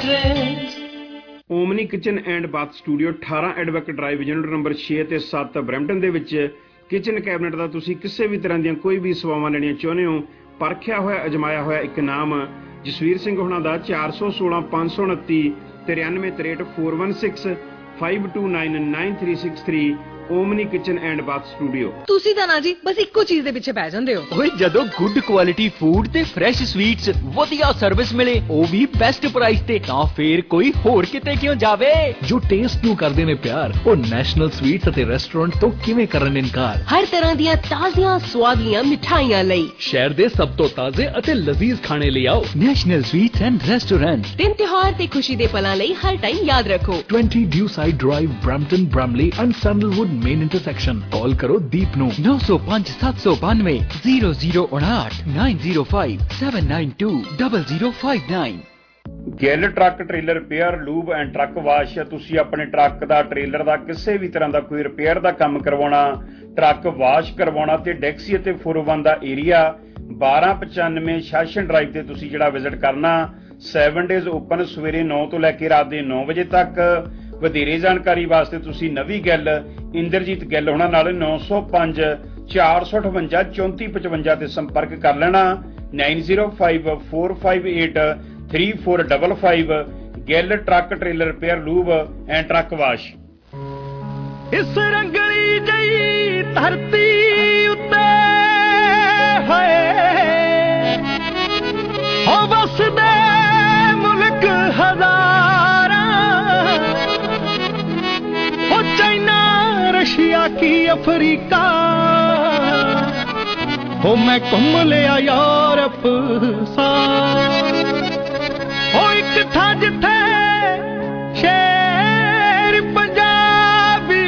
Omni kitchen and bath studio ਅਠਾਰਾਂ ਐਡਵੈਕ ਡਰਾਈਵ ਯੂਨਿਟ ਨੰਬਰ ਛੇ ਤੇ ਸੱਤ ਬਰੈਂਪਟਨ ਦੇ ਵਿੱਚ ਕਿਚਨ ਕੈਬਨਿਟ ਦਾ ਤੁਸੀਂ ਕਿਸੇ ਵੀ ਤਰ੍ਹਾਂ ਦੀਆਂ ਕੋਈ ਵੀ ਸੇਵਾਵਾਂ ਲੈਣੀਆਂ ਚਾਹੁੰਦੇ ਹੋ, ਪਰਖਿਆ ਹੋਇਆ ਅਜਮਾਇਆ ਹੋਇਆ ਇੱਕ ਨਾਮ ਜਸਵੀਰ ਸਿੰਘ ਹੋਣਾ ਦਾ ਚਾਰ ਸੌ ਸੋਲਾਂ ਪੰਜ ਸੌ ਉਨੱਤੀ ਤਰਿਆਨਵੇਂ ਤਰੇਹਠ four one six five two nine nine three six three Omni kitchen and bath studio. ਤੁਸੀਂ ਤਾਂ ਨਾ ਜੀ ਬਸ ਇੱਕੋ ਚੀਜ਼ ਦੇ ਪਿੱਛੇ ਪੈ ਜਾਂਦੇ ਹੋ। ਓਏ ਜਦੋਂ ਗੁੱਡ ਕੁਆਲਿਟੀ ਫੂਡ ਤੇ ਫਰੈਸ਼ ਸਵੀਟਸ ਵਧੀਆ ਸਰਵਿਸ ਮਿਲੇ ਉਹ ਵੀ ਬੈਸਟ ਪ੍ਰਾਈਸ ਤੇ ਤਾਂ ਫੇਰ ਕੋਈ ਹੋਰ ਕਿਤੇ ਕਿਉਂ ਜਾਵੇ। ਜੋ ਟੇਸਟ ਨੂੰ ਕਰਦੇ ਨੇ ਪਿਆਰ ਉਹ ਨੈਸ਼ਨਲ ਸਵੀਟਸ ਅਤੇ ਰੈਸਟੋਰੈਂਟ ਤੋਂ ਕਿਵੇਂ ਕਰਨ ਇਨਕਾਰ। ਹਰ ਤਰ੍ਹਾਂ ਦੀਆਂ ਤਾਜ਼ੀਆਂ ਸਵਾਦੀਆਂ ਮਿਠਾਈਆਂ ਲਈ ਸ਼ਹਿਰ ਦੇ ਸਭ ਤੋਂ ਤਾਜ਼ੇ ਅਤੇ ਲਜ਼ੀਜ਼ ਖਾਣੇ ਲਈ ਆਓ ਨੈਸ਼ਨਲ ਸਵੀਟਸ ਐਂਡ ਰੈਸਟੋਰੈਂਟ। ਦਿਨ ਤਿਉਹਾਰ ਤੇ ਖੁਸ਼ੀ ਦੇ ਪਲਾਂ ਲਈ ਹਰ ਟਾਈਮ ਯਾਦ ਰੱਖੋ twenty Dewside Drive, Brampton, Bramley and Sandalwood main intersection. Call करो दीप नु नौ सौ पाँच सात सौ बानवे जीरो जीरो उनाठ nine zero five seven nine two double zero five nine. Gill truck trailer repair lube and truck wash. ਤੁਸੀਂ ਆਪਣੇ ਟਰੱਕ ਦਾ ਟ੍ਰੇਲਰ ਦਾ ਕਿਸੇ ਵੀ ਤਰ੍ਹਾਂ ਦਾ ਕੋਈ ਰਿਪੇਅਰ ਦਾ ਕੰਮ ਕਰਵਾਉਣਾ, ਟਰੱਕ ਵਾਸ਼ ਕਰਵਾਉਣਾ ਤੇ ਡੈਕਸੀ ਅਤੇ four oh one ਦਾ ਏਰੀਆ ਬਾਰਾਂ ਪਚਾਨਵੇਂ ਸ਼ਾਸਨ ਡਰਾਈਵ ਤੇ ਤੁਸੀਂ ਜਿਹੜਾ ਵਿਜ਼ਿਟ ਕਰਨਾ। ਸੈਵਨ ਡੇਜ਼ ਓਪਨ ਸਵੇਰੇ ਨੌ ਤੋਂ ਲੈ ਕੇ ਰਾਤ ਦੇ ਨੌ ਵਜੇ ਤੱਕ। ਵਧੇਰੇ ਜਾਣਕਾਰੀ ਵਾਸਤੇ ਤੁਸੀਂ ਨਵੀਂ ਗੱਲ ਇੰਦਰਜੀਤ ਗਿੱਲ ਹੋਣਾ ਨਾਲ ਨੌ ਸੌ ਪੰਜ ਚਾਰ ਸੌ ਅਠਵੰਜਾ ਚੌਂਤੀ ਪਚਵੰਜਾ ਤੇ ਸੰਪਰਕ ਕਰ ਲੈਣਾ। nine zero five four five eight three four five five। Gill truck trailer repair lube and truck wash. ਇਸ ਰੰਗਲੀ ਜਈ ਧਰਤੀ ਉੱਤੇ ਹੋਏ ਹੋ ਵਸਦੇ ਮੁਲਕ ਹਜ਼ਾਰਾਂ ਹੋ ਚਾਈਨਾ ਰਸ਼ੀਆ ਕੀ ਅਫਰੀਕਾ ਹੋ ਮੈਂ ਘੁੰਮ ਲਿਆ ਯੂਰਪ ਸਾਰ ਹੋ ਇੱਕ ਥਾਂ ਜਿੱਥੇ ਸ਼ੇਰ ਪੰਜਾਬੀ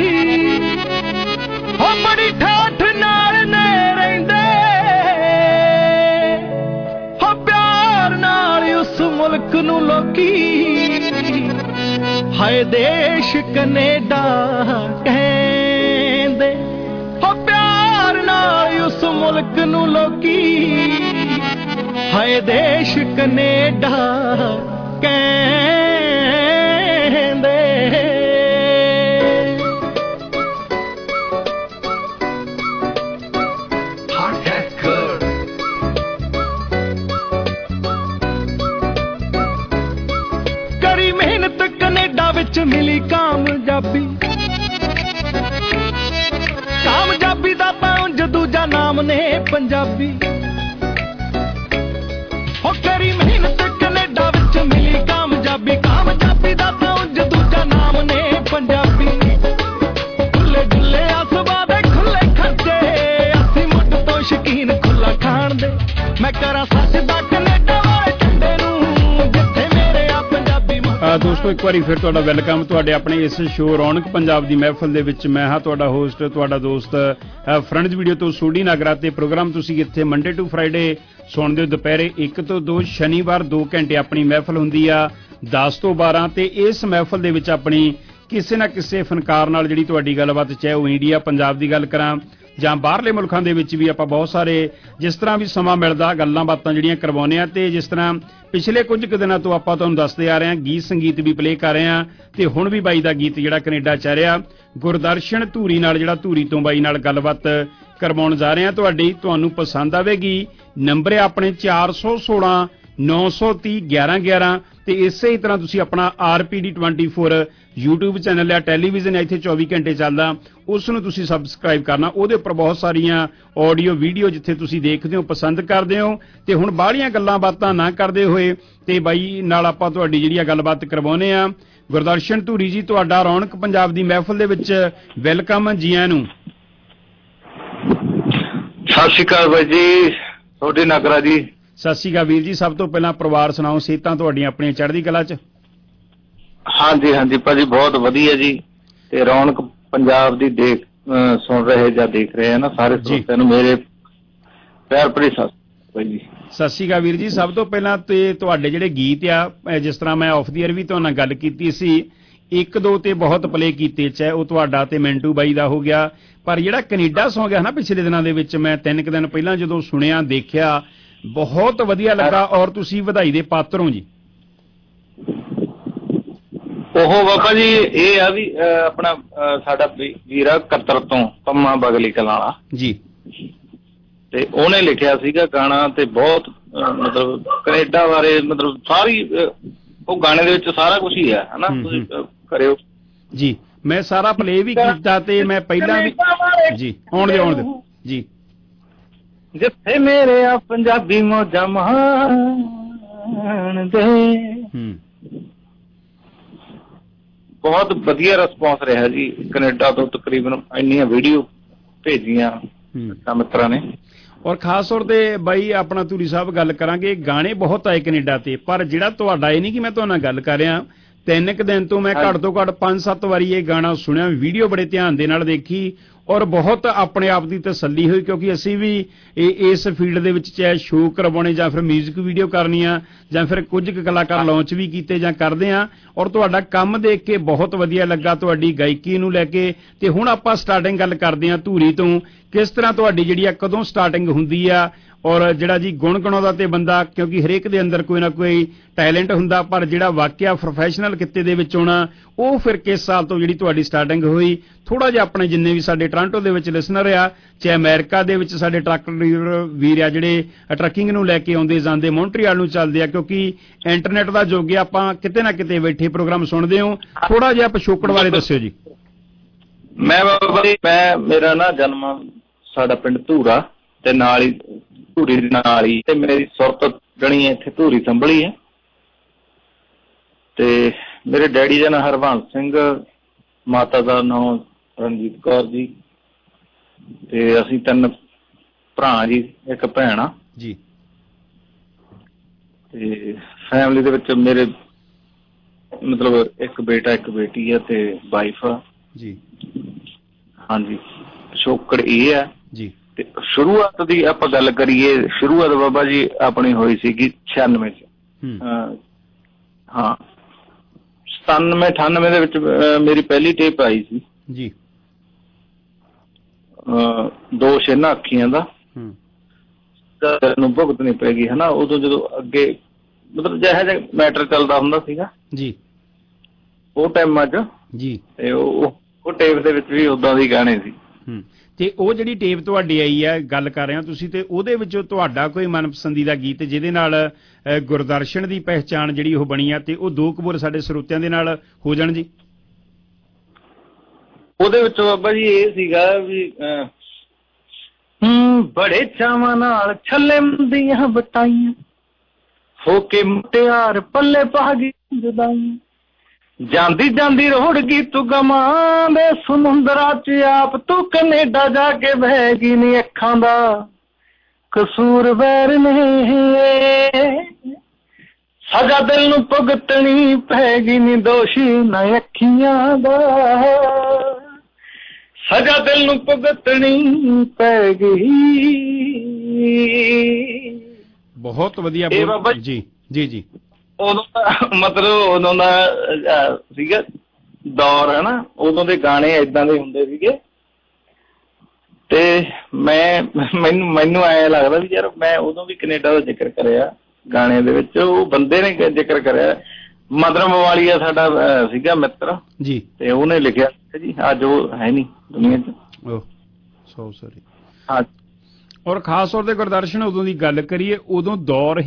ਹੋ ਬੜੀ ਠਾਠ ਨਾਲ ਨੇ ਰਹਿੰਦੇ ਹੋ ਪਿਆਰ ਨਾਲ ਉਸ ਮੁਲਕ ਨੂੰ ਲੋਕੀ ਹਾਏ ਦੇਸ਼ ਕੈਨੇਡਾ ਕਹਿੰਦੇ ਹੋ ਪਿਆਰ ਨਾਲ ਉਸ ਮੁਲਕ ਨੂੰ ਲੋਕੀ ਹਾਏ ਦੇਸ਼ ਕੈਨੇਡਾ ਕਹਿੰਦੇ। ਕਰੀ ਮਿਹਨਤ ਕੈਨੇਡਾ ਵਿੱਚ ਮਿਲੀ ਕਾਮਯਾਬੀ, ਕਾਮਯਾਬੀ ਦਾ ਤਾਂ ਉਂਝ ਦੂਜਾ ਨਾਮ ਨੇ ਪੰਜਾਬੀ। ਹੋ ਕਰੀ ਮਿਹਨਤ ਕੈਨੇਡਾ ਵਿੱਚ ਮਿਲੀ ਕਾਮਯਾਬੀ, ਕਾਮਯਾਬੀ ਦਾ ਤਾਂ ਉਂਝ ਦੂਜਾ ਨਾਮ ਨੇ ਪੰਜਾਬੀ। ਖੁੱਲੇ ਡੁੱਲੇ ਆਸਵਾ ਦੇ ਖੁੱਲੇ ਖਰਚੇ, ਅਸੀਂ ਮੁੱਢ ਤੋਂ ਸ਼ਕੀਨ ਖੁੱਲਾ ਖਾਣ ਦੇ। ਮੈਂ ਕਰਾਂ ਸੱਚ ਦਾ ਕੈਨੇਡਾ ਵਾਲੇ ਝੰਡੇ ਨੂੰ ਜਿੱਥੇ ਮੇਰੇ ਆ ਪੰਜਾਬੀ। ਦੋਸਤੋ ਇੱਕ ਵਾਰੀ ਫਿਰ ਤੁਹਾਡਾ ਵੈਲਕਮ ਤੁਹਾਡੇ ਆਪਣੇ ਇਸ ਸ਼ੋਅ ਰੌਣਕ ਪੰਜਾਬ ਦੀ ਮਹਿਫਲ ਦੇ ਵਿੱਚ। ਮੈਂ ਹਾਂ ਤੁਹਾਡਾ ਹੋਸਟ ਤੁਹਾਡਾ ਦੋਸਤ ਫਰੈਂਡਸ ਵੀਡੀਓ ਤੋਂ ਸੂਡੀ ਨਾਗਰਾ ਤੇ ਪ੍ਰੋਗਰਾਮ ਤੁਸੀਂ ਇੱਥੇ ਮੰਡੇ ਟੂ ਫਰਾਈਡੇ ਸੁਣਦੇ ਹੋ ਦੁਪਹਿਰੇ ਇੱਕ ਤੋਂ ਦੋ, ਸ਼ਨੀਵਾਰ ਦੋ ਘੰਟੇ ਆਪਣੀ ਮਹਿਫਲ ਹੁੰਦੀ ਆ ਦਸ ਤੋਂ ਬਾਰਾਂ। ਤੇ ਇਸ ਮਹਿਫਲ ਦੇ ਵਿੱਚ ਆਪਣੀ ਕਿਸੇ ਨਾ ਕਿਸੇ ਫਨਕਾਰ ਨਾਲ ਜਿਹੜੀ ਤੁਹਾਡੀ ਗੱਲਬਾਤ, ਚਾਹੇ ਉਹ ਇੰਡੀਆ ਪੰਜਾਬ ਦੀ ਗੱਲ ਕਰਾਂ ਜਾਂ ਬਾਹਰਲੇ ਮੁਲਕਾਂ ਦੇ ਵਿੱਚ ਵੀ ਆਪਾਂ ਬਹੁਤ ਸਾਰੇ ਜਿਸ ਤਰ੍ਹਾਂ ਵੀ ਸਮਾਂ ਮਿਲਦਾ ਗੱਲਾਂ ਬਾਤਾਂ ਜਿਹੜੀਆਂ ਕਰਵਾਉਂਦੇ ਆ। ਤੇ ਜਿਸ ਤਰ੍ਹਾਂ ਪਿਛਲੇ ਕੁਝ ਕੁ ਦਿਨਾਂ ਤੋਂ ਆਪਾਂ ਤੁਹਾਨੂੰ ਦੱਸਦੇ ਆ ਰਹੇ ਹਾਂ, ਗੀਤ ਸੰਗੀਤ ਵੀ ਪਲੇ ਕਰ ਰਹੇ ਹਾਂ। ਤੇ ਹੁਣ ਵੀ ਬਾਈ ਦਾ ਗੀਤ ਜਿਹੜਾ ਕੈਨੇਡਾ ਚ ਆ ਰਿਹਾ, ਗੁਰਦਰਸ਼ਨ ਧੂਰੀ ਨਾਲ ਜਿਹੜਾ ਧੂਰੀ ਤੋਂ ਬਾਈ ਨਾਲ ਗੱਲਬਾਤ ਕਰਵਾਉਣ ਜਾ ਰਹੇ ਹਾਂ। ਤੁਹਾਡੀ ਤੁਹਾਨੂੰ ਪਸੰਦ ਆਵੇਗੀ। ਨੰਬਰ ਹੈ ਆਪਣੇ ਚਾਰ ਸੌ ਸੋਲਾਂ ਨੌ ਸੌ ਤੀਹ ਗਿਆਰਾਂ ਗਿਆਰਾਂ। ਤੇ ਇਸੇ ਹੀ ਤਰ੍ਹਾਂ ਤੁਸੀਂ ਆਪਣਾ R P D twenty four YouTube channel ਹੈ, ਟੈਲੀਵਿਜ਼ਨ ਹੈ, ਇੱਥੇ ਚੌਵੀ ਘੰਟੇ ਚੱਲਦਾ, ਉਸ ਨੂੰ ਤੁਸੀਂ ਸਬਸਕ੍ਰਾਈਬ ਕਰਨਾ। ਉਹਦੇ ਉੱਪਰ ਬਹੁਤ ਸਾਰੀਆਂ ਆਡੀਓ ਵੀਡੀਓ ਜਿੱਥੇ ਤੁਸੀਂ ਦੇਖਦੇ ਹੋ, ਪਸੰਦ ਕਰਦੇ ਹੋ। ਤੇ ਹੁਣ ਬਾਹਲੀਆਂ ਗੱਲਾਂ ਬਾਤਾਂ ਨਾ ਕਰਦੇ ਹੋਏ ਤੇ ਬਾਈ ਨਾਲ ਆਪਾਂ ਤੁਹਾਡੀ ਜਿਹੜੀ ਆ ਗੱਲਬਾਤ ਕਰਵਾਉਂਦੇ ਆ। ਗੁਰਦਰਸ਼ਨ ਧੂਰੀ ਜੀ, ਤੁਹਾਡਾ ਰੌਣਕ ਪੰਜਾਬ ਦੀ ਮਹਿਫਲ ਦੇ ਵਿੱਚ ਵੈਲਕਮ, ਜੀ ਆਇਆਂ ਨੂੰ। ਸਤਿ ਸ਼੍ਰੀ ਅਕਾਲ ਬਾਈ ਜੀ, ਤੁਹਾਡੇ ਨਾਗਰਾ ਜੀ। ਸਤਿ ਸ਼੍ਰੀ ਅਕਾਲ ਵੀਰ ਜੀ। ਸਭ ਤੋਂ ਪਹਿਲਾਂ ਪਰਿਵਾਰ ਸੁਣਾਓ, ਸਿਹਤਾਂ ਤੁਹਾਡੀਆਂ ਆਪਣੀਆਂ ਚੜ੍ਹਦੀ ਕਲਾ ਚ? ਹਾਂਜੀ ਹਾਂਜੀ ਭਾਜੀ ਬਹੁਤ ਵਧੀਆ ਜੀ। ਤੇ ਰੌਣਕ ਪੰਜਾਬ ਦੀ ਦੇਖ ਅਹ ਸੁਣ ਰਹੇ ਜਾਂ ਦੇਖ ਰਹੇ ਆ ਨਾ ਸਾਰੇ ਸਰੋਤਿਆਂ ਨੂੰ ਮੇਰੇ ਪਿਆਰ ਭਰੀ ਸਤਿ ਸ੍ਰੀ ਅਕਾਲ ਜੀ। ਸਤਿ ਸ਼੍ਰੀ ਅਕਾਲ ਵੀਰ ਜੀ। ਸਭ ਤੋਂ ਪਹਿਲਾਂ ਤੇ ਤੁਹਾਡੇ ਜਿਹੜੇ ਗੀਤ ਆ, ਜਿਸ ਤਰ੍ਹਾਂ ਮੈਂ ਆਫ ਦੀ ਏਅਰ ਵੀ ਤੁਹਾਡੇ ਨਾਲ ਗੱਲ ਕੀਤੀ ਸੀ, ਇੱਕ ਦੋ ਤੇ ਬਹੁਤ ਪਲੇ ਕੀਤੇ, ਚਾਹੇ ਉਹ ਤੁਹਾਡਾ ਤੇ ਮਿੰਟੂ ਬਾਈ ਦਾ ਹੋ ਗਿਆ, ਪਰ ਜਿਹੜਾ ਕੈਨੇਡਾ ਸੌਂਗ ਹੈ ਨਾ ਪਿਛਲੇ ਦਿਨਾਂ ਦੇ ਵਿੱਚ, ਮੈਂ ਤਿੰਨ ਕੁ ਦਿਨ ਪਹਿਲਾਂ ਜਦੋਂ ਸੁਣਿਆ ਦੇਖਿਆ, ਬਹੁਤ ਵਧੀਆ ਲੱਗਾ ਔਰ ਤੁਸੀਂ ਵਧਾਈ ਦੇ ਪਾਤਰ ਹੋ ਜੀ। ਉਹ ਬਾਬਾ ਜੀ ਇਹ ਆ ਵੀ ਆਪਣਾ ਸਾਡਾ ਵੀਰਾ ਕਤਰ ਤੋਂ ਪੰਮਾ ਬਗਲੀ ਕਲਾਂ ਵਾਲਾ ਜੀ, ਤੇ ਉਹਨੇ ਲਿਖਿਆ ਸੀਗਾ ਗਾਣਾ, ਤੇ ਬਹੁਤ ਮਤਲਬ ਕੈਨੇਡਾ ਬਾਰੇ ਮਤਲਬ ਸਾਰੀ ਉਹ ਗਾਣੇ ਦੇ ਵਿੱਚ ਸਾਰਾ ਕੁਝ ਹੀ ਹੈ ਹਨਾ, ਤੁਸੀਂ ਕਰਿਓ ਜੀ। ਮੈਂ ਸਾਰਾ ਪਲੇ ਵੀ ਕੀਤਾ ਤੇ ਮੈਂ ਪਹਿਲਾਂ ਵੀ ਜੀ ਆਉਣ ਦੇ ਆਉਣ ਦੇ ਜੀ। ਜਿੱਥੇ ਮੇਰੇ ਆ ਪੰਜਾਬੀ ਮੌਜਾਂ ਮਾਣ ਦੇ, ਬਹੁਤ ਵਧੀਆ ਰਿਸਪੌਂਸ ਰਿਹਾ ਜੀ। ਕੈਨੇਡਾ ਤੋਂ ਤਕਰੀਬਨ ਇੰਨੀਆਂ ਵੀਡੀਓ ਭੇਜੀਆਂ ਮਿੱਤਰਾਂ ਨੇ, ਔਰ ਖਾਸ ਤੌਰ ਤੇ ਬਾਈ ਆਪਣਾ ਧੂਰੀ ਸਾਹਿਬ ਗੱਲ ਕਰਾਂਗੇ, ਗਾਣੇ ਬਹੁਤ ਆਏ ਕੈਨੇਡਾ ਤੇ, ਪਰ ਜਿਹੜਾ ਤੁਹਾਡਾ ਇਹ ਨਹੀਂ ਕਿ ਮੈਂ ਤੁਹਾਡੇ ਨਾਲ ਗੱਲ ਕਰ ਰਿਹਾ, ਤਿੰਨ ਕੁ ਦਿਨ ਤੋਂ ਮੈਂ ਘੱਟ ਤੋਂ ਘੱਟ ਪੰਜ ਸੱਤ ਵਾਰੀ ਇਹ ਗਾਣਾ ਸੁਣਿਆ, ਵੀਡੀਓ ਬੜੇ ਧਿਆਨ ਦੇ ਨਾਲ ਦੇਖੀ ਔਰ ਬਹੁਤ ਆਪਣੇ ਆਪ ਦੀ ਤਸੱਲੀ ਹੋਈ, ਕਿਉਂਕਿ ਅਸੀਂ ਵੀ ਇਸ ਫੀਲਡ ਦੇ ਵਿੱਚ ਚਾਹੇ ਸ਼ੋਅ ਕਰਵਾਉਣੇ ਜਾਂ ਫਿਰ ਮਿਊਜ਼ਿਕ ਵੀਡੀਓ ਕਰਨੀਆਂ ਜਾਂ ਫਿਰ ਕੁਝ ਕੁ ਕਲਾਕਾਰ ਲਾਂਚ ਵੀ ਕੀਤੇ ਜਾਂ ਕਰਦੇ ਆ, ਔਰ ਤੁਹਾਡਾ ਕੰਮ ਦੇਖ ਕੇ ਬਹੁਤ ਵਧੀਆ ਲੱਗਾ, ਤੁਹਾਡੀ ਗਾਇਕੀ ਨੂੰ ਲੈ ਕੇ। ਤੇ ਹੁਣ ਆਪਾਂ ਸਟਾਰਟਿੰਗ ਗੱਲ ਕਰਦੇ ਆ ਧੂਰੀ ਤੋਂ, ਕਿਸ ਤਰ੍ਹਾਂ ਤੁਹਾਡੀ ਜਿਹੜੀ ਆ ਕਦੋਂ ਸਟਾਰਟਿੰਗ ਹੁੰਦੀ ਆ, ਔਰ ਜਿਹੜਾ ਜੀ ਗੁਣ ਗਣਾਉਂਦਾ ਤੇ ਬੰਦਾ, ਕਿਉਂਕਿ ਹਰੇਕ ਦੇ ਅੰਦਰ ਕੋਈ ਨਾ ਕੋਈ ਟੈਲੈਂਟ ਹੁੰਦਾ, ਪਰ ਜਿਹੜਾ ਵਾਕਿਆ ਪ੍ਰੋਫੈਸ਼ਨਲ ਕਿੱਤੇ ਦੇ ਵਿੱਚ ਆਉਣਾ, ਉਹ ਫਿਰ ਕਿਸ ਸਾਲ ਤੋਂ ਜਿਹੜੀ ਤੁਹਾਡੀ ਸਟਾਰਟਿੰਗ ਹੋਈ, ਥੋੜਾ ਜਿਹਾ ਆਪਣੇ ਜਿੰਨੇ ਵੀ ਸਾਡੇ ਟੋਰਾਂਟੋ ਦੇ ਵਿੱਚ ਲਿਸਨਰ ਆ, ਚਾਹੇ ਅਮਰੀਕਾ ਦੇ ਵਿੱਚ ਸਾਡੇ ਟਰੱਕ ਵੀਰ ਆ ਜਿਹੜੇ ਟਰੱਕਿੰਗ ਨੂੰ ਲੈ ਕੇ ਆਉਂਦੇ ਜਾਂਦੇ, ਮੌਂਟਰੀਅਲ ਨੂੰ ਚੱਲਦੇ ਆ, ਕਿਉਂਕਿ ਇੰਟਰਨੈਟ ਦਾ ਯੁੱਗ ਆ, ਆਪਾਂ ਕਿਤੇ ਨਾ ਕਿਤੇ ਬੈਠੇ ਪ੍ਰੋਗਰਾਮ ਸੁਣਦੇ ਹੋ, ਥੋੜਾ ਜਿਹਾ ਪਿਛੋਕੜ ਬਾਰੇ ਦੱਸਿਓ ਜੀ। ਮੈਂ ਮੈਂ ਮੇਰਾ ਨਾ ਜਨਮ ਸਾਡਾ ਪਿੰਡ ਧੂਰਾ ਤੇ ਨਾਲ ਹੀ ਧੂਰੀ ਦੇ ਨਾਲ ਹੀ, ਤੇ ਮੇਰੀ ਸੁਰਤ ਜਣੀ ਇੱਥੇ ਧੂਰੀ ਸੰਭਲੀ ਹੈ, ਤੇ ਮੇਰੇ ਡੈਡੀ ਦਾ ਨਾਂ ਹਰਵੰਸ ਸਿੰਘ, ਮਾਤਾ ਦਾ ਨਾਮ ਰਣਜੀਤ ਕੌਰ ਜੀ, ਤੇ ਅਸੀਂ ਤਿੰਨ ਭਰਾ ਜੀ, ਇੱਕ ਭੈਣ ਆ ਜੀ, ਤੇ ਫੈਮਿਲੀ ਦੇ ਵਿੱਚ ਮੇਰੇ ਮਤਲਬ ਇੱਕ ਬੇਟਾ ਇੱਕ ਬੇਟੀ ਆ ਤੇ ਵਾਈਫ ਆ ਜੀ। ਹਾਂਜੀ, ਪਿਛੋਕੜ ਇਹ ਹੈ ਜੀ। ਤੇ ਸ਼ੁਰੂਆਤ ਦੀ ਆਪਾਂ ਗੱਲ ਕਰੀਏ, ਸ਼ੁਰੂਆਤ ਬਾਬਾ ਜੀ ਆਪਣੀ ਹੋਈ ਸੀਗੀ ਛਿਆਨਵੇਂ ਚ, ਹਾਂ ਸਤਾਨਵੇਂ ਅਠਾਨਵੇਂ ਦੇ ਵਿੱਚ ਮੇਰੀ ਪਹਿਲੀ ਟੇਪ ਆਈ ਸੀ ਜੀ, ਦੋ ਛੇਨਾ ਅੱਖੀਆਂ ਦਾ, ਨੂੰ ਭੁਗਤਣੀ ਪੈ ਗਈ ਹਨਾ। ਉਦੋਂ ਜਦੋਂ ਅੱਗੇ ਮਤਲਬ ਜਿਹੋ ਜਿਹਾ ਮੈਟਰ ਚੱਲਦਾ ਹੁੰਦਾ ਸੀਗਾ ਜੀ ਉਹ ਟਾਈਮਾਂ ਚ ਜੀ, ਤੇ ਉਹ ਉਹ ਟੇਪ ਦੇ ਵਿੱਚ ਵੀ ਉਦਾਂ ਦੀ ਗਾਣੇ ਸੀ। ਤੇ ਉਹ ਜਿਹੜੀ ਟੇਪ ਤੁਹਾਡੀ ਆਈ ਹੈ, ਗੱਲ ਕਰ ਰਹੇ ਹੋ ਤੁਸੀਂ, ਤੇ ਉਹਦੇ ਵਿੱਚੋਂ ਤੁਹਾਡਾ ਕੋਈ ਮਨਪਸੰਦੀਦਾ ਗੀਤ ਜਿਹਦੇ ਨਾਲ ਗੁਰਦਰਸ਼ਨ ਦੀ ਪਹਿਚਾਣ ਜਿਹੜੀ ਉਹ ਬਣੀ ਆ, ਤੇ ਉਹ ਦੋ ਕਬੂਰ ਸਾਡੇ ਸਰੋਤਿਆਂ ਦੇ ਨਾਲ ਹੋ ਜਾਣ ਜੀ। ਉਹਦੇ ਵਿੱਚ ਬਾਬਾ ਜੀ ਇਹ ਸੀਗਾ ਵੀ ਹੂੰ ਬੜੇ ਚਾਵਾਂ ਨਾਲ ਛੱਲੇ ਦੀਆਂ ਬਟਾਈਆਂ, ਹੋ ਕੇ ਮੁਟਿਆਰ ਪੱਲੇ ਪਾ ਗਈ ਜੁਦਾਈਆਂ, ਜਾਂਦੀ ਜਾਂਦੀ ਰੋੜ ਗਈ ਤੂੰ ਗਮਾਂ ਦੇ ਸਮੁੰਦਰਾਂ ਚ ਆਪ, ਤੂੰ ਕੈਨੇਡਾ ਜਾ ਕੇ ਬਹਿ ਗਈ ਨੀ ਅੱਖਾਂ ਦਾ ਕਸੂਰ ਵੈਰ ਨੇ, ਸਜ਼ਾ ਦਿਲ ਨੂੰ ਭੁਗਤਣੀ ਪੈ ਗਈ ਨੀ ਦੋਸ਼ੀ ਨਾ ਅੱਖੀਆਂ ਦਾ, ਸਜ਼ਾ ਦਿਲ ਨੂੰ ਭੁਗਤਣੀ ਪੈ ਗਈ। ਬਹੁਤ ਵਧੀਆ ਜੀ ਜੀ ਜੀ। ਉਦੋਂ ਦਾ ਮਤਲਬ ਉਦੋਂ ਦਾ ਸੀਗਾ ਦੌਰ ਹੈ ਨਾ, ਉਦੋਂ ਦੇ ਗਾਣੇ ਏਦਾਂ ਦੇ ਹੁੰਦੇ ਸੀਗੇ, ਤੇ ਮੈਂ ਮੈਨੂੰ ਮੈਨੂੰ ਐਂ ਲੱਗਦਾ ਵੀ ਯਾਰ ਮੈਂ ਉਦੋਂ ਵੀ ਕੈਨੇਡਾ ਦਾ ਜ਼ਿਕਰ ਕਰਿਆ ਗਾਣੇ ਦੇ ਵਿੱਚ, ਉਹ ਬੰਦੇ ਨੇ ਜ਼ਿਕਰ ਕਰਿਆ, ਮਦਰਮ ਵਾਲੀਆ ਸਾਡਾ ਸੀਗਾ ਮਿੱਤਰ ਜੀ, ਤੇ ਉਹਨੇ ਲਿਖਿਆ ਜੀ, ਅੱਜ ਉਹ ਹੈ ਨਹੀਂ ਦੁਨੀਆ ਚ। ਓਹ ਸੋ ਸੌਰੀ। ਹਾਂ, ਔਰ ਖਾਸ ਤੌਰ ਤੇ ਗੁਰਦਰਸ਼ਨ ਉਦੋਂ ਦੀ ਗੱਲ ਕਰੀਏ, ਉਦੋਂ ਦੌਰ